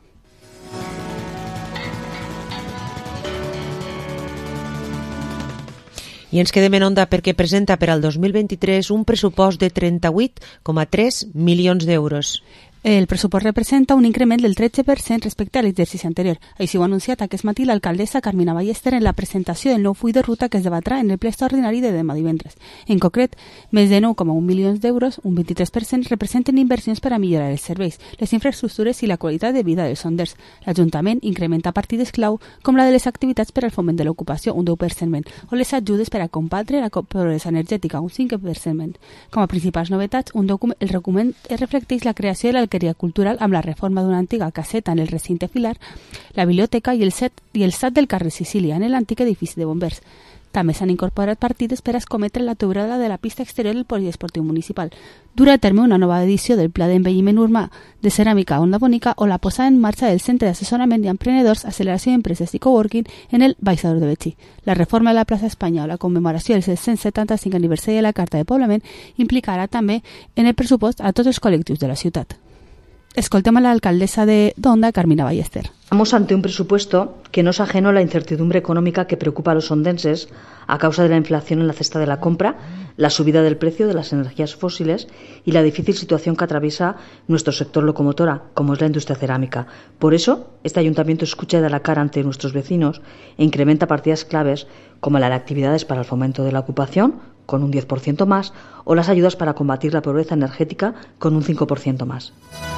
I ens quedem en Onda perquè presenta per al 2023 un pressupost de 38,3 milions d'euros. El pressupost representa un increment del 13% respecte a l'exercici anterior. Així ho ha anunciat aquest matí l'alcaldessa Carmina Ballester en la presentació del nou full de ruta que es debatrà en el ple extraordinari de demà divendres. En concret, més de 9,1 milions d'euros, un 23%, representen inversions per a millorar els serveis, les infraestructures i la qualitat de vida dels sonders. L'Ajuntament incrementa partides clau com la de les activitats per al foment de l'ocupació, un 10%, o les ajudes per a combatre la pobresa energètica, un 5%. Com a principals novetats, el document reflecteix la creació de l'alqueria cultural amb la reforma d'una antiga caseta en el recinte filar, la biblioteca i el SAT del carrer Sicília, en l'antic edifici de bombers. També s'han incorporat partides per a escometre la teulada de la pista exterior del poliesportiu municipal. Durà a terme una nova edició del Pla d'Envelliment Urbà de Ceràmica Onda Bonica o la posada en marxa del Centre d'Assessorament d'Emprenedors, Acceleració d'Empreses i Coworking en el Baixador de Betxí. La reforma de la plaça Espanya o la commemoració del 675 aniversari de la Carta de Poblament implicarà també en el pressupost a tots els col·lectius de la ciutat. Escoltem a la alcaldesa de Onda, Carmina Ballester. Estamos ante un presupuesto que no es ajeno a la incertidumbre económica que preocupa a los ondenses a causa de la inflación en la cesta de la compra, la subida del precio de las energías fósiles y la difícil situación que atraviesa nuestro sector locomotora, como es la industria cerámica. Por eso, este ayuntamiento escucha y da la cara ante nuestros vecinos e incrementa partidas claves como la de actividades para el fomento de la ocupación, con un 10% más, o las ayudas para combatir la pobreza energética, con un 5% más.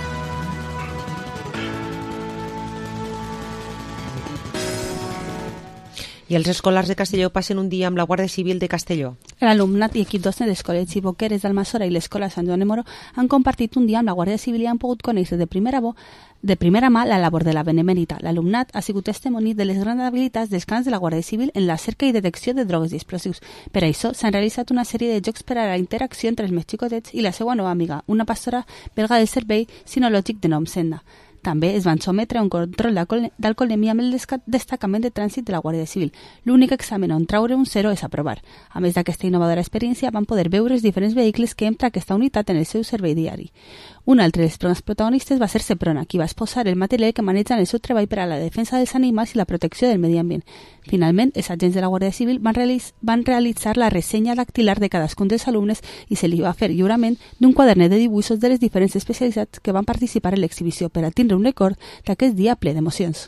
I els escolars de Castelló passen un dia amb la Guàrdia Civil de Castelló. L'alumnat i equip docent d'Escolets i Boqueres d'Almassora i l'Escola Sant Joan de Moró han compartit un dia amb la Guàrdia Civil i han pogut conèixer de primera mà la labor de la Benemèrita. L'alumnat ha sigut testimoni de les grans habilitats dels cans de la Guàrdia Civil en la cerca i detecció de drogues i explosius. Per això s'han realitzat una sèrie de jocs per a la interacció entre els més xicotets i la seva nova amiga, una pastora belga del servei sinològic de nom Senda. També es van sometre a un control d'alcoholèmia amb el destacament de trànsit de la Guàrdia Civil. L'únic examen on traure un 0 és aprovar. A més d'aquesta innovadora experiència, van poder veure els diferents vehicles que empra aquesta unitat en el seu servei diari. Un altre dels protagonistes va ser Seprona, qui va exposar el material que maneja en el seu treball per a la defensa dels animals i la protecció del medi ambient. Finalment, els agents de la Guàrdia Civil van realitzar la ressenya dactilar de cadascun dels alumnes i se li va fer lliurament d'un quadernet de dibuixos de les diferents especialitats que van participar en l'exhibició per a tindre un record d'aquest dia ple d'emocions.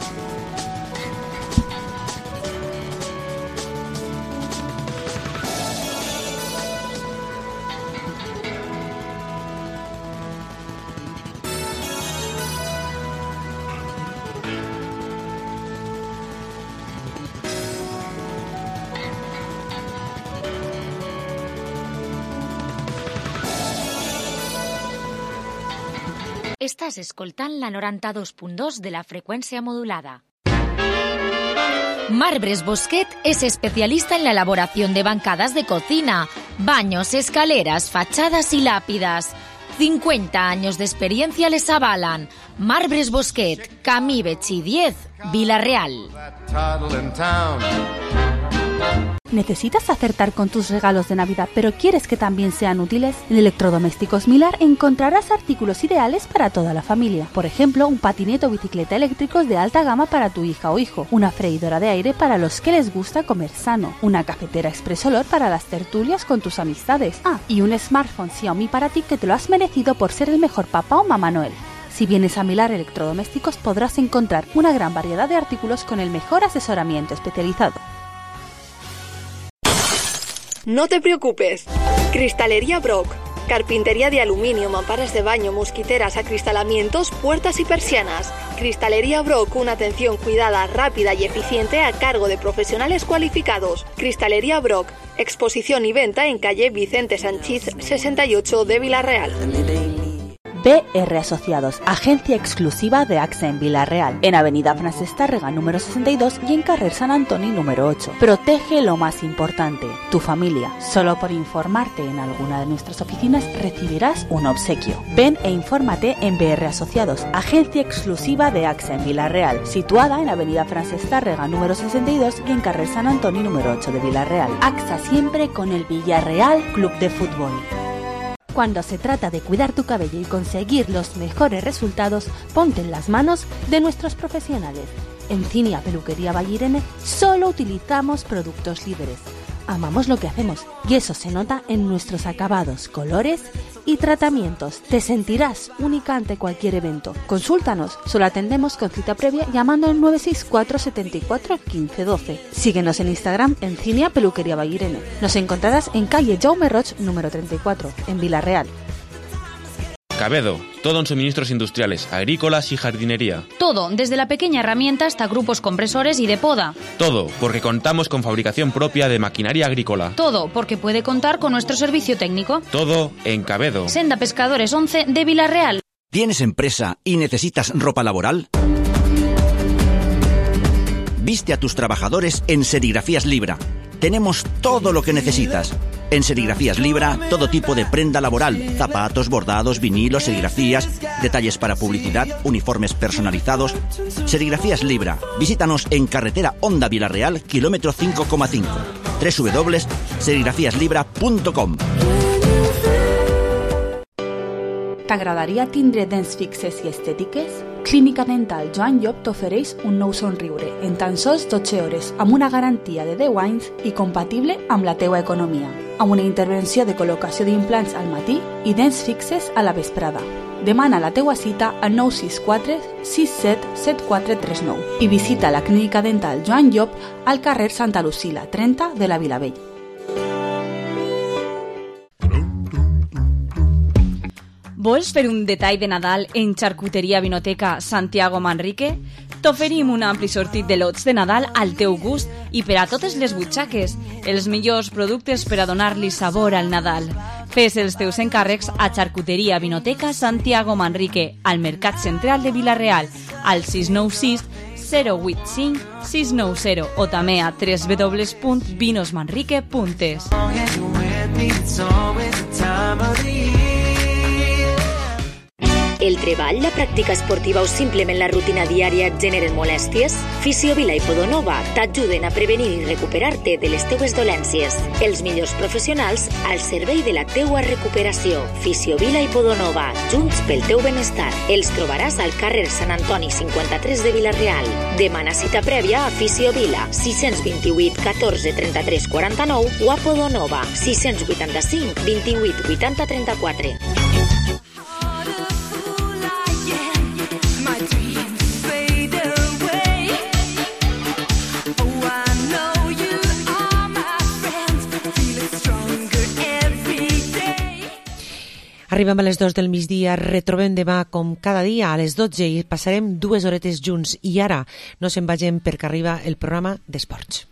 Estàs escoltant la 92.2 de la freqüència modulada. Marbres Bosquet es especialista en la elaboración de bancadas de cocina, baños, escaleras, fachadas y lápidas. 50 años de experiencia les avalan. Marbres Bosquet, Camí Betxí 10, Vila-real. ¿Necesitas acertar con tus regalos de Navidad, pero quieres que también sean útiles? En Electrodomésticos Milar encontrarás artículos ideales para toda la familia. Por ejemplo, un patinete o bicicleta eléctricos de alta gama para tu hija o hijo, una freidora de aire para los que les gusta comer sano, una cafetera Express Olor para las tertulias con tus amistades. Y un smartphone Xiaomi para ti que te lo has merecido por ser el mejor papá o mamá Noel. Si vienes a Milar Electrodomésticos podrás encontrar una gran variedad de artículos con el mejor asesoramiento especializado. No te preocupes. Cristalería Brock. Carpintería de aluminio, mamparas de baño, mosquiteras, acristalamientos, puertas y persianas. Cristalería Brock, una atención cuidada, rápida y eficiente a cargo de profesionales cualificados. Cristalería Brock, exposición y venta en calle Vicente Sanchís 68 de Vila-real. BR Asociados, agencia exclusiva de AXA en Vila-real, en Avenida Francesc Tàrrega número 62 y en Carrer Sant Antoni número 8. Protege lo más importante, tu familia. Solo por informarte en alguna de nuestras oficinas recibirás un obsequio. Ven e infórmate en BR Asociados, agencia exclusiva de AXA en Vila-real, situada en Avenida Francesc Tàrrega número 62 y en Carrer Sant Antoni número 8 de Vila-real. AXA siempre con el Villarreal Club de Fútbol. Cuando se trata de cuidar tu cabello y conseguir los mejores resultados, ponte en las manos de nuestros profesionales. En Cinia Peluquería Vallirene solo utilizamos productos líderes. Amamos lo que hacemos y eso se nota en nuestros acabados, colores y tratamientos. Te sentirás única ante cualquier evento. Consúltanos, solo atendemos con cita previa llamando al 964 74 15 12. Síguenos en Instagram en Cinia Peluquería Vallirene. Nos encontrarás en calle Jaume Roig número 34, en Vila-real. Cabedo, todo en suministros industriales, agrícolas y jardinería. Todo, desde la pequeña herramienta hasta grupos compresores y de poda. Todo, porque contamos con fabricación propia de maquinaria agrícola. Todo, porque puede contar con nuestro servicio técnico. Todo en Cabedo. Senda Pescadores 11 de Vila-real. ¿Tienes empresa y necesitas ropa laboral? Viste a tus trabajadores en Serigrafías Libra. Tenemos todo lo que necesitas. En Serigrafías Libra, todo tipo de prenda laboral, zapatos, bordados, vinilos, serigrafías, detalles para publicidad, uniformes personalizados. Serigrafías Libra. Visítanos en carretera Onda Vila-real, kilómetro 5,5. www.serigrafieslibra.com. T'agradaria tindre dents fixes i estètiques? Clínica Dental Joan Llop t'ofereix un nou somriure en tan sols 12 hores amb una garantia de 10 anys i compatible amb la teua economia, amb una intervenció de col·locació d'implants al matí i dents fixes a la vesprada. Demana la teua cita al 964 67 7439 i visita la Clínica Dental Joan Llop al carrer Santa Lucila 30 de la Vilavell. Vols fer un detall de Nadal en Xarcuteria Vinoteca Santiago Manrique? T'oferim un ampli sortit de lots de Nadal al teu gust i per a totes les butxaques, els millors productes per a donar-li sabor al Nadal. Fes els teus encàrrecs a Xarcuteria Vinoteca Santiago Manrique, al Mercat Central de Vila-real, al 696 085 690 o també a www.vinosmanrique.es. El treball, la pràctica esportiva o simplement la rutina diària et generen molèsties? Fisiovila i Podonova t'ajuden a prevenir i recuperar-te de les teues dolències. Els millors professionals al servei de la teua recuperació. Fisiovila i Podonova, junts pel teu benestar. Els trobaràs al carrer Sant Antoni 53 de Vila-real. Demana cita prèvia a Fisiovila 628 14 33 49 o a Podonova 685 28 80 34. Arribem a les 2 del migdia, retrobem demà com cada dia a les 12 i passarem 2 horetes junts. I ara no se'n vagem perquè arriba el programa d'esports.